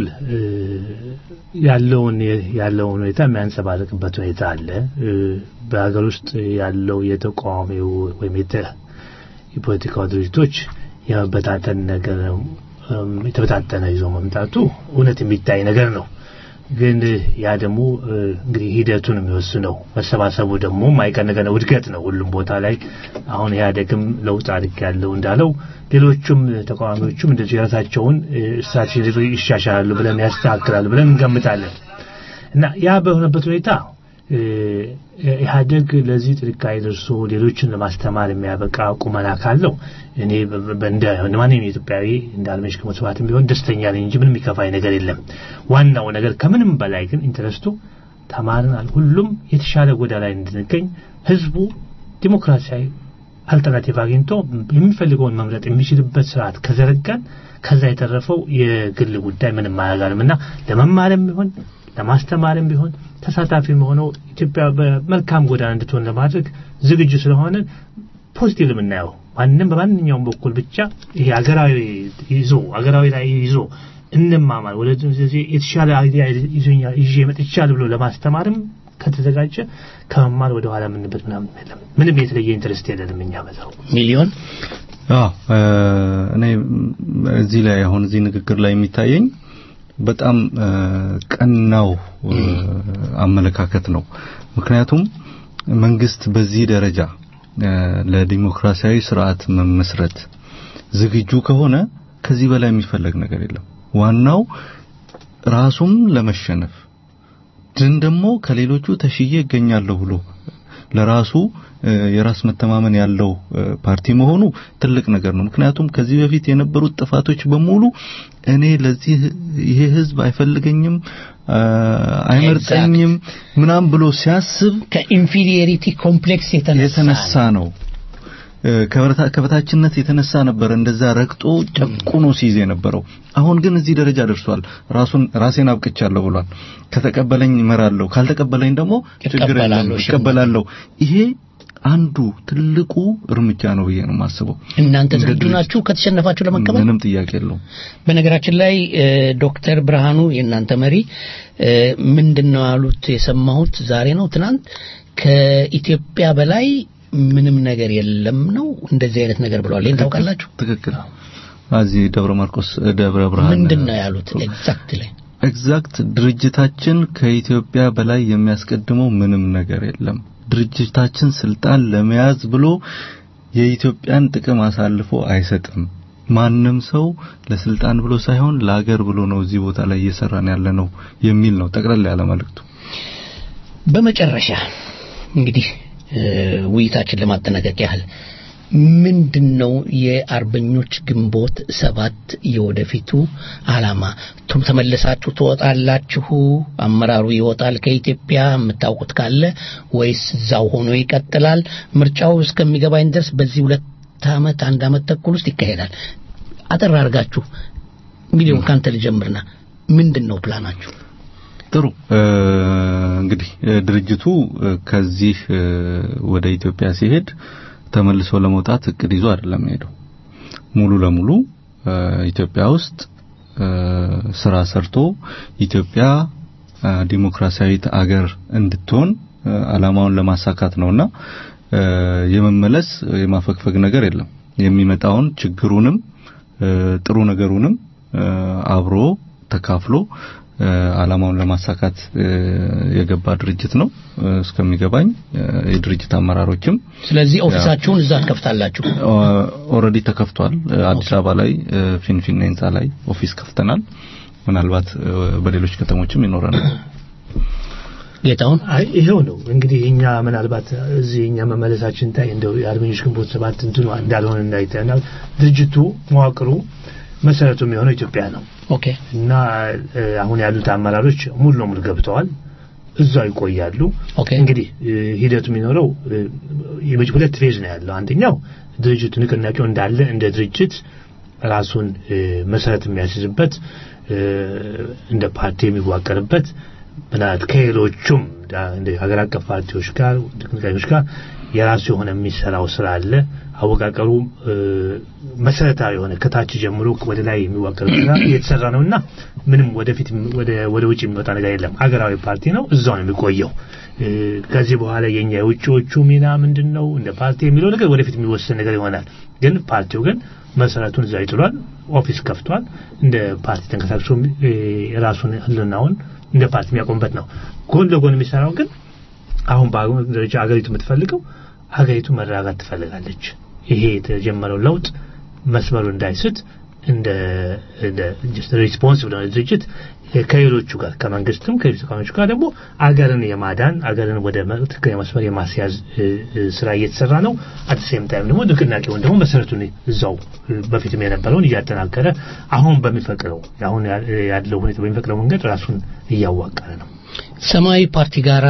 ያለውን ያለውን ሁኔታ የሚያንጸባርቅበት ሁኔታ አለ። በሀገር ውስጥ ያለው የተቃዋሚው ወይም የፖለቲካ ድርጅቶች የመበታተን ነገር የተበታተነ ይዞ መምጣቱ እውነት የሚታይ ነገር ነው። ግን ያ ደግሞ እንግዲህ ሂደቱን የሚወስነው መሰባሰቡ ደግሞ ማይቀር ነገር ነው። እድገት ነው ሁሉም ቦታ ላይ አሁን ኢህአዴግም ለውጥ አድርግ ያለው እንዳለው ሌሎቹም ተቃዋሚዎቹም እንደዚህ የራሳቸውን ስትራቴጂ ይሻሻላሉ ብለን ያስተካክላሉ ብለን እንገምታለን። እና ያ በሆነበት ሁኔታ ኢህአዴግ ለዚህ ጥንቃቄ ደርሶ ሌሎችን ለማስተማር የሚያበቃ ቁመና ካለው እኔ በእንደ ማንኛውም ኢትዮጵያዊ እንዳልመሽ ከመስዋዕትም ቢሆን ደስተኛ ነኝ እንጂ ምንም የሚከፋኝ ነገር የለም። ዋናው ነገር ከምንም በላይ ግን ኢንተረስቱ ተማርናል ሁሉም የተሻለ ጎዳና ላይ እንድንገኝ ህዝቡ ዲሞክራሲያዊ አልተርናቲቭ አግኝቶ የሚፈልገውን መምረጥ የሚችልበት ስርዓት ከዘረጋን ከዛ የተረፈው የግል ጉዳይ ምንም አያጋልምና ለመማርም ቢሆን ለማስተማርም ቢሆን ተሳታፊ ሆነው ኢትዮጵያ በመልካም ጎዳና እንድትሆን ለማድረግ ዝግጁ ስለሆነ ፖዚቲቭ ለምናየው ማንንም በማንኛውም በኩል ብቻ ይሄ አገራዊ ይዞ አገራዊ ላይ ይዞ እንማማር ወደ የተሻለ አይዲያ ይዞኛ ይዤ መጥቻለሁ ብሎ ለማስተማርም ከተዘጋጀ ከመማር ወደ ኋላ ምንበት ምናምን የለም። ምንም የተለየ ኢንተረስት የለንም እኛ በዛው ሚሊዮን አዎ እኔ እዚህ ላይ አሁን እዚህ ንግግር ላይ የሚታየኝ በጣም ቀናው አመለካከት ነው። ምክንያቱም መንግስት በዚህ ደረጃ ለዲሞክራሲያዊ ስርዓት መመስረት ዝግጁ ከሆነ ከዚህ በላይ የሚፈልግ ነገር የለም። ዋናው ራሱም ለመሸነፍ ግን ደግሞ ከሌሎቹ ተሽዬ ይገኛለሁ ብሎ ለራሱ የራስ መተማመን ያለው ፓርቲ መሆኑ ትልቅ ነገር ነው። ምክንያቱም ከዚህ በፊት የነበሩት ጥፋቶች በሙሉ እኔ ለዚህ ይሄ ህዝብ አይፈልገኝም አይመርጠኝም ምናም ብሎ ሲያስብ ከኢንፌሪዮሪቲ ኮምፕሌክስ የተነሳ ነው ከበታችነት የተነሳ ነበር እንደዛ ረግጦ ጨቁኖ ሲይዝ የነበረው። አሁን ግን እዚህ ደረጃ ደርሷል። ራሱን ራሴን አብቅቻለሁ ብሏል። ከተቀበለኝ እመራለሁ ካልተቀበለኝ ደግሞ ችግር የለም እቀበላለሁ። ይሄ አንዱ ትልቁ እርምጃ ነው ብዬ ነው የማስበው። እናንተ ዝግጁ ናችሁ ከተሸነፋችሁ ለመቀበል? ምንም ጥያቄ የለውም። በነገራችን ላይ ዶክተር ብርሃኑ የእናንተ መሪ ምንድነው ያሉት የሰማሁት ዛሬ ነው ትናንት ከኢትዮጵያ በላይ ምንም ነገር የለም ነው እንደዚህ አይነት ነገር ብለዋል። ይሄን ታውቃላችሁ? ትክክል እዚህ ደብረ ማርቆስ ደብረ ብርሃን ምንድነው ያሉት ኤግዛክትሊ ኤግዛክት ድርጅታችን ከኢትዮጵያ በላይ የሚያስቀድመው ምንም ነገር የለም ድርጅታችን ስልጣን ለመያዝ ብሎ የኢትዮጵያን ጥቅም አሳልፎ አይሰጥም ማንንም ሰው ለስልጣን ብሎ ሳይሆን ለሀገር ብሎ ነው እዚህ ቦታ ላይ እየሰራን ያለ ነው የሚል ነው ጠቅላላ ያለ መልእክቱ በመጨረሻ እንግዲህ ውይይታችን ለማጠናቀቅ ያህል ምንድነው የአርበኞች ግንቦት ሰባት የወደፊቱ አላማ ተመለሳችሁ ትወጣላችሁ አመራሩ ይወጣል ከኢትዮጵያ የምታውቁት ካለ ወይስ ዛው ሆኖ ይቀጥላል ምርጫው እስከሚገባኝ ድረስ በዚህ ሁለት አመት አንድ አመት ተኩል ውስጥ ይካሄዳል አጠር አድርጋችሁ ሚሊዮን ካንተ ልጀምርና ምንድነው ፕላናችሁ ጥሩ እንግዲህ ድርጅቱ ከዚህ ወደ ኢትዮጵያ ሲሄድ ተመልሶ ለመውጣት እቅድ ይዞ አይደለም ሄደው ሙሉ ለሙሉ ኢትዮጵያ ውስጥ ስራ ሰርቶ ኢትዮጵያ ዲሞክራሲያዊት አገር እንድትሆን አላማውን ለማሳካት ነውና የመመለስ የማፈግፈግ ነገር የለም የሚመጣውን ችግሩንም ጥሩ ነገሩንም አብሮ ተካፍሎ አላማውን ለማሳካት የገባ ድርጅት ነው እስከሚገባኝ የድርጅት አመራሮችም ስለዚህ ኦፊሳችሁን እዛ ከፍታላችሁ ኦሬዲ ተከፍቷል አዲስ አበባ ላይ ፊንፊኔ ህንጻ ላይ ኦፊስ ከፍተናል ምናልባት በሌሎች ከተሞችም ይኖራል ጌታውን አይ ይሄው ነው እንግዲህ እኛ ምናልባት እዚህ እኛ መመለሳችን ታይ እንደው የአርበኞች ግንቦት ሰባት እንትኑ እንዳልሆነ እንዳይተናል ድርጅቱ መዋቅሩ መሰረቱ የሚሆነው ኢትዮጵያ ነው ኦኬ እና አሁን ያሉት አመራሮች ሙሉ ለሙሉ ገብተዋል እዛው ይቆያሉ እንግዲህ ሂደቱ የሚኖረው ሁለት ፌዝ ነው ያለው አንደኛው ድርጅቱ ንቅናቄው እንዳለ እንደ ድርጅት ራሱን መሰረት የሚያስይዝበት እንደ ፓርቲ የሚዋቀርበት ምናልባት ከሌሎቹም እንደ ሀገር አቀፍ ፓርቲዎች ጋር ንቅናቄዎች ጋር የራሱ የሆነ የሚሰራው ስራ አለ አወቃቀሩ መሰረታዊ የሆነ ከታች ጀምሮ ወደ ላይ የሚዋቀር ስራ እየተሰራ ነውና ምንም ወደፊት ወደ ወደ ውጭ የሚወጣ ነገር የለም ሀገራዊ ፓርቲ ነው እዛው ነው የሚቆየው ከዚህ በኋላ የኛ የውጭዎቹ ሚና ምንድነው እንደ ፓርቲ የሚለው ነገር ወደፊት የሚወሰን ነገር ይሆናል ግን ፓርቲው ግን መሰረቱን እዛው ይጥሏል ኦፊስ ከፍቷል እንደ ፓርቲ ተንቀሳቅሶ ራሱን ህልናውን እንደ ፓርቲ የሚያቆምበት ነው ጎን ለጎን የሚሰራው ግን አሁን ባገው ደረጃ አገሪቱ የምትፈልገው አገሪቱ መረጋጋት ትፈልጋለች ይሄ የተጀመረው ለውጥ መስመሩ እንዳይስት እንደ እንደ just responsible ነው ድርጅት ከሌሎቹ ጋር ከመንግስትም ከሌሎች ጋር ደግሞ አገርን የማዳን አገርን ወደ ትክክለኛ መስመር የማስያዝ ስራ እየተሰራ ነው at the same time ደግሞ ንቅናቄውን ደግሞ መሰረቱን እዛው በፊትም የነበረውን እያጠናከረ አሁን በሚፈቅደው አሁን ያለው ሁኔታ በሚፈቅደው መንገድ ራሱን እያዋቀረ ነው ሰማያዊ ፓርቲ ጋራ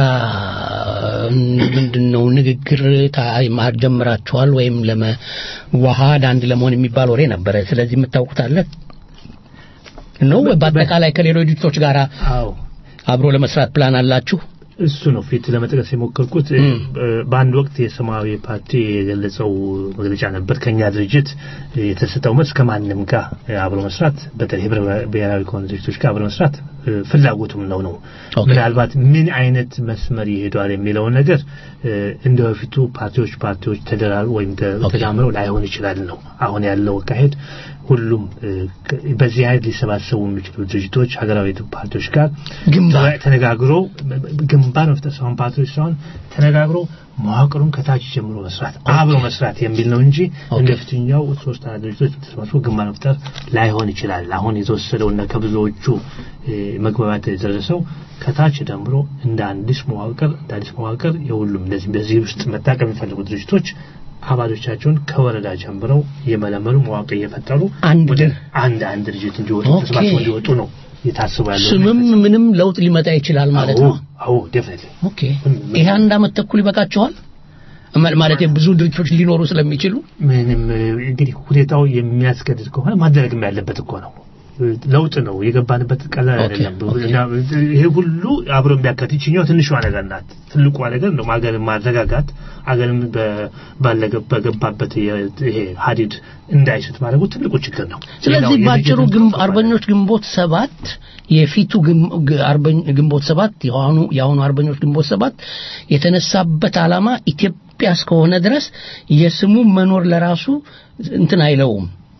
ምንድነው ንግግር ታይማር ጀምራችኋል ወይም ለመዋሃድ አንድ ለመሆን የሚባል ወሬ ነበር ስለዚህ የምታውቁት አለ ነው በአጠቃላይ ከሌሎች ድርጅቶች ጋራ አዎ አብሮ ለመስራት ፕላን አላችሁ እሱ ነው ፊት ለመጥቀስ የሞከርኩት በአንድ ወቅት የሰማያዊ ፓርቲ የገለጸው መግለጫ ነበር ከኛ ድርጅት የተሰጠው መስ ከማንም ጋር አብሮ መስራት በተለይ ብሔራዊ ኮንግሬሶች ጋር አብሮ መስራት ፍላጎቱም ነው ነው ምናልባት ምን አይነት መስመር ይሄዳል የሚለው ነገር እንደ በፊቱ ፓርቲዎች ፓርቲዎች ተደራሩ ወይም ተዳምረው ላይሆን ይችላል ነው አሁን ያለው አካሄድ ሁሉም በዚህ አይነት ሊሰባሰቡ የሚችሉ ድርጅቶች ሀገራዊ ፓርቲዎች ጋር ግንባር ተነጋግሮ ግንባር መፍጠር ፓርቲዎች ሳይሆን ተነጋግሮ መዋቅሩን ከታች ጀምሮ መስራት አብሮ መስራት የሚል ነው እንጂ እንደፍትኛው ሶስት ድርጅቶች ተሰባስበው ግንባር መፍጠር ላይሆን ይችላል አሁን የተወሰደውና ከብዙዎቹ መግባባት የተደረሰው ከታች ጀምሮ እንደ አዲስ መዋቅር እንደ አዲስ መዋቅር የሁሉም እንደዚህ በዚህ ውስጥ መታቀም የሚፈልጉ ድርጅቶች አባሎቻቸውን ከወረዳ ጀምረው የመለመሉ መዋቅር እየፈጠሩ አንድ አንድ አንድ ድርጅት እንዲወጡ ተስማምተው እንዲወጡ ነው የታሰበው ያለው ስምም ምንም ለውጥ ሊመጣ ይችላል ማለት ነው አዎ ዴፊኒትሊ ኦኬ ይሄ አንድ አመት ተኩል ይበቃቸዋል ማለት ብዙ ድርጅቶች ሊኖሩ ስለሚችሉ ምንም እንግዲህ ሁኔታው የሚያስገድድ ከሆነ ማድረግም ያለበት እኮ ነው ለውጥ ነው የገባንበት ቀላል አይደለም ይሄ ሁሉ አብሮ የሚያካትችኛው ትንሿ ነገር ናት ትልቁ ነገር ነው ማገር ማረጋጋት አገርም በገባበት ይሄ ሀዲድ እንዳይስት ማድረጉ ትልቁ ችግር ነው ስለዚህ ባጭሩ አርበኞች ግንቦት ሰባት የፊቱ ግንቦት ሰባት የሆኑ ያሁኑ አርበኞች ግንቦት ሰባት የተነሳበት አላማ ኢትዮጵያ እስከሆነ ድረስ የስሙ መኖር ለራሱ እንትን አይለውም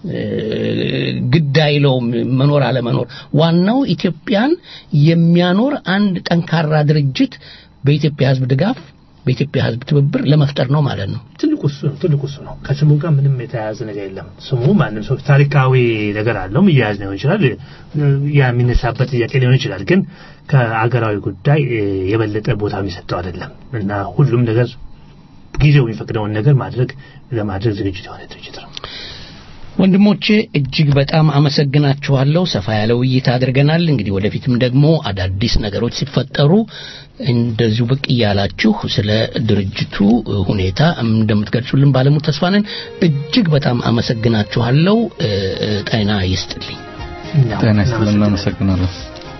ግዳይለው መኖር አለ መኖር ዋናው ኢትዮጵያን የሚያኖር አንድ ጠንካራ ድርጅት በኢትዮጵያ ህዝብ ድጋፍ በኢትዮጵያ ህዝብ ትብብር ለመፍጠር ነው ማለት ነው ትልቁ እሱ ነው ትልቁ እሱ ነው ከስሙ ጋር ምንም የተያያዘ ነገር የለም ስሙ ማንም ሰው ታሪካዊ ነገር አለው ይያዝ ነው ይችላል ያ የሚነሳበት ጥያቄ ሊሆን ይችላል ግን ከአገራዊ ጉዳይ የበለጠ ቦታ የሚሰጠው አይደለም እና ሁሉም ነገር ጊዜው የሚፈቅደውን ነገር ማድረግ ለማድረግ ዝግጁ የሆነ ድርጅት ነው ወንድሞቼ እጅግ በጣም አመሰግናችኋለሁ ሰፋ ያለ ውይይት አድርገናል እንግዲህ ወደፊትም ደግሞ አዳዲስ ነገሮች ሲፈጠሩ እንደዚሁ ብቅ ያላችሁ ስለ ድርጅቱ ሁኔታ እንደምትገልጹልን ባለሙሉ ተስፋ ነን እጅግ በጣም አመሰግናችኋለሁ ጤና ይስጥልኝ ጤና ይስጥልን አመሰግናለሁ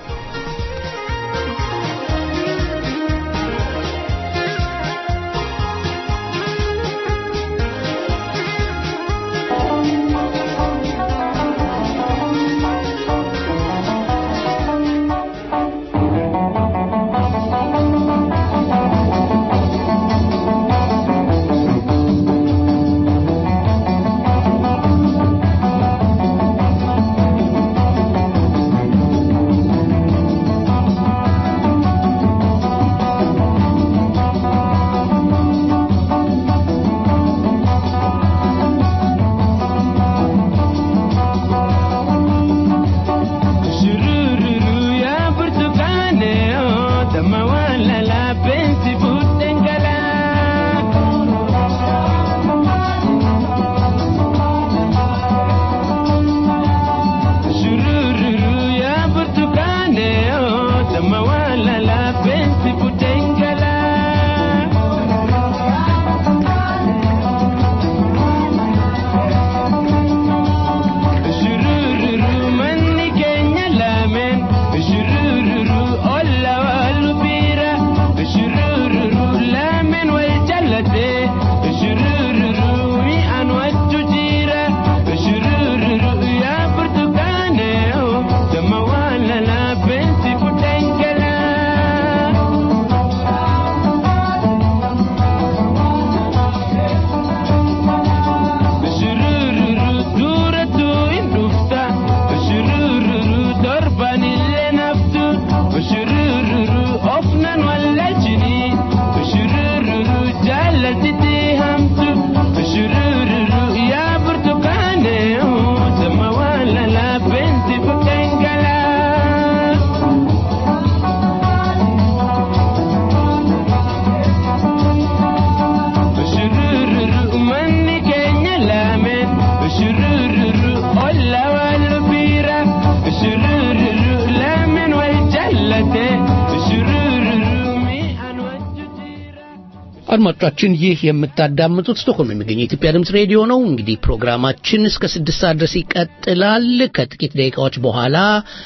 አድማጮቻችን ይህ የምታዳምጡት ስቶክሆልም የሚገኘው የኢትዮጵያ ድምጽ ሬዲዮ ነው እንግዲህ ፕሮግራማችን እስከ ስድስት ሰዓት ድረስ ይቀጥላል ከጥቂት ደቂቃዎች በኋላ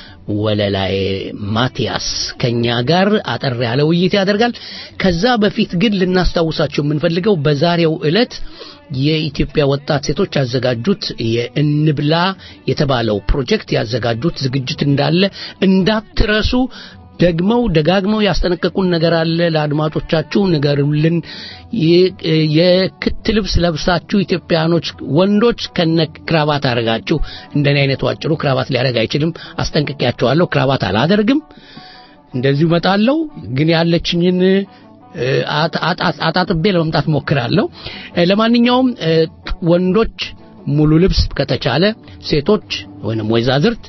ወለላይ ማቲያስ ከኛ ጋር አጠር ያለ ውይይት ያደርጋል ከዛ በፊት ግን ልናስታውሳችሁ የምንፈልገው በዛሬው ዕለት የኢትዮጵያ ወጣት ሴቶች ያዘጋጁት የእንብላ የተባለው ፕሮጀክት ያዘጋጁት ዝግጅት እንዳለ እንዳትረሱ ደግመው ደጋግመው ያስጠነቀቁን ነገር አለ ለአድማጮቻችሁ ንገሩልን የክት ልብስ ለብሳችሁ ኢትዮጵያኖች ወንዶች ከነ ክራባት አረጋችሁ እንደኔ አይነቱ አጭሩ ክራባት ሊያረጋ አይችልም አስጠንቅቄያቸዋለሁ ክራባት አላደርግም እንደዚሁ መጣለው ግን ያለችኝን አጣጥቤ ለመምጣት ሞክራለሁ ለማንኛውም ወንዶች ሙሉ ልብስ ከተቻለ ሴቶች ወይንም ወይዛዝርት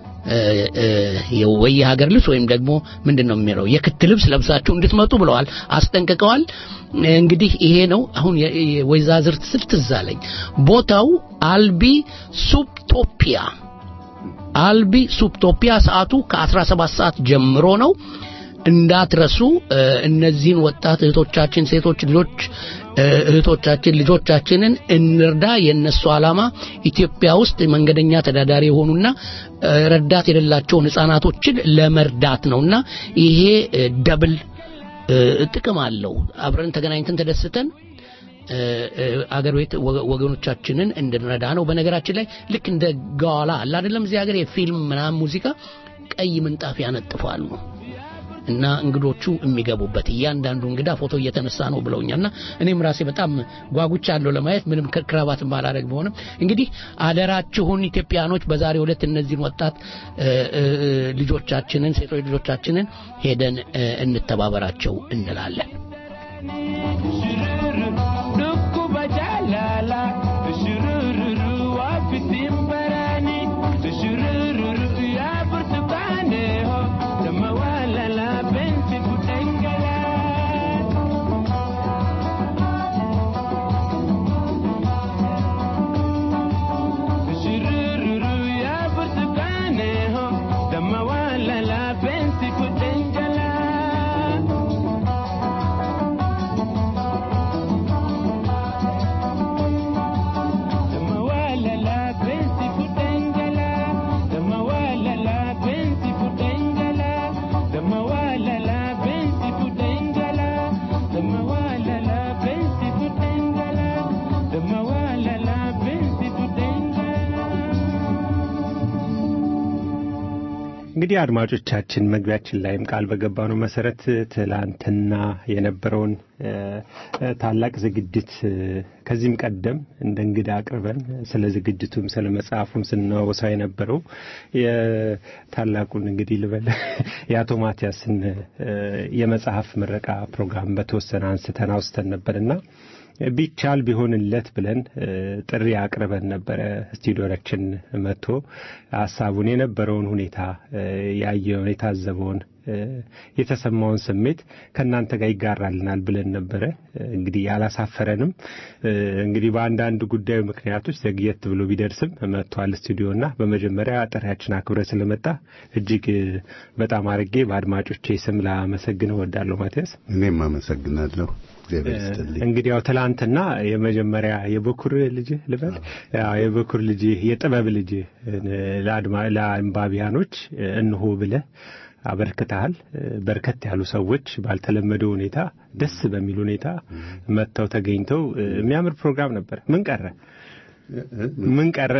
የወይ ሀገር ልብስ ወይም ደግሞ ምንድነው የሚለው የክት ልብስ ለብሳችሁ እንድትመጡ ብለዋል አስጠንቅቀዋል እንግዲህ ይሄ ነው አሁን የወይዛዝርት ስልትዛለኝ ቦታው አልቢ ሱፕቶፒያ አልቢ ሱፕቶፒያ ሰዓቱ ከ17 ሰዓት ጀምሮ ነው እንዳትረሱ እነዚህን ወጣት እህቶቻችን ሴቶች ልጆች እህቶቻችን ልጆቻችንን እንርዳ የነሱ አላማ ኢትዮጵያ ውስጥ መንገደኛ ተዳዳሪ የሆኑና ረዳት የሌላቸውን ህፃናቶችን ለመርዳት ነውና ይሄ ደብል ጥቅም አለው አብረን ተገናኝተን ተደስተን አገር ቤት ወገኖቻችንን እንድንረዳ ነው በነገራችን ላይ ልክ እንደ ጋላ አለ አይደለም እዚህ ሀገር የፊልም ምናምን ሙዚቃ ቀይ ምንጣፍ ያነጥፋሉ እና እንግዶቹ የሚገቡበት እያንዳንዱ እንግዳ ፎቶ እየተነሳ ነው ብለውኛልና እኔም ራሴ በጣም ጓጉቻለሁ ለማየት ምንም ክራባት ማላረግ ቢሆንም እንግዲህ አደራችሁን ኢትዮጵያኖች በዛሬው ዕለት እነዚህን ወጣት ልጆቻችንን ሴቶች ልጆቻችንን ሄደን እንተባበራቸው እንላለን እንግዲህ አድማጮቻችን መግቢያችን ላይም ቃል በገባነው መሰረት ትላንትና የነበረውን ታላቅ ዝግጅት ከዚህም ቀደም እንደ እንግዳ አቅርበን ስለ ዝግጅቱም ስለ መጽሐፉም ስናወሳ የነበረው የታላቁን እንግዲህ ልበል የአቶ ማቲያስን የመጽሐፍ ምረቃ ፕሮግራም በተወሰነ አንስተን አውስተን ነበርና ቢቻል ቢሆንለት ብለን ጥሪ አቅርበን ነበር ስቱዲዮአችን መጥቶ ሐሳቡን የነበረውን ሁኔታ ያየውን የታዘበውን የተሰማውን ስሜት ከናንተ ጋር ይጋራልናል ብለን ነበር እንግዲህ ያላሳፈረንም እንግዲህ በአንዳንድ ጉዳዩ ምክንያቶች ዘግየት ብሎ ቢደርስም መጥቷል ስቱዲዮና በመጀመሪያ ጥሪያችን አክብረ ስለመጣ እጅግ በጣም አርጌ በአድማጮቼ ስም ላመሰግነው ወዳለሁ ማቲያስ እኔም አመሰግናለሁ እንግዲህ ያው ትላንትና የመጀመሪያ የበኩር ልጅ ልበል ያው የበኩር ልጅ የጥበብ ልጅ ለአድማ ለአንባቢያኖች እንሆ ብለ አበርክተሃል በርከት ያሉ ሰዎች ባልተለመደ ሁኔታ ደስ በሚል ሁኔታ መጥተው ተገኝተው የሚያምር ፕሮግራም ነበር ምን ቀረ ምን ቀረ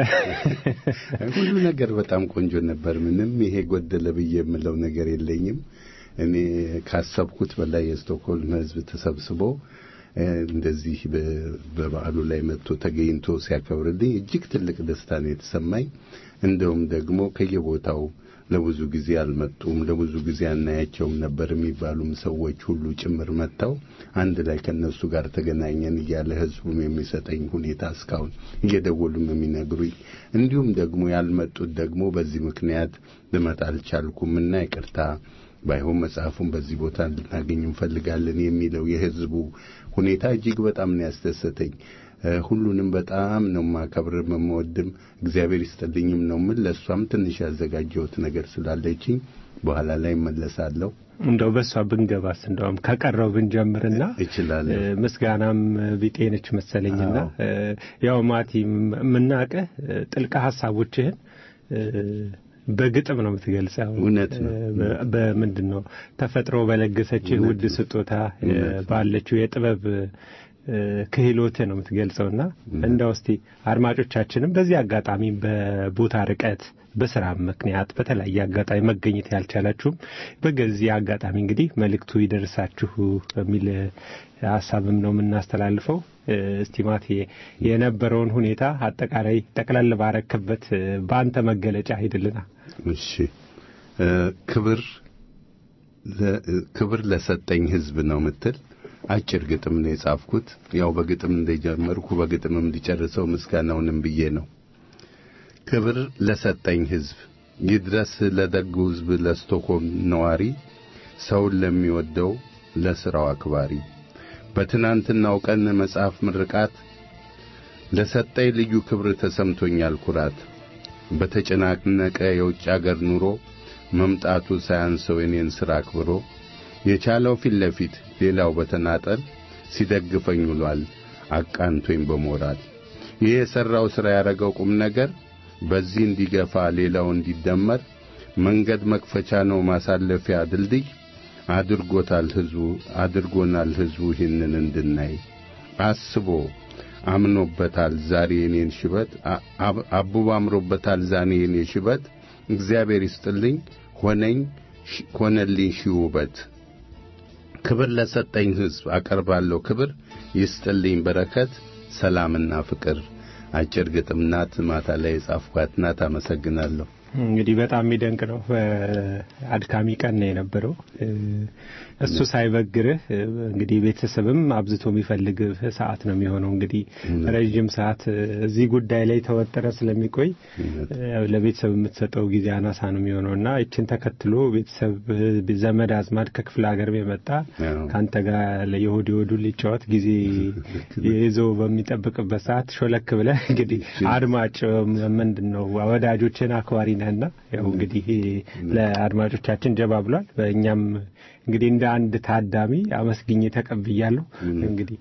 ሁሉ ነገር በጣም ቆንጆ ነበር ምንም ይሄ ጎደለ ብዬ የምለው ነገር የለኝም እኔ ካሰብኩት በላይ የስቶክሆልም ህዝብ ተሰብስቦ እንደዚህ በበዓሉ ላይ መጥቶ ተገኝቶ ሲያከብርልኝ እጅግ ትልቅ ደስታ ነው የተሰማኝ እንደውም ደግሞ ከየቦታው ለብዙ ጊዜ አልመጡም ለብዙ ጊዜ አናያቸውም ነበር የሚባሉም ሰዎች ሁሉ ጭምር መጥተው አንድ ላይ ከነሱ ጋር ተገናኘን እያለ ህዝቡም የሚሰጠኝ ሁኔታ እስካሁን እየደወሉም የሚነግሩኝ እንዲሁም ደግሞ ያልመጡት ደግሞ በዚህ ምክንያት ልመጣ አልቻልኩምና ይቅርታ ባይሆን መጽሐፉን በዚህ ቦታ እንድናገኝ እንፈልጋለን የሚለው የህዝቡ ሁኔታ እጅግ በጣም ነው ያስደሰተኝ ሁሉንም በጣም ነው ማከብር መመወድም እግዚአብሔር ይስጥልኝም ነው ምን ለሷም ትንሽ ያዘጋጀሁት ነገር ስላለችኝ በኋላ ላይ መለሳለሁ እንደው በሷ ብንገባስ እንደውም ከቀረው ብንጀምርና እችላለሁ ምስጋናም ቢጤነች መሰለኝና ያው ማቲ ምናቀ ጥልቅ ሐሳቦችህን በግጥም ነው የምትገልጸው እውነት ነው በምንድነው ተፈጥሮ በለገሰችህ ውድ ስጦታ ባለችው የጥበብ ክህሎት ነው የምትገልጸውና እንደው እስቲ አድማጮቻችንም በዚህ አጋጣሚ በቦታ ርቀት በስራ ምክንያት በተለያየ አጋጣሚ መገኘት ያልቻላችሁም በዚህ አጋጣሚ እንግዲህ መልእክቱ ይደርሳችሁ በሚል ሐሳብም ነው የምናስተላልፈው እስቲማት የነበረውን ሁኔታ አጠቃላይ ጠቅላላ ባረከበት በአንተ መገለጫ ሄድልና እሺ ክብር ክብር ለሰጠኝ ህዝብ ነው ምትል አጭር ግጥም ነው የጻፍኩት ያው በግጥም እንደጀመርኩ በግጥምም እንዲጨርሰው ምስጋናውንም ብዬ ነው ክብር ለሰጠኝ ህዝብ ይድረስ ለደጉ ህዝብ ለስቶክሆልም ነዋሪ ሰው ለሚወደው ለስራው አክባሪ በትናንትናው ቀን መጽሐፍ ምርቃት ለሰጠኝ ልዩ ክብር ተሰምቶኛል ኩራት በተጨናነቀ የውጭ አገር ኑሮ መምጣቱ ሳያንሰው የኔን ስራ አክብሮ የቻለው ፊት ለፊት ሌላው በተናጠል ሲደግፈኝ ውሏል አቃንቶኝ በሞራል ይሄ የሰራው ስራ ያረገው ቁም ነገር በዚህ እንዲገፋ ሌላው እንዲደመር መንገድ መክፈቻ ነው ማሳለፊያ ድልድይ አድርጎታል ህዝቡ አድርጎናል ህዝቡ ይህንን እንድናይ አስቦ አምኖበታል ዛሬ የኔን ሽበት አቡባ አምሮበታል ዛሬ የኔ ሽበት እግዚአብሔር ይስጥልኝ ሆነኝ ሆነልኝ ሺህ ውበት ክብር ለሰጠኝ ሕዝብ አቀርባለሁ ክብር ይስጥልኝ በረከት ሰላምና ፍቅር አጭር ግጥም ናት ማታ ላይ ጻፍኳት ናት አመሰግናለሁ እንግዲህ በጣም የሚደንቅ ነው አድካሚ ቀን ነው የነበረው እሱ ሳይበግርህ እንግዲህ ቤተሰብም አብዝቶ የሚፈልግ ሰዓት ነው የሚሆነው እንግዲህ ረጅም ሰዓት እዚህ ጉዳይ ላይ ተወጠረ ስለሚቆይ ለቤተሰብ የምትሰጠው ጊዜ አናሳ ነው የሚሆነውና እቺን ተከትሎ ቤተሰብ ዘመድ አዝማድ ከክፍለ ሀገር የመጣ ካንተ ጋር ለይሁዲ ወዱ ሊጫወት ጊዜ ይዞ በሚጠብቅበት ሰዓት ሾለክ ብለህ እንግዲህ አድማጭ ምንድነው ወዳጆችን አክባሪ ነህና ያው እንግዲህ ለአድማጮቻችን ጀባ ብሏል በእኛም እንግዲህ እንደ አንድ ታዳሚ አመስግኜ ተቀብያለሁ እንግዲህ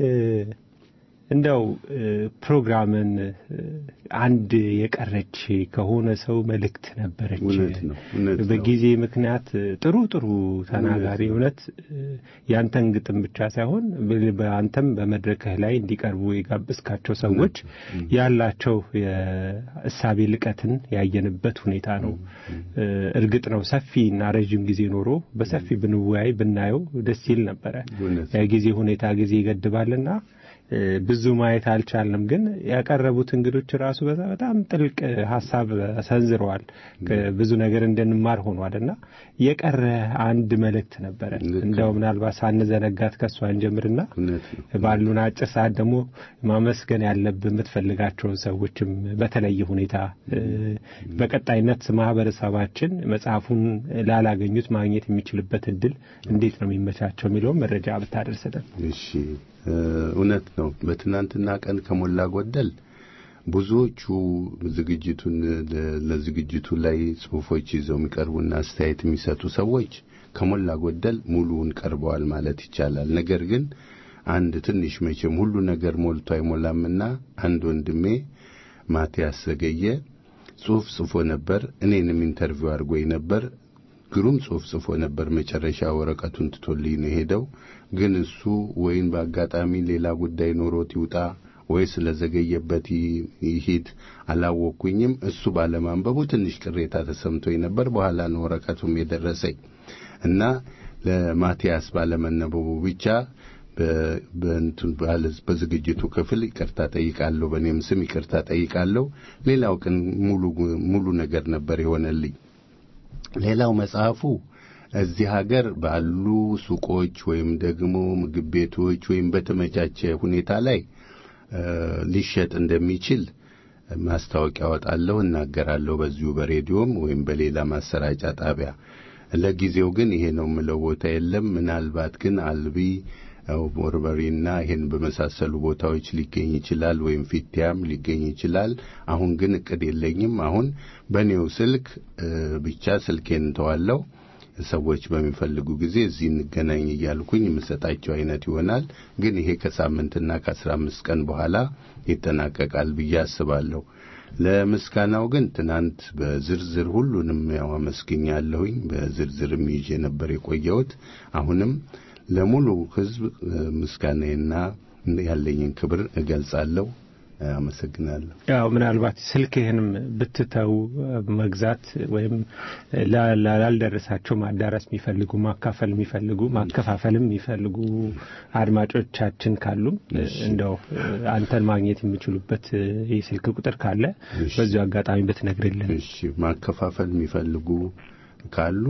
እንደው ፕሮግራምን አንድ የቀረች ከሆነ ሰው መልእክት ነበረች በጊዜ ምክንያት ጥሩ ጥሩ ተናጋሪ እውነት ያንተን ግጥም ብቻ ሳይሆን በአንተም በመድረክህ ላይ እንዲቀርቡ የጋበዝካቸው ሰዎች ያላቸው የእሳቤ ልቀትን ያየንበት ሁኔታ ነው እርግጥ ነው ሰፊና ረጅም ጊዜ ኖሮ በሰፊ ብንወያይ ብናየው ደስ ይል ነበር የጊዜ ሁኔታ ጊዜ ይገድባልና ብዙ ማየት አልቻልንም ግን ያቀረቡት እንግዶች ራሱ በጣም ጥልቅ ሐሳብ ሰንዝረዋል ብዙ ነገር እንድንማር ሆኗልና የቀረ አንድ መልእክት ነበር እንደው ምናልባት ሳንዘነጋት ከሷ እንጀምርና ባሉን አጭር ሰዓት ደግሞ ማመስገን ያለብን የምትፈልጋቸው ሰዎችም በተለየ ሁኔታ በቀጣይነት ማህበረሰባችን መጽሐፉን ላላገኙት ማግኘት የሚችልበት እድል እንዴት ነው የሚመቻቸው የሚለው መረጃ ብታደርሰን እሺ እውነት ነው በትናንትና ቀን ከሞላ ጎደል ብዙዎቹ ዝግጅቱን ለዝግጅቱ ላይ ጽሁፎች ይዘው የሚቀርቡና አስተያየት የሚሰጡ ሰዎች ከሞላ ጎደል ሙሉውን ቀርበዋል ማለት ይቻላል ነገር ግን አንድ ትንሽ መቼም ሁሉ ነገር ሞልቶ አይሞላምና አንድ ወንድሜ ማቲያስ ዘገየ ጽሁፍ ጽፎ ነበር እኔንም ኢንተርቪው አድርጎኝ ነበር ግሩም ጽሁፍ ጽፎ ነበር መጨረሻ ወረቀቱን ትቶልኝ ነው ሄደው ግን እሱ ወይን በአጋጣሚ ሌላ ጉዳይ ኖሮት ይውጣ ወይ ስለዘገየበት ይሄድ አላወኩኝም እሱ ባለማንበቡ ትንሽ ቅሬታ ተሰምቶኝ ነበር በኋላ ነው ወረቀቱም የደረሰኝ እና ለማቲያስ ባለመነበቡ ብቻ በእንትን ባለስ በዝግጅቱ ክፍል ይቅርታ ጠይቃለሁ በእኔም ስም ይቅርታ ጠይቃለሁ ሌላው ግን ሙሉ ሙሉ ነገር ነበር የሆነልኝ ሌላው መጽሐፉ እዚህ ሀገር ባሉ ሱቆች ወይም ደግሞ ምግብ ቤቶች ወይም በተመቻቸ ሁኔታ ላይ ሊሸጥ እንደሚችል ማስታወቂያ ወጣለሁ እናገራለሁ በዚሁ በሬዲዮም ወይም በሌላ ማሰራጫ ጣቢያ ለጊዜው ግን ይሄ ነው ምለው ቦታ የለም ምናልባት ግን አልቢ ቦርበሪና ይሄን በመሳሰሉ ቦታዎች ሊገኝ ይችላል ወይም ፊቲያም ሊገኝ ይችላል አሁን ግን እቅድ የለኝም አሁን በኔው ስልክ ብቻ ስልኬን ተዋለው ሰዎች በሚፈልጉ ጊዜ እዚህ እንገናኝ ይያልኩኝ መሰጣቸው አይነት ይሆናል ግን ይሄ ከሳምንትና ከአስራ አምስት ቀን በኋላ ይተናቀቃል ብዬ አስባለሁ ለምስጋናው ግን ትናንት በዝርዝር ሁሉንም ያው አመስግኛለሁኝ በዝርዝርም ይዤ ነበር የቆየሁት አሁንም ለሙሉ ህዝብ ምስጋናዬና ያለኝን ክብር እገልጻለሁ አመሰግናለሁ ያው ምናልባት ስልክህንም ብትተው መግዛት ወይም ላልደረሳቸው ማዳረስ የሚፈልጉ ማካፈል የሚፈልጉ ማከፋፈልም የሚፈልጉ አድማጮቻችን ካሉ እንደው አንተን ማግኘት የሚችሉበት የስልክ ቁጥር ካለ በዚሁ አጋጣሚ ብትነግርልን እሺ ማከፋፈል የሚፈልጉ ካሉ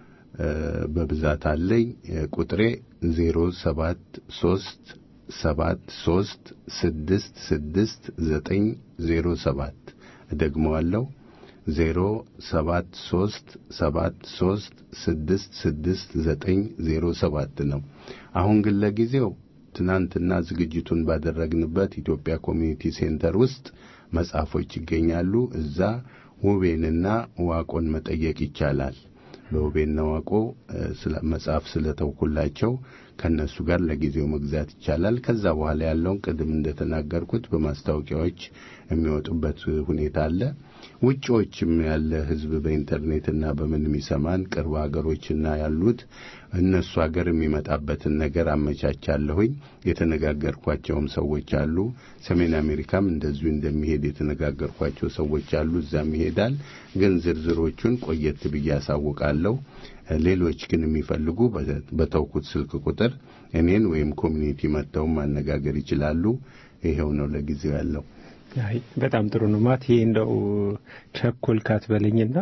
በብዛት አለኝ ቁጥሬ ዜሮ ሰባት ሶስት ሰባት ሶስት ስድስት ስድስት ዘጠኝ ዜሮ ሰባት ደግመዋለሁ ዜሮ ሰባት ሶስት ሰባት ሶስት ስድስት ስድስት ዘጠኝ ዜሮ ሰባት ነው አሁን ግን ለጊዜው ትናንትና ዝግጅቱን ባደረግንበት ኢትዮጵያ ኮሚኒቲ ሴንተር ውስጥ መጽሐፎች ይገኛሉ እዛ ውቤንና ዋቆን መጠየቅ ይቻላል በውቤና ዋቆ ስለ መጽሐፍ ስለተውኩላቸው ከነሱ ጋር ለጊዜው መግዛት ይቻላል ከዛ በኋላ ያለውን ቅድም እንደተናገርኩት በማስታወቂያዎች የሚወጡበት ሁኔታ አለ ውጪዎችም ያለ ህዝብ በኢንተርኔትና በምን የሚሰማን ቅርብ ሀገሮችና ያሉት እነሱ ሀገር የሚመጣበትን ነገር አመቻቻለሁኝ የተነጋገርኳቸውም ሰዎች አሉ ሰሜን አሜሪካም እንደዚሁ እንደሚሄድ የተነጋገርኳቸው ሰዎች አሉ እዛም ይሄዳል ግን ዝርዝሮቹን ቆየት ብዬ አሳውቃለሁ ሌሎች ግን የሚፈልጉ በተውኩት ስልክ ቁጥር እኔን ወይም ኮሚኒቲ መጥተው ማነጋገር ይችላሉ። ይሄው ነው ለጊዜው ያለው። አይ በጣም ጥሩ ነው። ማት ይሄ እንደው ቸኮልካት በለኝና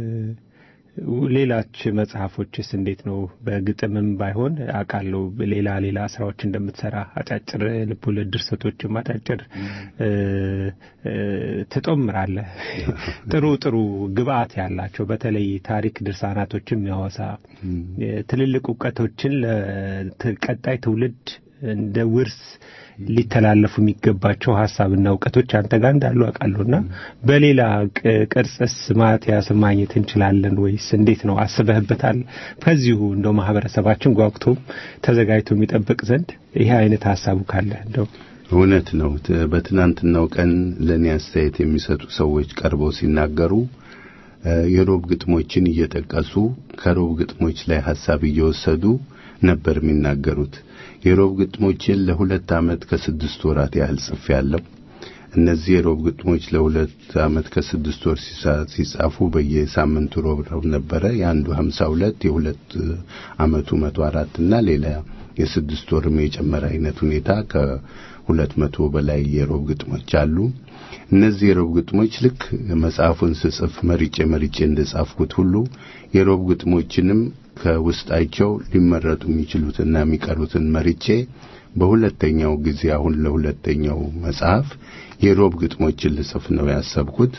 ሌላች መጽሐፎችስ እንዴት ነው? በግጥምም ባይሆን አቃለው ሌላ ሌላ ስራዎች እንደምትሰራ አጫጭር ልቦለድ ድርሰቶችም አጫጭር ተጦምራለህ። ጥሩ ጥሩ ግብአት ያላቸው በተለይ ታሪክ ድርሳናቶችም ያወሳ ትልልቅ ዕውቀቶችን ለቀጣይ ትውልድ እንደ ውርስ ሊተላለፉ የሚገባቸው ሐሳብና ዕውቀቶች አንተ ጋር እንዳሉ አቃለውና በሌላ ቅርጽስ ማቲያስ ማግኘት እንችላለን ወይስ እንዴት ነው? አስበህበታል? ከዚሁ እንደው ማህበረሰባችን ጓጉቶ ተዘጋጅቶ የሚጠብቅ ዘንድ ይሄ አይነት ሐሳቡ ካለ እንደው እውነት ነው። በትናንትናው ቀን ለኔ አስተያየት የሚሰጡ ሰዎች ቀርበው ሲናገሩ የሮብ ግጥሞችን እየጠቀሱ ከሮብ ግጥሞች ላይ ሐሳብ እየወሰዱ ነበር የሚናገሩት። የሮብ ግጥሞችን ለሁለት ዓመት ከስድስት ወራት ያህል ጽፌያለሁ። እነዚህ የሮብ ግጥሞች ለሁለት ዓመት ከስድስት ወር ሲጻፉ በየሳምንቱ ሮብ ሮብ ነበረ። የአንዱ ሃምሳ ሁለት የሁለት ዓመቱ መቶ አራት እና ሌላ የስድስት ወር የጨመረ አይነት ሁኔታ ከሁለት መቶ በላይ የሮብ ግጥሞች አሉ። እነዚህ የሮብ ግጥሞች ልክ መጽሐፉን ስጽፍ መርጬ መርጬ እንደጻፍኩት ሁሉ የሮብ ግጥሞችንም ከውስጣቸው ሊመረጡ የሚችሉትና የሚቀሩትን መርጬ በሁለተኛው ጊዜ አሁን ለሁለተኛው መጽሐፍ የሮብ ግጥሞችን ልጽፍ ነው ያሰብኩት።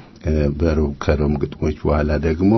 በሮብ ከሮብ ግጥሞች በኋላ ደግሞ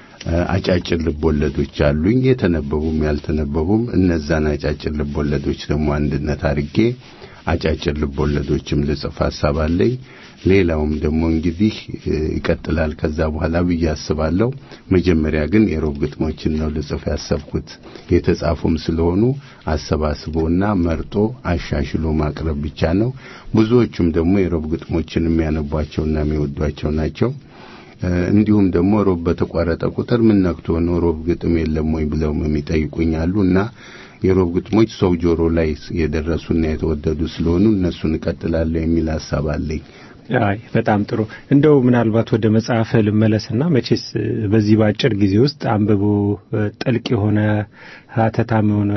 አጫጭር ልቦለዶች አሉኝ፣ የተነበቡም ያልተነበቡም። እነዛን አጫጭር ልቦለዶች ደግሞ አንድነት አድርጌ አጫጭር ልቦለዶችም ልጽፍ ሐሳብ አለኝ። ሌላውም ደግሞ እንግዲህ ይቀጥላል ከዛ በኋላ ብዬ አስባለሁ። መጀመሪያ ግን የሮብ ግጥሞችን ነው ልጽፍ ያሰብኩት። የተጻፉም ስለሆኑ አሰባስቦና መርጦ አሻሽሎ ማቅረብ ብቻ ነው። ብዙዎቹም ደግሞ የሮብ ግጥሞችን የሚያነቧቸውና የሚወዷቸው ናቸው። እንዲሁም ደግሞ ሮብ በተቋረጠ ቁጥር ምን ነክቶ ነው ሮብ ግጥም የለም ወይ ብለው የሚጠይቁኛሉና የሮብ ግጥሞች ሰው ጆሮ ላይ የደረሱና የተወደዱ ስለሆኑ እነሱን እቀጥላለሁ የሚል ሐሳብ አለኝ። አይ በጣም ጥሩ። እንደው ምናልባት ወደ መጽሐፍ ልመለስና መቼስ በዚህ ባጭር ጊዜ ውስጥ አንብቦ ጥልቅ የሆነ ሀተታም የሆነ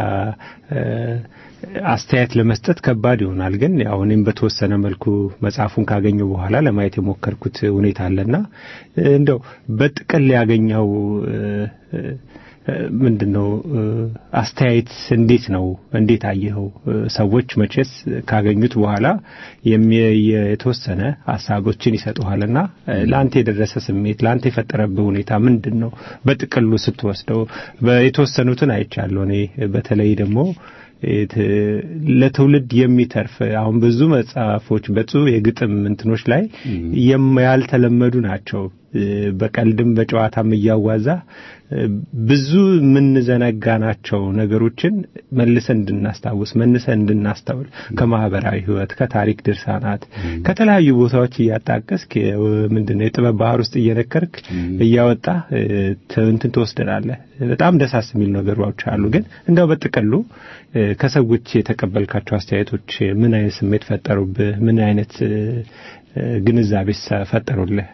አስተያየት ለመስጠት ከባድ ይሆናል። ግን ያው እኔም በተወሰነ መልኩ መጽሐፉን ካገኘው በኋላ ለማየት የሞከርኩት ሁኔታ አለና እንደው በጥቅል ያገኘው ምንድነው አስተያየት እንዴት ነው? እንዴት አየኸው? ሰዎች መቼስ ካገኙት በኋላ የተወሰነ ሐሳቦችን ይሰጡሃልና ላንተ የደረሰ ስሜት ላንተ የፈጠረብህ ሁኔታ ምንድነው? በጥቅሉ ስትወስደው የተወሰኑትን አይቻለሁ እኔ በተለይ ደግሞ ለትውልድ የሚተርፍ አሁን ብዙ መጽሐፎች በጽ የግጥም እንትኖች ላይ ያልተለመዱ ናቸው። በቀልድም በጨዋታም እያዋዛ ብዙ ምን ዘነጋናቸው ነገሮችን መልሰን እንድናስታውስ መልሰን እንድናስተውል ከማህበራዊ ህይወት ከታሪክ ድርሳናት ከተለያዩ ቦታዎች እያጣቀስክ ምንድነው የጥበብ ባህር ውስጥ እየነከርክ እያወጣ እንትን ተወስደናለህ። በጣም ደሳስ የሚል ነገሮች አሉ። ግን እንደው በጥቅሉ ከሰዎች የተቀበልካቸው አስተያየቶች ምን አይነት ስሜት ፈጠሩብህ? ምን አይነት ግንዛቤስ ፈጠሩልህ?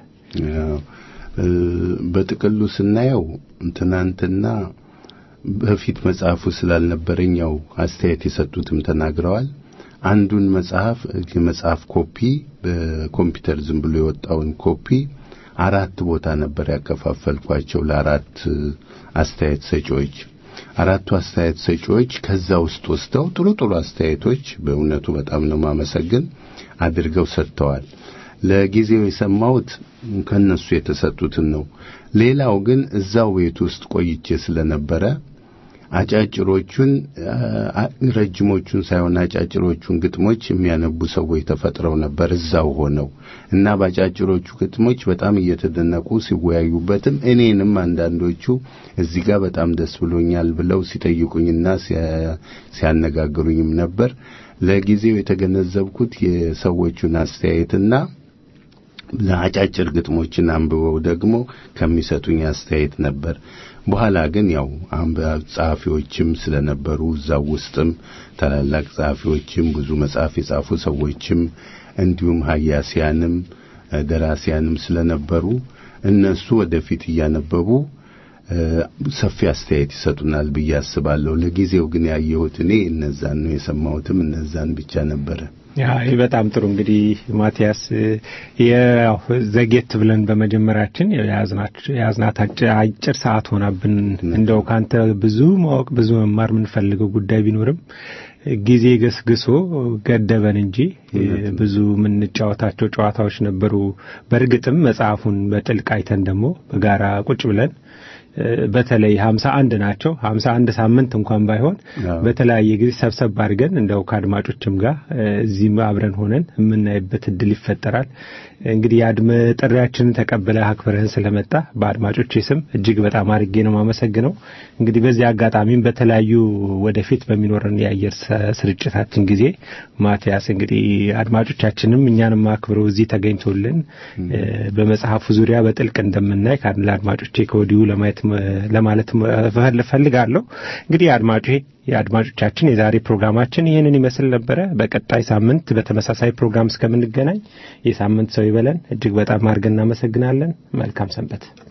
በጥቅሉ ስናየው ትናንትና በፊት መጽሐፉ ስላልነበረኛው አስተያየት የሰጡትም ተናግረዋል። አንዱን መጽሐፍ የመጽሐፍ ኮፒ በኮምፒውተር ዝም ብሎ የወጣውን ኮፒ አራት ቦታ ነበር ያከፋፈልኳቸው ለአራት አስተያየት ሰጪዎች። አራቱ አስተያየት ሰጪዎች ከዛ ውስጥ ወስደው ጥሩ ጥሩ አስተያየቶች በእውነቱ በጣም ነው ማመሰግን አድርገው ሰጥተዋል። ለጊዜው የሰማሁት ከነሱ የተሰጡትን ነው። ሌላው ግን እዛው ቤት ውስጥ ቆይቼ ስለነበረ አጫጭሮቹን ረጅሞቹን ሳይሆን አጫጭሮቹን ግጥሞች የሚያነቡ ሰዎች ተፈጥረው ነበር እዛው ሆነው እና ባጫጭሮቹ ግጥሞች በጣም እየተደነቁ ሲወያዩበትም እኔንም አንዳንዶቹ እዚህ ጋር በጣም ደስ ብሎኛል ብለው ሲጠይቁኝና ሲያነጋግሩኝም ነበር። ለጊዜው የተገነዘብኩት የሰዎቹን አስተያየትና ለአጫጭር ግጥሞችን አንብበው ደግሞ ከሚሰጡኝ አስተያየት ነበር። በኋላ ግን ያው አንባብ ጻፊዎችም ስለነበሩ እዛው ውስጥም ታላላቅ ጻፊዎችም ብዙ መጽሐፍ የጻፉ ሰዎችም እንዲሁም ሀያሲያንም ደራሲያንም ስለነበሩ እነሱ ወደፊት እያነበቡ ሰፊ አስተያየት ይሰጡናል ብዬ አስባለሁ። ለጊዜው ግን ያየሁት እኔ እነዛን ነው የሰማሁትም እነዛን ብቻ ነበረ። ያ በጣም ጥሩ እንግዲህ ማቲያስ ያው ዘጌት ብለን በመጀመራችን ያዝናችሁ ያዝናት አጭር ሰዓት ሆናብን እንደው ካንተ ብዙ ማወቅ ብዙ መማር ምን ፈልገው ጉዳይ ቢኖርም ጊዜ ገስግሶ ገደበን እንጂ ብዙ ምን ጫዋታቸው ጨዋታዎች ነበሩ። በርግጥም መጽሐፉን በጥልቅ አይተን ደግሞ በጋራ ቁጭ ብለን በተለይ ሃምሳ አንድ ናቸው ሃምሳ አንድ ሳምንት እንኳን ባይሆን በተለያየ ጊዜ ሰብሰብ አድርገን እንደው ካድማጮችም ጋር እዚህም አብረን ሆነን የምናይበት እድል ይፈጠራል። እንግዲህ አድመ ጥሪያችንን ተቀበለ አክብረህን ስለመጣ በአድማጮቼ ስም እጅግ በጣም አርጌ ነው ማመሰግነው። እንግዲህ በዚህ አጋጣሚም በተለያዩ ወደፊት በሚኖረን የአየር ስርጭታችን ጊዜ ማቲያስ እንግዲህ አድማጮቻችንም እኛንም አክብረው እዚህ ተገኝቶልን በመጽሐፉ ዙሪያ በጥልቅ እንደምናይ ካለ አድማጮቼ ከወዲሁ ለማየት ለማለት ፈልጋለሁ። እንግዲህ አድማጮቼ የአድማጮቻችን የዛሬ ፕሮግራማችን ይሄንን ይመስል ነበር። በቀጣይ ሳምንት በተመሳሳይ ፕሮግራም እስከምንገናኝ የሳምንት ሰው ይበለን። እጅግ በጣም አድርገን እናመሰግናለን። መልካም ሰንበት።